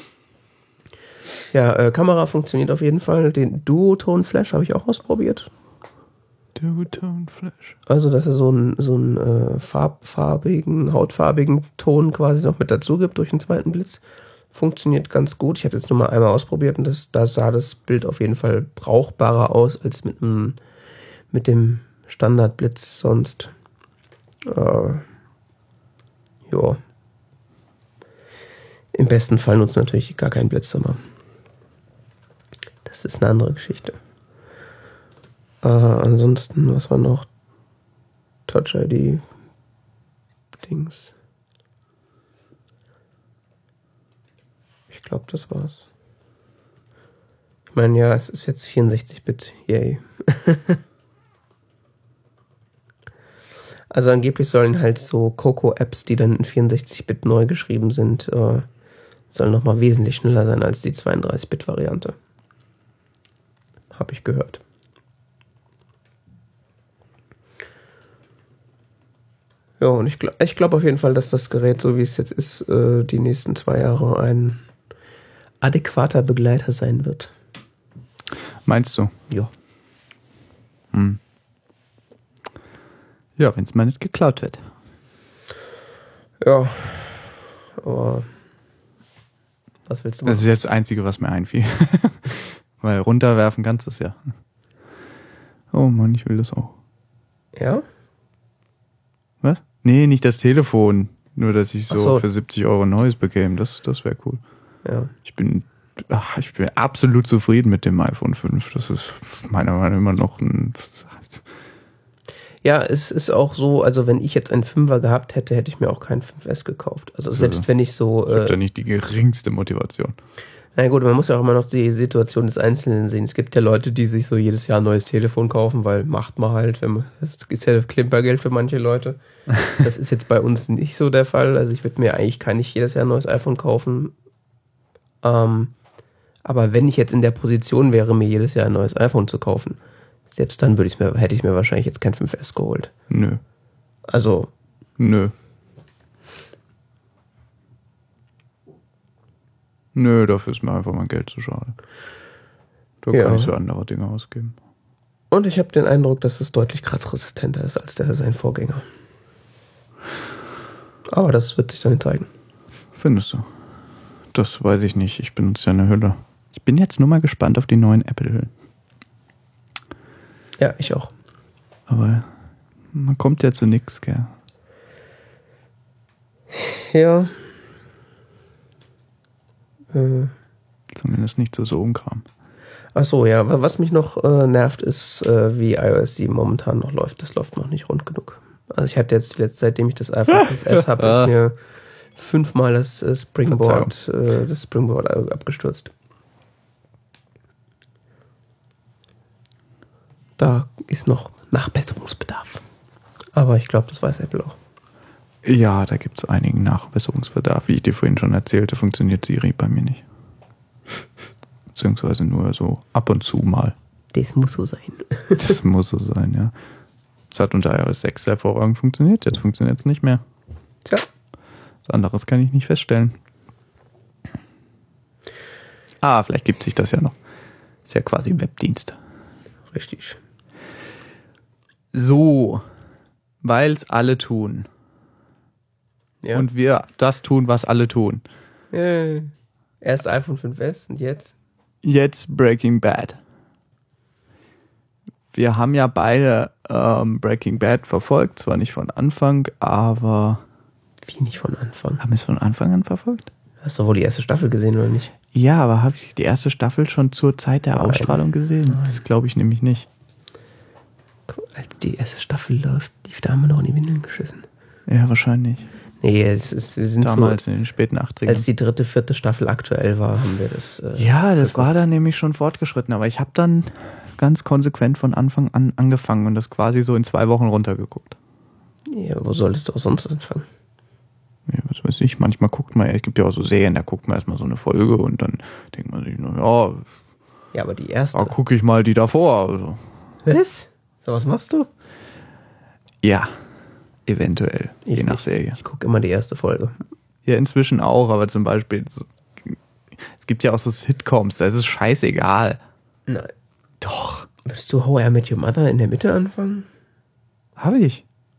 Ja, äh, Kamera funktioniert auf jeden Fall. Den Duotone-Flash habe ich auch ausprobiert. Duotone Flash. Also, dass er so einen so einen, äh, farb, farbigen, hautfarbigen Ton quasi noch mit dazu gibt durch den zweiten Blitz. Funktioniert ganz gut. Ich habe jetzt nur mal einmal ausprobiert und das, da sah das Bild auf jeden Fall brauchbarer aus als mit, einem, mit dem Standardblitz sonst. Äh, ja. Im besten Fall nutzt natürlich gar keinen Blitzsummer. Das ist eine andere Geschichte. Äh, ansonsten, was war noch? Touch I D Dings. Ich glaube, das war's. Ich meine, ja, es ist jetzt vierundsechzig Bit. Yay. Also angeblich sollen halt so Coco-Apps, die dann in vierundsechzig Bit neu geschrieben sind, äh, sollen nochmal wesentlich schneller sein als die zweiunddreißig Bit Variante. Hab ich gehört. Ja, und ich, gl- ich glaube auf jeden Fall, dass das Gerät, so wie es jetzt ist, äh, die nächsten zwei Jahre ein adäquater Begleiter sein wird. Meinst du? Ja. Hm. Ja, wenn es mal nicht geklaut wird. Ja. Aber was willst du machen? Das ist jetzt das Einzige, was mir einfiel. Weil runterwerfen kannst du es ja. Oh Mann, ich will das auch. Ja? Was? Nee, nicht das Telefon. Nur, dass ich so, so. für siebzig Euro ein neues bekäme. Das, das wäre cool. Ja. Ich bin, ach, ich bin absolut zufrieden mit dem iPhone fünf. Das ist meiner Meinung nach immer noch ein... Ja, es ist auch so, also wenn ich jetzt einen Fünfer gehabt hätte, hätte ich mir auch keinen fünf S gekauft. Also selbst Also, wenn ich so... Ich habe Äh, da nicht die geringste Motivation. na gut, man muss ja auch immer noch die Situation des Einzelnen sehen. Es gibt ja Leute, die sich so jedes Jahr ein neues Telefon kaufen, weil macht man halt, wenn man, das ist ja Klimpergeld für manche Leute. Das ist jetzt bei uns nicht so der Fall. Also ich würde mir eigentlich kann nicht jedes Jahr ein neues iPhone kaufen. Ähm, aber wenn ich jetzt in der Position wäre, mir jedes Jahr ein neues iPhone zu kaufen, selbst dann würde ich mir, hätte ich mir wahrscheinlich jetzt kein fünf S geholt. Nö. Also, Nö. Nö, dafür ist mir einfach mein Geld zu schade. Da Ja. kann ich für andere Dinge ausgeben. und ich habe den Eindruck, dass es deutlich kratzresistenter ist als der sein Vorgänger. Aber das wird sich dann zeigen. Findest du? Das weiß ich nicht. Ich benutze ja eine Hülle. Ich bin jetzt nur mal gespannt auf die neuen Apple-Hüllen. Ja, ich auch. Aber man kommt ja zu nix, gell? Ja. Äh. Zumindest nicht zu so Unkram. Ach so, ja. Was mich noch äh, nervt, ist, äh, wie iOS sieben momentan noch läuft. Das läuft noch nicht rund genug. Also ich hatte jetzt, jetzt seitdem ich das iPhone fünf S habe, ist mir fünfmal das äh, Springboard, äh, das Springboard abgestürzt. Da ist noch Nachbesserungsbedarf. Aber ich glaube, das weiß Apple auch. Ja, da gibt es einigen Nachbesserungsbedarf. Wie ich dir vorhin schon erzählte, funktioniert Siri bei mir nicht. Beziehungsweise nur so ab und zu mal. Das muss so sein. Das muss so sein, ja. Es hat unter iOS sechs hervorragend funktioniert, jetzt funktioniert es nicht mehr. Tja. Was anderes kann ich nicht feststellen. Ah, vielleicht gibt sich das ja noch. Ist ja quasi ein Webdienst. Richtig. So, weil es alle tun. Ja. Und wir das tun, was alle tun. Äh, erst iPhone fünf S und jetzt? Jetzt Breaking Bad. Wir haben ja beide ähm, Breaking Bad verfolgt, zwar nicht von Anfang, aber... Wie nicht von Anfang? Haben wir es von Anfang an verfolgt? Hast du wohl die erste Staffel gesehen oder nicht? Ja, aber habe ich die erste Staffel schon zur Zeit der Nein. Ausstrahlung gesehen? Nein. Das glaube ich nämlich nicht. Als die erste Staffel läuft, lief da haben wir noch in die Windeln geschissen. Ja, wahrscheinlich. Nee, es ist, wir sind Damals so, in den späten achtzigern. als die dritte, vierte Staffel aktuell war, haben wir das. Äh, Ja, das geguckt. war dann nämlich schon fortgeschritten, aber ich habe dann ganz konsequent von Anfang an angefangen und das quasi so in zwei Wochen runtergeguckt. Ja, wo solltest du auch sonst anfangen? Ja, was weiß ich, manchmal guckt man, es gibt ja auch so Serien, da guckt man erstmal so eine Folge und dann denkt man sich, na ja, Ja, aber die erste. da gucke ich mal die davor. Also. Was? So was machst du? Ja, eventuell, Ich je nach nicht. Serie. Ich gucke immer die erste Folge. Ja, inzwischen auch, aber zum Beispiel, so, es gibt ja auch so Sitcoms, da ist es scheißegal. Nein. Doch, Würdest du How I Met Your Mother in der Mitte anfangen? habe ich.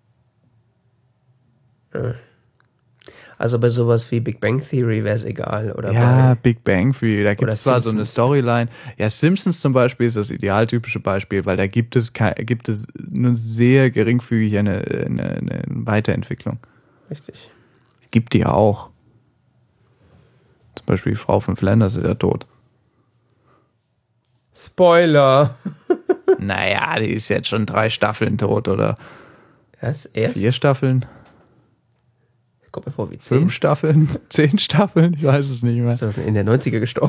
Also bei sowas wie Big Bang Theory wäre es egal. Oder Ja, bei, Big Bang Theory, da gibt Oder es zwar so eine Simpsons. Storyline. Ja, Simpsons zum Beispiel ist das idealtypische Beispiel, weil da gibt es kei- gibt es nur sehr geringfügig eine, eine, eine Weiterentwicklung. Richtig. Gibt die ja auch. Zum Beispiel die Frau von Flanders ist ja tot. Spoiler! Naja, die ist jetzt schon drei Staffeln tot oder Das erst? vier Staffeln, Das kommt mir vor wie zehn. fünf Staffeln, zehn Staffeln, ich weiß es nicht mehr. Ist doch schon in der neunziger gestorben.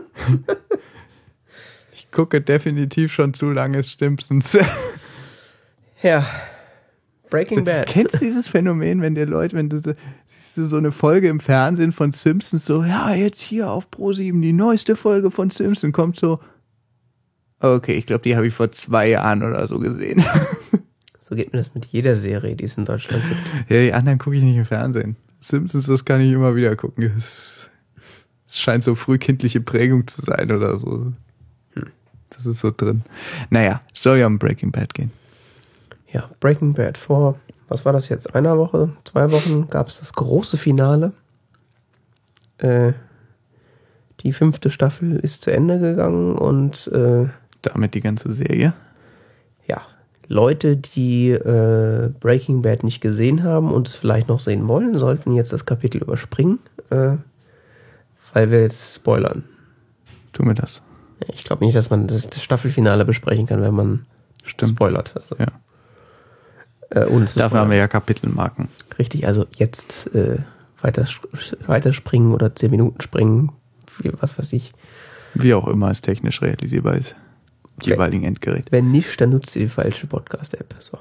Ich gucke definitiv schon zu lange Simpsons. Ja. Breaking Bad. Kennst du dieses Phänomen, wenn dir Leute, wenn du so, siehst du so eine Folge im Fernsehen von Simpsons, so, ja, jetzt hier auf ProSieben, die neueste Folge von Simpsons, kommt so, okay, ich glaube, die habe ich vor zwei Jahren oder so gesehen. So geht mir das mit jeder Serie, die es in Deutschland gibt. Ja, die anderen gucke ich nicht im Fernsehen. Simpsons, das kann ich immer wieder gucken. Es, es scheint so frühkindliche Prägung zu sein oder so. Das ist so drin. Naja, es soll ja um Breaking Bad gehen. Ja, Breaking Bad. Vor, was war das jetzt, einer Woche, zwei Wochen gab es das große Finale. Äh, die fünfte Staffel ist zu Ende gegangen und äh, Damit die ganze Serie. ja, Leute, die äh, Breaking Bad nicht gesehen haben und es vielleicht noch sehen wollen, sollten jetzt das Kapitel überspringen, äh, weil wir jetzt spoilern. Tu mir das. Ich glaube nicht, dass man das Staffelfinale besprechen kann, wenn man Stimmt. spoilert. Also, Ja. äh, ohne zu Dafür spoilern. haben wir ja Kapitelmarken. Richtig, also jetzt äh, weiter, weiter springen oder zehn Minuten springen, wie, was weiß ich. Wie auch immer es technisch realisierbar ist. Die jeweiligen Endgeräte. Wenn nicht, dann nutzt ihr die falsche Podcast-App. So.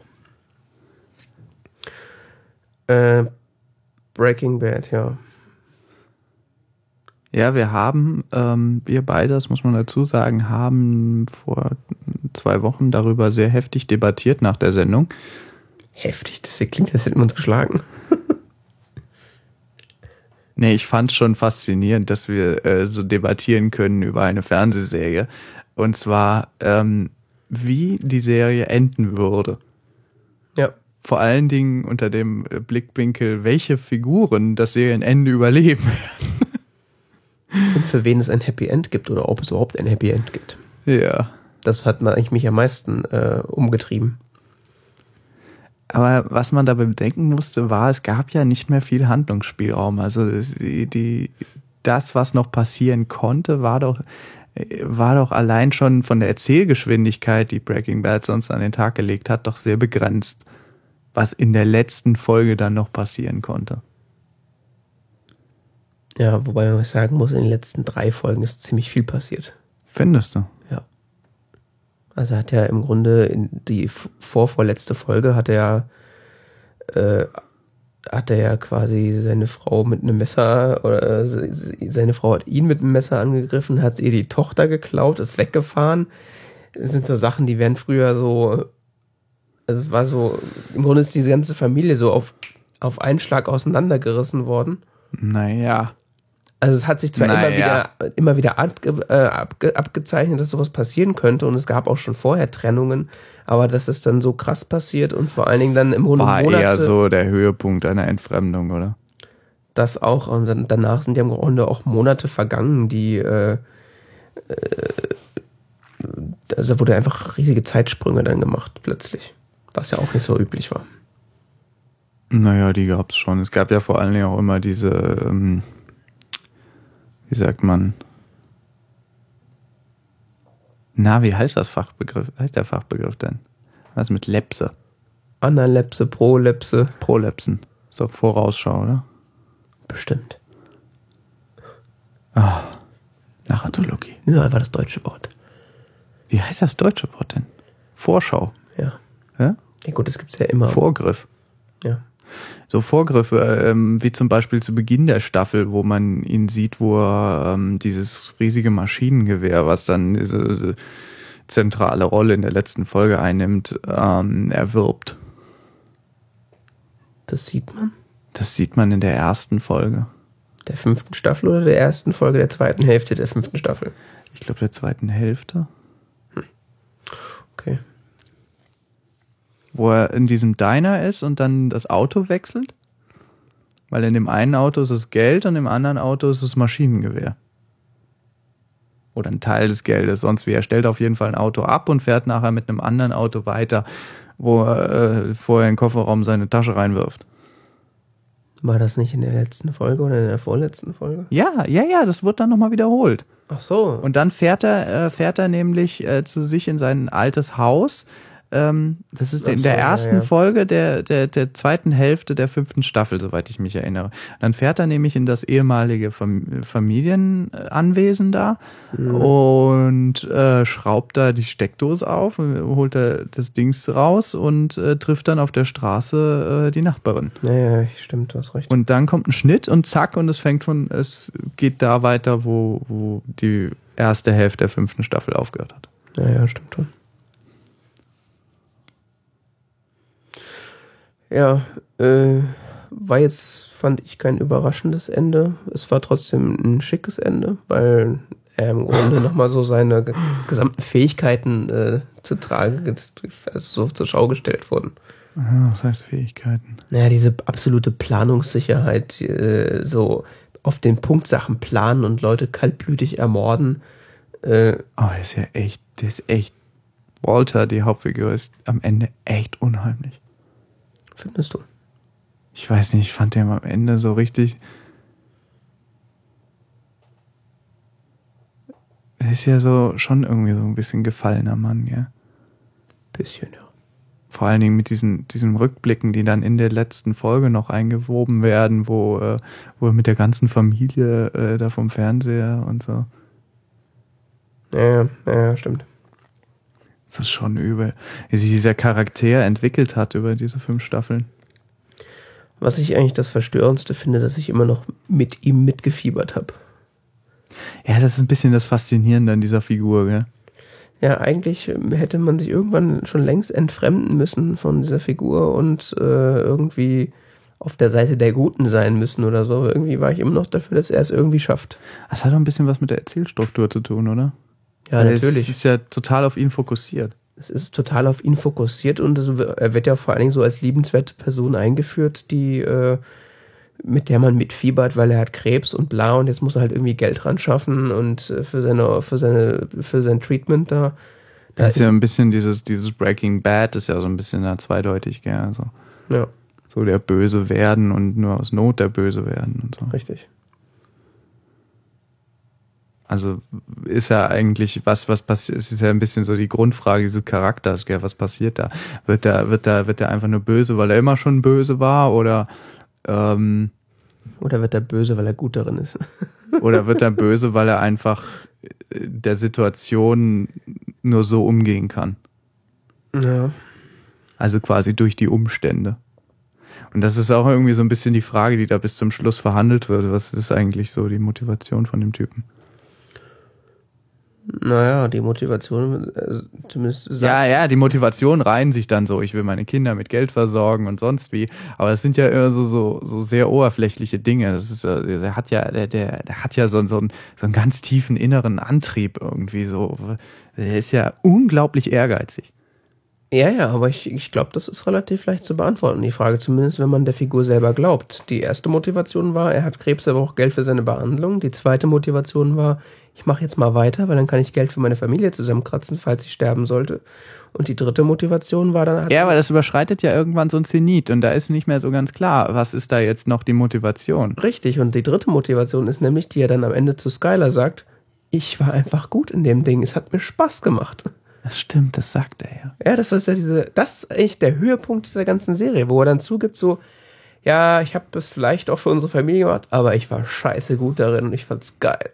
Äh, Breaking Bad, ja. Ja, wir haben, ähm, wir beide, das muss man dazu sagen, haben vor zwei Wochen darüber sehr heftig debattiert nach der Sendung. Heftig, das klingt, als hätten wir uns geschlagen. Nee, ich fand schon faszinierend, dass wir äh, so debattieren können über eine Fernsehserie. Und zwar, ähm, wie die Serie enden würde. Ja. Vor allen Dingen unter dem Blickwinkel, welche Figuren das Serienende überleben. Und für wen es ein Happy End gibt oder ob es überhaupt ein Happy End gibt. Ja. Das hat man eigentlich mich am meisten äh, umgetrieben. Aber was man dabei bedenken musste, war, es gab ja nicht mehr viel Handlungsspielraum. Also die, die, das, was noch passieren konnte, war doch, war doch allein schon von der Erzählgeschwindigkeit, die Breaking Bad sonst an den Tag gelegt hat, doch sehr begrenzt. Was in der letzten Folge dann noch passieren konnte. Ja, wobei man sagen muss, in den letzten drei Folgen ist ziemlich viel passiert. Findest du? Ja. Also hat er im Grunde in die vorvorletzte Folge hat er äh, hat er ja quasi seine Frau mit einem Messer oder äh, seine Frau hat ihn mit einem Messer angegriffen, hat ihr die Tochter geklaut, ist weggefahren. Das sind so Sachen, die wären früher so, also es war so, im Grunde ist diese ganze Familie so auf, auf einen Schlag auseinandergerissen worden. Naja. Also es hat sich zwar naja. immer wieder, immer wieder abge, äh, abge, abgezeichnet, dass sowas passieren könnte und es gab auch schon vorher Trennungen, aber dass es dann so krass passiert und vor allen Dingen dann im Grunde war Monate, eher so der Höhepunkt einer Entfremdung, oder? Das auch, und dann, danach sind ja im Grunde auch Monate vergangen, die äh, äh, also da wurde einfach riesige Zeitsprünge dann gemacht plötzlich, was ja auch nicht so üblich war. Naja, die gab's schon. Es gab ja vor allen Dingen auch immer diese ähm, wie sagt man? Na, wie heißt das Fachbegriff? Heißt der Fachbegriff denn? Was mit Lepse? Analepse, Prolepse. Prolepsen. Ist doch Vorausschau, oder? Bestimmt. Ah, Narratologie. Ja, war das deutsche Wort. Wie heißt das deutsche Wort denn? Vorschau. Ja. Ja? Ja gut, das gibt's ja immer. Vorgriff. Ja. So Vorgriffe, ähm, wie zum Beispiel zu Beginn der Staffel, wo man ihn sieht, wo er ähm, dieses riesige Maschinengewehr, was dann diese, diese zentrale Rolle in der letzten Folge einnimmt, ähm, erwirbt. Das sieht man. Das sieht man in der ersten Folge. Der fünften Staffel oder der ersten Folge der zweiten Hälfte der fünften Staffel? Ich glaube der zweiten Hälfte. Hm. Okay. Wo er in diesem Diner ist und dann das Auto wechselt. Weil in dem einen Auto ist es Geld und im anderen Auto ist es Maschinengewehr. Oder ein Teil des Geldes, sonst wie. Er stellt auf jeden Fall ein Auto ab und fährt nachher mit einem anderen Auto weiter, wo er äh, vorher in den Kofferraum seine Tasche reinwirft. War das nicht in der letzten Folge oder in der vorletzten Folge? Ja, ja, ja, das wird dann nochmal wiederholt. Ach so. Und dann fährt er, äh, fährt er nämlich äh, zu sich in sein altes Haus. Ähm, das ist Ach in so, der ja, ersten ja. Folge der, der, der zweiten Hälfte der fünften Staffel, soweit ich mich erinnere. Dann fährt er nämlich in das ehemalige Fam- Familienanwesen da Mhm. und äh, schraubt da die Steckdose auf, holt da das Dings raus und äh, trifft dann auf der Straße äh, die Nachbarin. Naja, stimmt, du hast recht. Und dann kommt ein Schnitt und zack, und es fängt von, es geht da weiter, wo, wo die erste Hälfte der fünften Staffel aufgehört hat. Naja, stimmt schon. Ja, äh, war jetzt, fand ich, kein überraschendes Ende. Es war trotzdem ein schickes Ende, weil äh, im Grunde nochmal so seine g- gesamten Fähigkeiten äh, zu tragen, also so zur Schau gestellt wurden. Ah, was heißt Fähigkeiten? Naja, diese absolute Planungssicherheit, äh, so auf den Punkt Sachen planen und Leute kaltblütig ermorden. Äh, Oh, der ist ja echt, der ist echt. Walter, die Hauptfigur, ist am Ende echt unheimlich. findest du? Ich weiß nicht, ich fand den am Ende so richtig. Er ist ja so schon irgendwie so ein bisschen gefallener Mann, ja. Bisschen, ja. Vor allen Dingen mit diesen, diesen Rückblicken, die dann in der letzten Folge noch eingewoben werden, wo, äh, wo er mit der ganzen Familie äh, da vom Fernseher und so. Ja, ja, ja, stimmt. Das ist schon übel. Wie sich dieser Charakter entwickelt hat über diese fünf Staffeln. Was ich eigentlich das Verstörendste finde, dass ich immer noch mit ihm mitgefiebert habe. Ja, das ist ein bisschen das Faszinierende an dieser Figur, gell? Ja, eigentlich ähm, hätte man sich irgendwann schon längst entfremden müssen von dieser Figur und äh, irgendwie auf der Seite der Guten sein müssen oder so. Aber irgendwie war ich immer noch dafür, dass er es irgendwie schafft. Das hat doch ein bisschen was mit der Erzählstruktur zu tun, oder? Ja, Weil natürlich. Es ist ja total auf ihn fokussiert. Es ist total auf ihn fokussiert und es, er wird ja vor allen Dingen so als liebenswerte Person eingeführt, die äh, mit der man mitfiebert, weil er hat Krebs und bla und jetzt muss er halt irgendwie Geld ran schaffen und äh, für seine für seine für sein Treatment da. Da Das ist ja ein bisschen dieses, dieses Breaking Bad, ist ja so ein bisschen da zweideutig, gell? Also ja, so der Böse werden und nur aus Not der Böse werden und so. richtig. Also ist ja eigentlich, was, was passiert, es ist ja ein bisschen so die Grundfrage dieses Charakters, gell? Was passiert da? Wird der, wird der, wird der einfach nur böse, weil er immer schon böse war, oder ähm, Oder wird er böse, weil er gut darin ist? oder wird er böse, weil er einfach der Situation nur so umgehen kann? Ja. Also quasi durch die Umstände. Und das ist auch irgendwie so ein bisschen die Frage, die da bis zum Schluss verhandelt wird. Was ist eigentlich so die Motivation von dem Typen? Naja, die Motivation, also zumindest sagt, Ja, ja, die Motivation reihen sich dann so, ich will meine Kinder mit Geld versorgen und sonst wie. Aber es sind ja immer so, so, so sehr oberflächliche Dinge. Das ist, äh, der hat ja, der, der, der hat ja so, so, einen, so einen ganz tiefen inneren Antrieb irgendwie so. Der ist ja unglaublich ehrgeizig. Ja, ja, aber ich, ich glaube, das ist relativ leicht zu beantworten, die Frage, zumindest wenn man der Figur selber glaubt. Die erste Motivation war, er hat Krebs, er braucht Geld für seine Behandlung. Die zweite Motivation war, ich mache jetzt mal weiter, weil dann kann ich Geld für meine Familie zusammenkratzen, falls sie sterben sollte. Und die dritte Motivation war dann... Ja, aber das überschreitet ja irgendwann so ein Zenit und da ist nicht mehr so ganz klar, was ist da jetzt noch die Motivation. Richtig, und die dritte Motivation ist nämlich, die er dann am Ende zu Skylar sagt, ich war einfach gut in dem Ding, es hat mir Spaß gemacht. Das stimmt, das sagt er ja. Ja, das ist ja diese, das ist echt der Höhepunkt dieser ganzen Serie, wo er dann zugibt so, ja, ich habe das vielleicht auch für unsere Familie gemacht, aber ich war scheiße gut darin und ich fand's geil.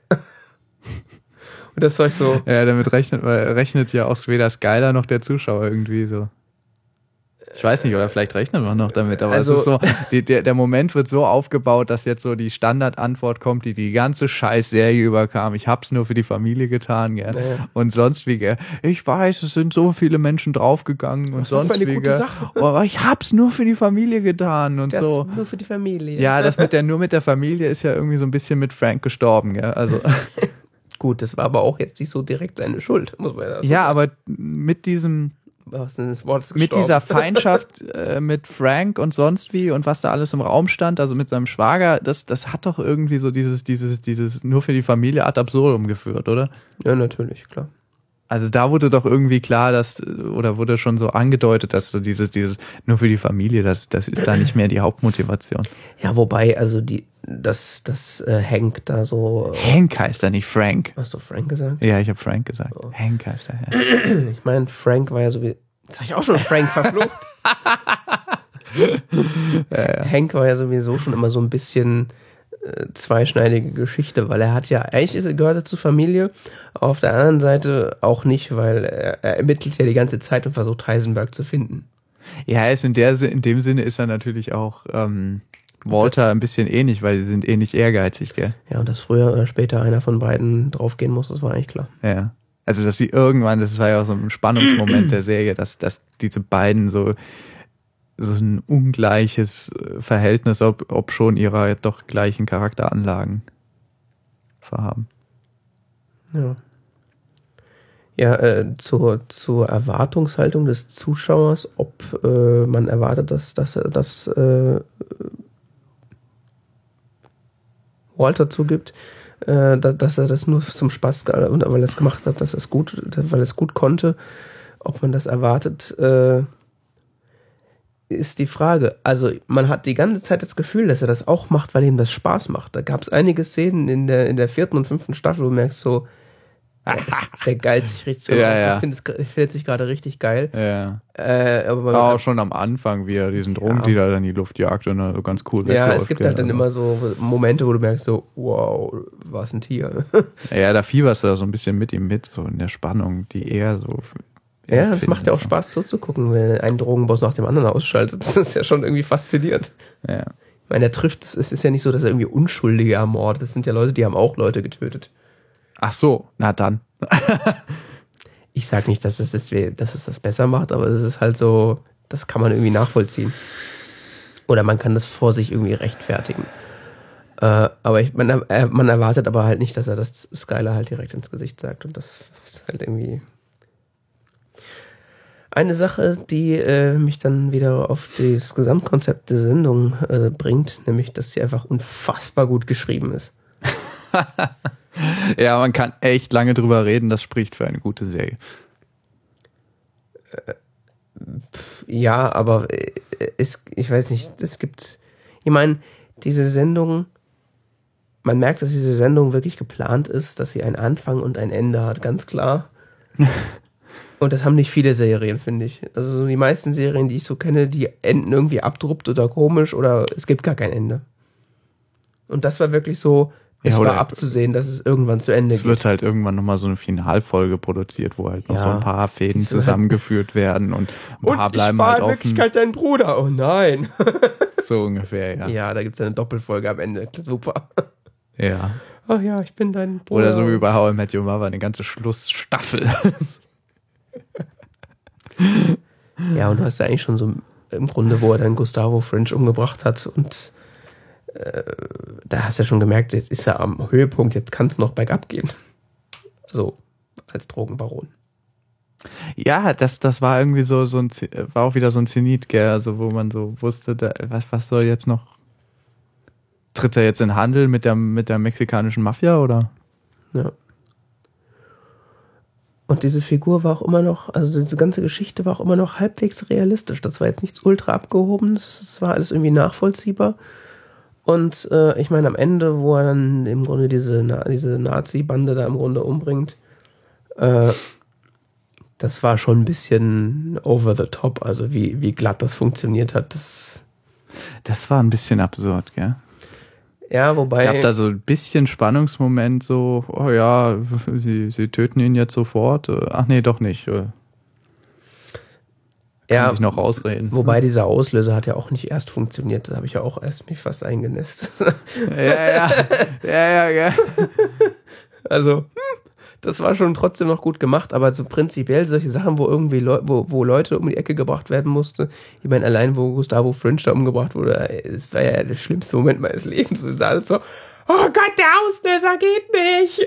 Und das war ich so. Ja, damit rechnet, rechnet ja auch weder Skylar noch der Zuschauer irgendwie so. Ich weiß nicht, oder vielleicht rechnet man noch damit, aber Also- es ist so, die, der, der Moment wird so aufgebaut, dass jetzt so die Standardantwort kommt, die die ganze Scheiß-Serie überkam. Ich hab's nur für die Familie getan, gell? Ja. Und sonst wie, gell? Ich weiß, es sind so viele Menschen draufgegangen und Das war sonst eine wie, gute gell? Sache. Oh, aber ich hab's nur für die Familie getan und Das so. nur für die Familie. Ja, das mit der, nur mit der Familie ist ja irgendwie so ein bisschen mit Frank gestorben, gell? Also. Gut, das war aber auch jetzt nicht so direkt seine Schuld, muss man ja sagen. Ja, aber mit diesem, Was denn das Wort ist mit gestorben. dieser Feindschaft äh, mit Frank und sonst wie und was da alles im Raum stand, also mit seinem Schwager, das, das hat doch irgendwie so dieses, dieses, dieses nur für die Familie ad absurdum geführt, oder? Ja, natürlich, klar. Also da wurde doch irgendwie klar, dass, oder wurde schon so angedeutet, dass so dieses, dieses nur für die Familie, das, das ist da nicht mehr die Hauptmotivation. Ja, wobei, also die, das, das äh, Hank da so. Hank heißt er, nicht Frank. Hast du Frank gesagt? Ja, ich habe Frank gesagt. Oh. Hank heißt er, ja. Ich meine, Frank war ja so wie. Jetzt habe ich auch schon Frank verflucht. ja, ja. Hank war ja sowieso schon immer so ein bisschen äh, zweischneidige Geschichte, weil er hat ja, eigentlich ist, gehört er zur Familie, auf der anderen Seite auch nicht, weil er, er ermittelt ja die ganze Zeit und versucht Heisenberg zu finden. Ja, er ist in, der, in dem Sinne ist er natürlich auch ähm, Walter ein bisschen ähnlich, weil sie sind ähnlich ehrgeizig, gell? Ja, und dass früher oder später einer von beiden draufgehen muss, das war eigentlich klar. Ja. Also, dass sie irgendwann, das war ja auch so ein Spannungsmoment der Serie, dass, dass diese beiden so, so ein ungleiches Verhältnis, ob, ob schon ihrer doch gleichen Charakteranlagen verhaben. Ja. Ja, äh, zur, zur Erwartungshaltung des Zuschauers, ob äh, man erwartet, dass, dass, dass äh, Walter zugibt, äh, dass, dass er das nur zum Spaß, und weil er es gemacht hat, dass er es gut, weil er es gut konnte, ob man das erwartet, äh, ist die Frage. Also man hat die ganze Zeit das Gefühl, dass er das auch macht, weil ihm das Spaß macht. Da gab es einige Szenen in der, in der vierten und fünften Staffel, wo du merkst so, der, ist, der geilt sich richtig. Ja, ja. Ich finde es findet sich gerade richtig geil. Ja. Äh, aber man Auch schon am Anfang, wie er diesen Drogendealer dann in die Luft jagt und dann so ganz cool Ja, wegläuft, es gibt gell, halt dann also. immer so Momente, wo du merkst so, wow, was ein Tier. Ja, da fieberst du da so ein bisschen mit ihm mit, so in der Spannung, die er so... Ja, das macht ja auch so. Spaß zuzugucken, wenn ein Drogenboss nach dem anderen ausschaltet. Das ist ja schon irgendwie faszinierend. Ja. Ich meine, er trifft, es ist ja nicht so, dass er irgendwie Unschuldige ermordet. Das sind ja Leute, die haben auch Leute getötet. Ach so, na dann. Ich sag nicht, dass es das, dass es das besser macht, aber es ist halt so, das kann man irgendwie nachvollziehen. Oder man kann das vor sich irgendwie rechtfertigen. Äh, aber ich, man, äh, man erwartet aber halt nicht, dass er das Skyler halt direkt ins Gesicht sagt. Und das ist halt irgendwie... Eine Sache, die äh, mich dann wieder auf das Gesamtkonzept der Sendung äh, bringt, nämlich, dass sie einfach unfassbar gut geschrieben ist. Ja, man kann echt lange drüber reden, das spricht für eine gute Serie. Äh, pf, ja, aber äh, es, ich weiß nicht, es gibt, ich meine, diese Sendung, man merkt, dass diese Sendung wirklich geplant ist, dass sie einen Anfang und ein Ende hat, ganz klar. Und das haben nicht viele Serien, finde ich. Also die meisten Serien, die ich so kenne, die enden irgendwie abrupt oder komisch oder es gibt gar kein Ende. Und das war wirklich so, es Ja, war oder abzusehen, dass es irgendwann zu Ende Es geht. wird halt irgendwann nochmal so eine Finalfolge produziert, wo halt noch Ja, so ein paar Fäden diese- zusammengeführt werden und ein paar Und bleiben ich war halt in offen. Wirklichkeit dein Bruder. Oh nein. So ungefähr, ja. Ja, da gibt es eine Doppelfolge am Ende. Super. ja. Ach ja, ich bin dein Bruder. Oder so wie bei How I Met Your Mother, eine ganze Schlussstaffel. Ja, und du hast ja eigentlich schon so im Grunde, wo er dann Gustavo Fringe umgebracht hat und äh, da hast du ja schon gemerkt, jetzt ist er am Höhepunkt, jetzt kann es noch bergab gehen. So, als Drogenbaron. Ja, das, das war irgendwie so, so ein, Z- war auch wieder so ein Zenit, gell, also wo man so wusste, da, was, was soll jetzt noch, tritt er jetzt in Handel mit der, mit der mexikanischen Mafia, oder? Ja. Und diese Figur war auch immer noch, also diese ganze Geschichte war auch immer noch halbwegs realistisch. Das war jetzt nichts ultra abgehobenes, das war alles irgendwie nachvollziehbar. Und äh, ich meine, am Ende, wo er dann im Grunde diese, Na- diese Nazi-Bande da im Grunde umbringt, äh, das war schon ein bisschen over the top. Also wie, wie glatt das funktioniert hat, das... Das war ein bisschen absurd, gell? Ja, wobei... Es gab da so ein bisschen Spannungsmoment, so, oh ja, sie, sie töten ihn jetzt sofort. Ach nee, doch nicht. Kann ja, sich noch rausreden. Wobei dieser Auslöser hat ja auch nicht erst funktioniert. Da habe ich ja auch erst mich fast eingenistet. Ja, ja, ja, ja, ja. Also, hm, das war schon trotzdem noch gut gemacht, aber so prinzipiell solche Sachen, wo irgendwie Leu- wo, wo Leute um die Ecke gebracht werden mussten, ich meine, allein wo Gustavo Fringe da umgebracht wurde, das war ja der schlimmste Moment meines Lebens. Du sagst so, oh Gott, der Auslöser geht nicht.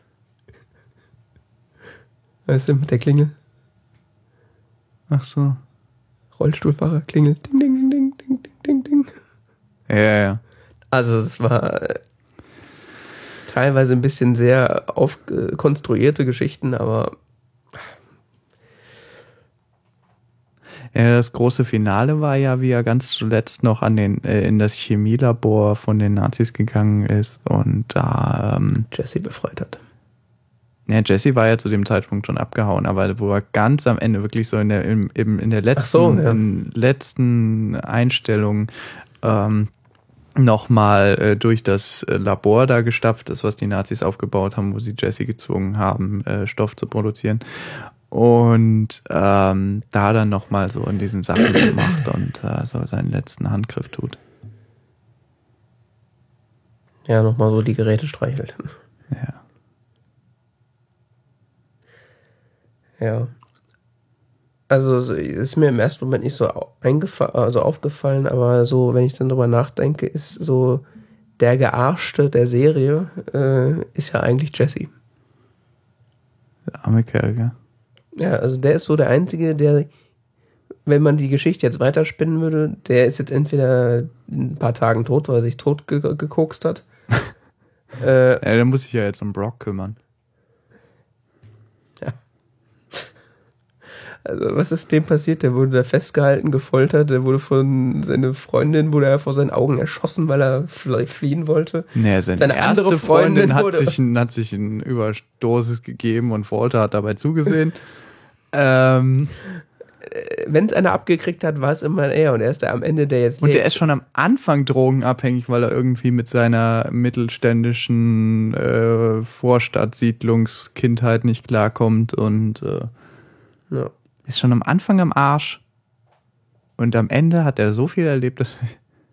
Weißt du, mit der Klingel, Ach so. Rollstuhlfahrer, Klingel, ding, ding, ding, ding, ding, ding, ding. Ja, ja. Also das war äh, teilweise ein bisschen sehr aufkonstruierte Geschichten, aber Ja, das große Finale war ja, wie er ganz zuletzt noch an den, äh, in das Chemielabor von den Nazis gegangen ist und da, ähm, Jesse befreit hat. ja, Jesse war ja zu dem Zeitpunkt schon abgehauen, aber wo er ganz am Ende wirklich so in der, in, in der letzten, Ach so, ja. in letzten Einstellung, ähm, nochmal äh, durch das äh, Labor da gestapft ist, was die Nazis aufgebaut haben, wo sie Jesse gezwungen haben, äh, Stoff zu produzieren. Und ähm, da dann nochmal so in diesen Sachen gemacht und äh, so seinen letzten Handgriff tut. Ja, nochmal so die Geräte streichelt. Ja. Ja. Also es ist mir im ersten Moment nicht so eingefallen, also aufgefallen, aber so, wenn ich dann drüber nachdenke, ist so der Gearschte der Serie äh, ist ja eigentlich Jesse. Der arme Kerl, gell? Ja, also der ist so der Einzige, der, wenn man die Geschichte jetzt weiterspinnen würde, der ist jetzt entweder in ein paar Tagen tot, weil er sich tot ge gekokst hat. äh, Ja, dann muss ich ja jetzt um Brock kümmern. Ja. Also was ist dem passiert? Der wurde da festgehalten, gefoltert, der wurde von seiner Freundin, wurde er vor seinen Augen erschossen, weil er fliehen wollte. Nee, seine, seine erste andere Freundin, Freundin hat, sich ein, hat sich ein Überdosis gegeben und Walter hat dabei zugesehen. ähm, Wenn es einer abgekriegt hat, war es immer er und er ist der am Ende, der jetzt Und lebt. Der ist schon am Anfang drogenabhängig, weil er irgendwie mit seiner mittelständischen äh, Vorstadt-Siedlungskindheit nicht klarkommt und äh, ja. ist schon am Anfang am Arsch. Und am Ende hat er so viel erlebt, dass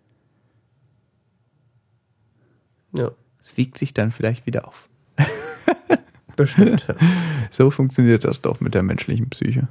ja. es wiegt sich dann vielleicht wieder auf. Bestimmt, ja. So funktioniert das doch mit der menschlichen Psyche.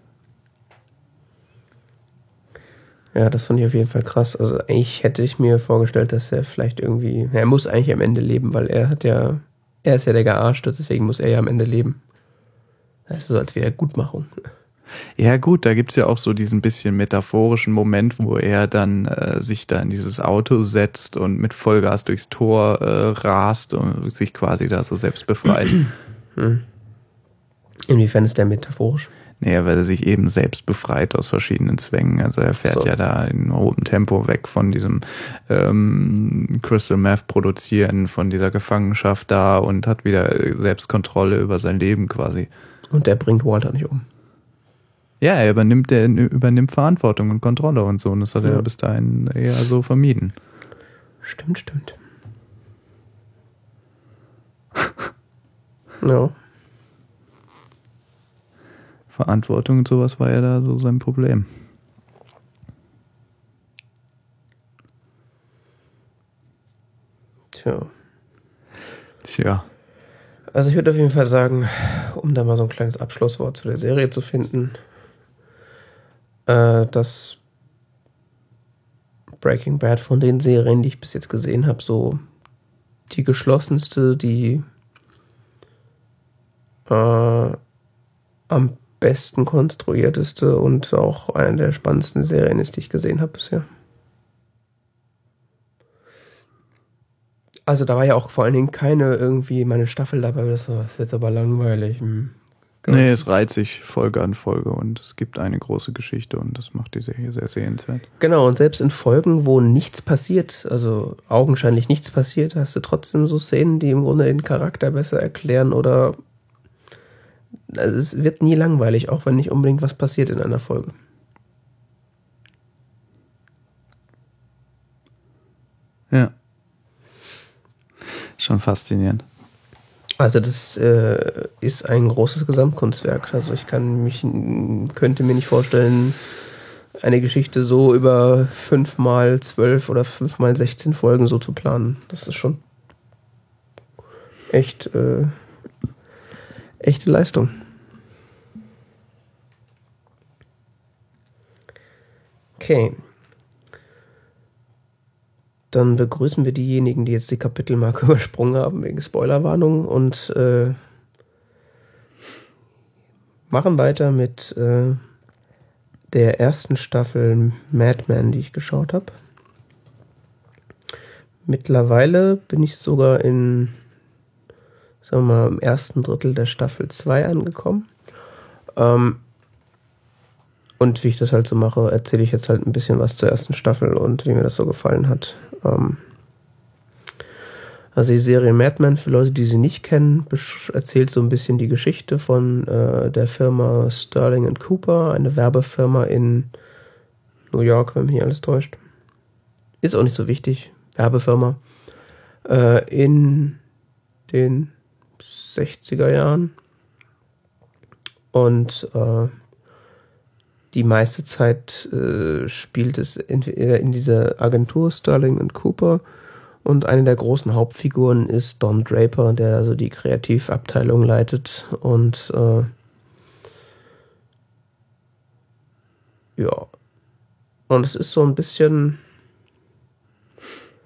Ja, das fand ich auf jeden Fall krass. Also eigentlich hätte ich mir vorgestellt, dass er vielleicht irgendwie, er muss eigentlich am Ende leben, weil er hat ja, er ist ja der Gearschte, deswegen muss er ja am Ende leben. Das ist so als Wiedergutmachung. Ja gut, da gibt's ja auch so diesen bisschen metaphorischen Moment, wo er dann äh, sich da in dieses Auto setzt und mit Vollgas durchs Tor äh, rast und sich quasi da so selbst befreit. Hm. Inwiefern ist der metaphorisch? Naja, weil er sich eben selbst befreit aus verschiedenen Zwängen. Also er fährt so. ja da in hohem Tempo weg von diesem ähm, Crystal Meth produzieren, von dieser Gefangenschaft da und hat wieder Selbstkontrolle über sein Leben quasi. Und der bringt Walter nicht um. Ja, er übernimmt, er übernimmt Verantwortung und Kontrolle und so. Und das hat ja. er bis dahin eher so vermieden. Stimmt, stimmt. Ja. Verantwortung und sowas war ja da so sein Problem. Tja. Tja. Also ich würde auf jeden Fall sagen, um da mal so ein kleines Abschlusswort zu der Serie zu finden, äh, dass Breaking Bad von den Serien, die ich bis jetzt gesehen habe, so die geschlossenste, die äh, am besten konstruierteste und auch eine der spannendsten Serien ist, die ich gesehen habe bisher. Also da war ja auch vor allen Dingen keine irgendwie meine Staffel dabei, das war jetzt aber langweilig. Hm. Nee, es reiht sich Folge an Folge und es gibt eine große Geschichte und das macht die Serie sehr sehenswert. Genau, und selbst in Folgen, wo nichts passiert, also augenscheinlich nichts passiert, hast du trotzdem so Szenen, die im Grunde den Charakter besser erklären oder also es wird nie langweilig, auch wenn nicht unbedingt was passiert in einer Folge. Ja. Schon faszinierend. Also das äh, ist ein großes Gesamtkunstwerk. Also ich kann mich, könnte mir nicht vorstellen, eine Geschichte so über fünf mal zwölf oder fünf mal sechzehn Folgen so zu planen. Das ist schon echt äh, echte Leistung. Okay. Dann begrüßen wir diejenigen, die jetzt die Kapitelmarke übersprungen haben wegen Spoilerwarnung und äh, machen weiter mit äh, der ersten Staffel Mad Men, die ich geschaut habe. Mittlerweile bin ich sogar in, sagen wir mal, im ersten Drittel der Staffel zwei angekommen. Ähm, und wie ich das halt so mache, erzähle ich jetzt halt ein bisschen was zur ersten Staffel und wie mir das so gefallen hat. Ähm, also die Serie Mad Men, für Leute, die sie nicht kennen, erzählt so ein bisschen die Geschichte von äh, der Firma Sterling and Cooper, eine Werbefirma in New York, wenn mich nicht alles täuscht. Ist auch nicht so wichtig, Werbefirma. Äh, in den sechziger Jahren. Und äh, die meiste Zeit äh, spielt es entweder in dieser Agentur Sterling and Cooper und eine der großen Hauptfiguren ist Don Draper, der also die Kreativabteilung leitet und äh, ja, und es ist so ein bisschen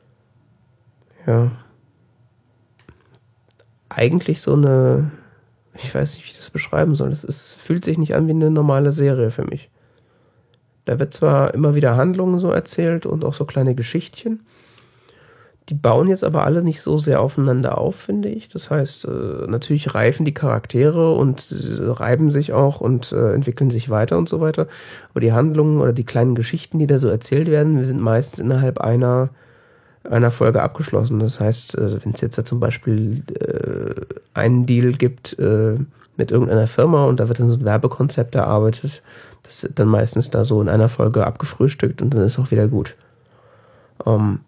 ja eigentlich so eine ich weiß nicht, wie ich das beschreiben soll. Es ist, fühlt sich nicht an wie eine normale Serie für mich. Da wird zwar immer wieder Handlungen so erzählt und auch so kleine Geschichtchen. Die bauen jetzt aber alle nicht so sehr aufeinander auf, finde ich. Das heißt, äh, natürlich reifen die Charaktere und äh, reiben sich auch und äh, entwickeln sich weiter und so weiter. Aber die Handlungen oder die kleinen Geschichten, die da so erzählt werden, sind meistens innerhalb einer, einer Folge abgeschlossen. Das heißt, äh, wenn es jetzt da zum Beispiel äh, einen Deal gibt äh, mit irgendeiner Firma und da wird dann so ein Werbekonzept erarbeitet, das wird dann meistens da so in einer Folge abgefrühstückt und dann ist auch wieder gut. Ähm,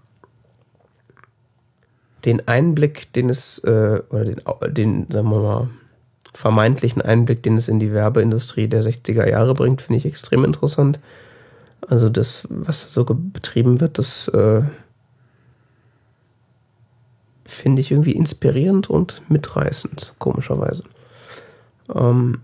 Den Einblick, den es, äh, oder den, den, sagen wir mal, vermeintlichen Einblick, den es in die Werbeindustrie der sechziger Jahre bringt, finde ich extrem interessant. Also das, was so betrieben wird, das äh, finde ich irgendwie inspirierend und mitreißend, komischerweise. Ähm,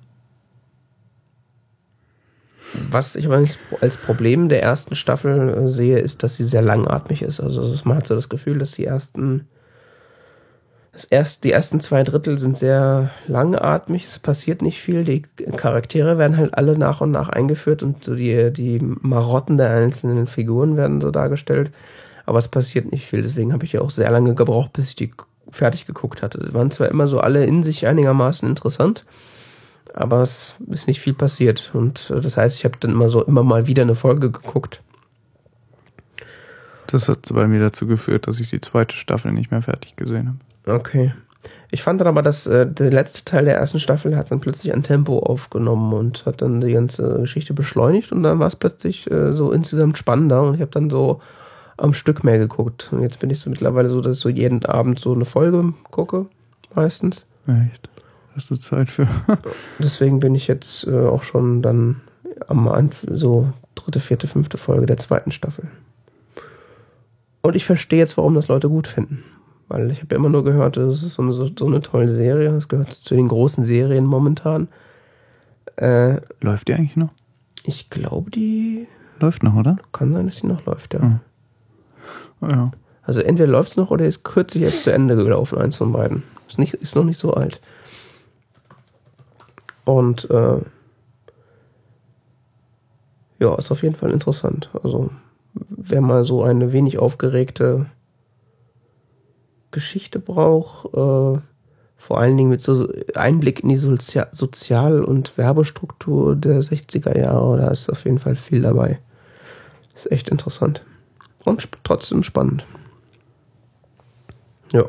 was ich aber als Problem der ersten Staffel äh, sehe, ist, dass sie sehr langatmig ist. Also man hat so das Gefühl, dass die ersten Das erst, die ersten zwei Drittel sind sehr langatmig, es passiert nicht viel, die Charaktere werden halt alle nach und nach eingeführt und so die, die Marotten der einzelnen Figuren werden so dargestellt, aber es passiert nicht viel, deswegen habe ich ja auch sehr lange gebraucht, bis ich die fertig geguckt hatte. Es waren zwar immer so alle in sich einigermaßen interessant, aber es ist nicht viel passiert und das heißt, ich habe dann immer so immer mal wieder eine Folge geguckt. Das hat bei mir dazu geführt, dass ich die zweite Staffel nicht mehr fertig gesehen habe. Okay. Ich fand dann aber, dass äh, der letzte Teil der ersten Staffel hat dann plötzlich ein Tempo aufgenommen und hat dann die ganze Geschichte beschleunigt und dann war es plötzlich äh, so insgesamt spannender und ich habe dann so am Stück mehr geguckt. Und jetzt bin ich so mittlerweile so, dass ich so jeden Abend so eine Folge gucke, meistens. Echt? Hast du Zeit für? Deswegen bin ich jetzt äh, auch schon dann am Anf- so dritte, vierte, fünfte Folge der zweiten Staffel. Und ich verstehe jetzt, warum das Leute gut finden. Weil ich habe ja immer nur gehört, das ist so eine, so, so eine tolle Serie. Das gehört zu den großen Serien momentan. Äh, Läuft die eigentlich noch? Ich glaube, die... Läuft noch, oder? Kann sein, dass die noch läuft, ja. Hm. Oh, ja. Also entweder läuft es noch oder ist kürzlich jetzt zu Ende gelaufen, eins von beiden. Ist, nicht, ist noch nicht so alt. Und äh, ja, ist auf jeden Fall interessant. Also wer mal so eine wenig aufgeregte Geschichte braucht, äh, vor allen Dingen mit so Einblick in die Sozi- Sozial- und Werbestruktur der sechziger Jahre, da ist auf jeden Fall viel dabei. Ist echt interessant. Und sp- trotzdem spannend. Ja.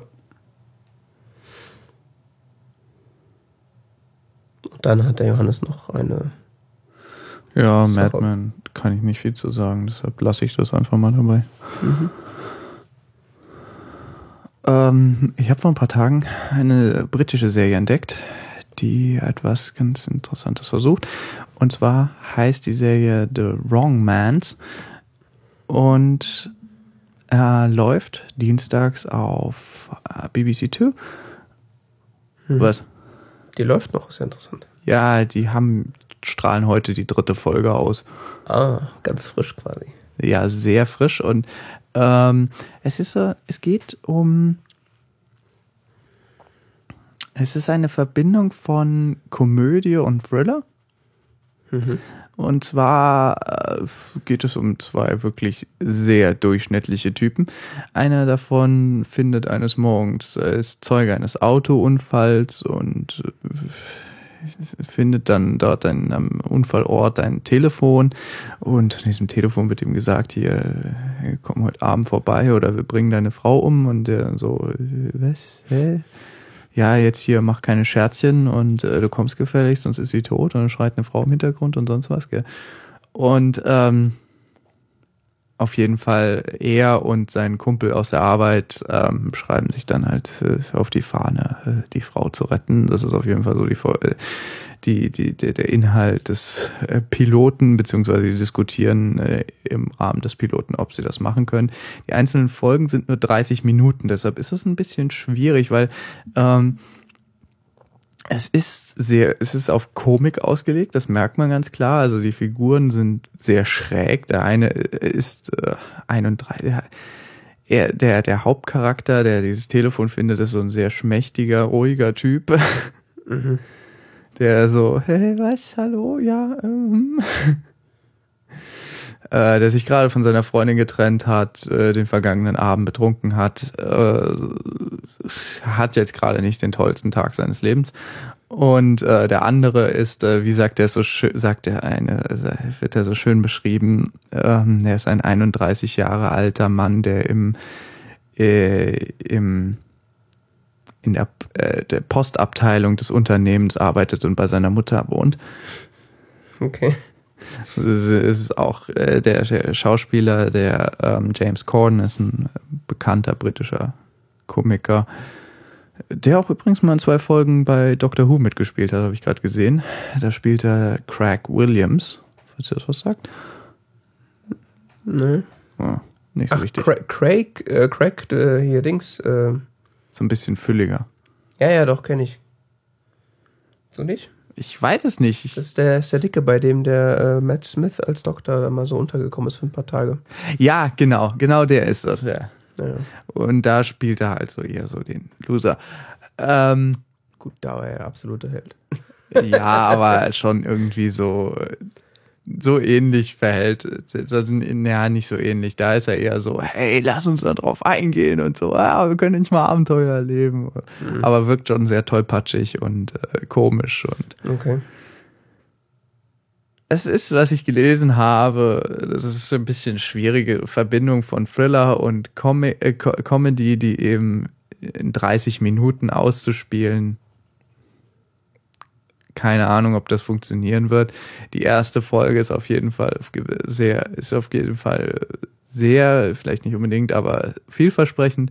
Und dann hat der Johannes noch eine... Ja, Sache. Mad Men kann ich nicht viel zu sagen, deshalb lasse ich das einfach mal dabei. Mhm. Ähm, ich habe vor ein paar Tagen eine britische Serie entdeckt, die etwas ganz Interessantes versucht. Und zwar heißt die Serie The Wrong Mans und er läuft dienstags auf B B C zwei. Mhm. Was? Die läuft noch, ist ja interessant. Ja, die haben strahlen heute die dritte Folge aus. Ah, ganz frisch quasi. Ja, sehr frisch und ähm, es ist so, es geht um es ist eine Verbindung von Komödie und Thriller. Mhm. Und zwar äh, geht es um zwei wirklich sehr durchschnittliche Typen. Einer davon findet eines Morgens, er ist Zeuge eines Autounfalls und äh, findet dann dort ein, am Unfallort ein Telefon und in diesem Telefon wird ihm gesagt, hier, komm heute Abend vorbei oder wir bringen deine Frau um und der so, was, hä? Ja, jetzt hier, mach keine Scherzchen und äh, du kommst gefälligst, sonst ist sie tot und dann schreit eine Frau im Hintergrund und sonst was, gell? Und ähm, auf jeden Fall er und sein Kumpel aus der Arbeit ähm, schreiben sich dann halt äh, auf die Fahne, äh, die Frau zu retten. Das ist auf jeden Fall so die, die, die, die der Inhalt des äh, Piloten, beziehungsweise die diskutieren äh, im Rahmen des Piloten, ob sie das machen können. Die einzelnen Folgen sind nur dreißig Minuten, deshalb ist es ein bisschen schwierig, weil ähm, es ist sehr, es ist auf Komik ausgelegt, das merkt man ganz klar. Also die Figuren sind sehr schräg. Der eine ist äh, einunddreißig. Der, er, der, der Hauptcharakter, der dieses Telefon findet, ist so ein sehr schmächtiger, ruhiger Typ. Mhm. Der so, hey, was, hallo, ja, ähm. äh, der sich gerade von seiner Freundin getrennt hat, äh, den vergangenen Abend betrunken hat, äh, hat jetzt gerade nicht den tollsten Tag seines Lebens. Und äh, der andere ist, äh, wie sagt er so schön, sagt er eine, äh, wird er so schön beschrieben, ähm, er ist ein einunddreißig Jahre alter Mann, der im, äh, im in der, äh, der Postabteilung des Unternehmens arbeitet und bei seiner Mutter wohnt. Okay. Es ist auch äh, der, der Schauspieler, der ähm, James Corden ist ein bekannter britischer Komiker, der auch übrigens mal in zwei Folgen bei Doctor Who mitgespielt hat, habe ich gerade gesehen. Da spielt er Craig Williams, falls ihr das was sagt. Ne. Oh, nicht so Ach, wichtig. Craig, Craig, äh, Craig äh, hier Dings. Äh, So ein bisschen fülliger. ja, ja, doch, kenne ich. So nicht? Ich weiß es nicht. Ich, Das ist der, ist der Dicke, bei dem der äh, Matt Smith als Doktor da mal so untergekommen ist für ein paar Tage. ja, genau, genau der ist das, ja. Ja. Und da spielt er halt so eher so den Loser. Ähm, Gut, da war er der absolute Held. ja, aber schon irgendwie so, so ähnlich verhält. Ja, nicht so ähnlich. Da ist er eher so, hey, lass uns da drauf eingehen und so, ja, wir können nicht mal Abenteuer erleben. Mhm. Aber wirkt schon sehr tollpatschig und äh, komisch. Und okay. es ist, was ich gelesen habe, das ist so ein bisschen schwierige Verbindung von Thriller und Com äh, Comedy, die eben in dreißig Minuten auszuspielen. Keine Ahnung, ob das funktionieren wird. Die erste Folge ist auf jeden Fall sehr, ist auf jeden Fall sehr, vielleicht nicht unbedingt, aber vielversprechend,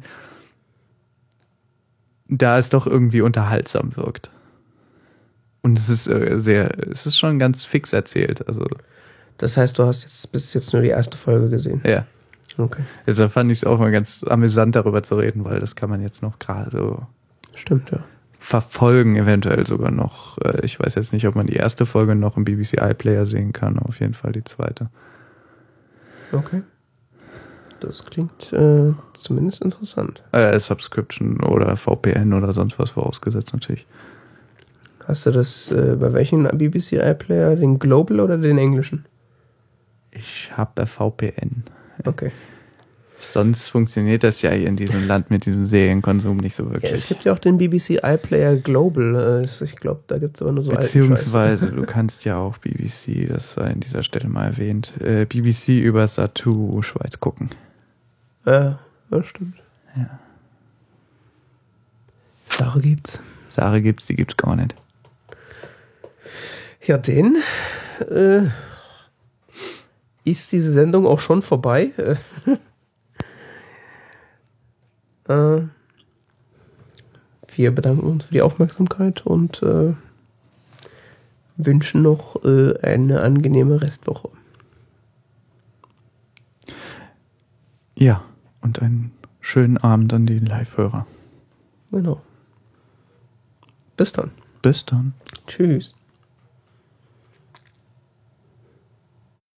da es doch irgendwie unterhaltsam wirkt. Und es ist sehr, es ist schon ganz fix erzählt. Also, das heißt, du hast jetzt bis jetzt nur die erste Folge gesehen? Ja. Okay. Deshalb fand ich es auch mal ganz amüsant, darüber zu reden, weil das kann man jetzt noch gerade so Stimmt, ja. verfolgen, eventuell sogar noch. Ich weiß jetzt nicht, ob man die erste Folge noch im B B C iPlayer sehen kann, auf jeden Fall die zweite. Okay. Das klingt äh, zumindest interessant. Äh, Subscription oder V P N oder sonst was vorausgesetzt natürlich. Hast du das äh, bei welchen B B C iPlayer? Den Global oder den englischen? Ich habe V P N. Okay. Sonst funktioniert das ja hier in diesem Land mit diesem Serienkonsum nicht so wirklich. Ja, es gibt ja auch den B B C iPlayer Global. Ich glaube, da gibt es aber nur so Beziehungsweise, du kannst ja auch B B C, das sei an dieser Stelle mal erwähnt, äh, B B C über Satu Schweiz gucken. Ja, das stimmt. Ja. Sache gibt's. Sache gibt's, die gibt's gar nicht. Ja, den äh, ist diese Sendung auch schon vorbei. äh, wir bedanken uns für die Aufmerksamkeit und äh, wünschen noch äh, eine angenehme Restwoche. Ja, und einen schönen Abend an die Live-Hörer. Genau. Bis dann. Bis dann. Tschüss.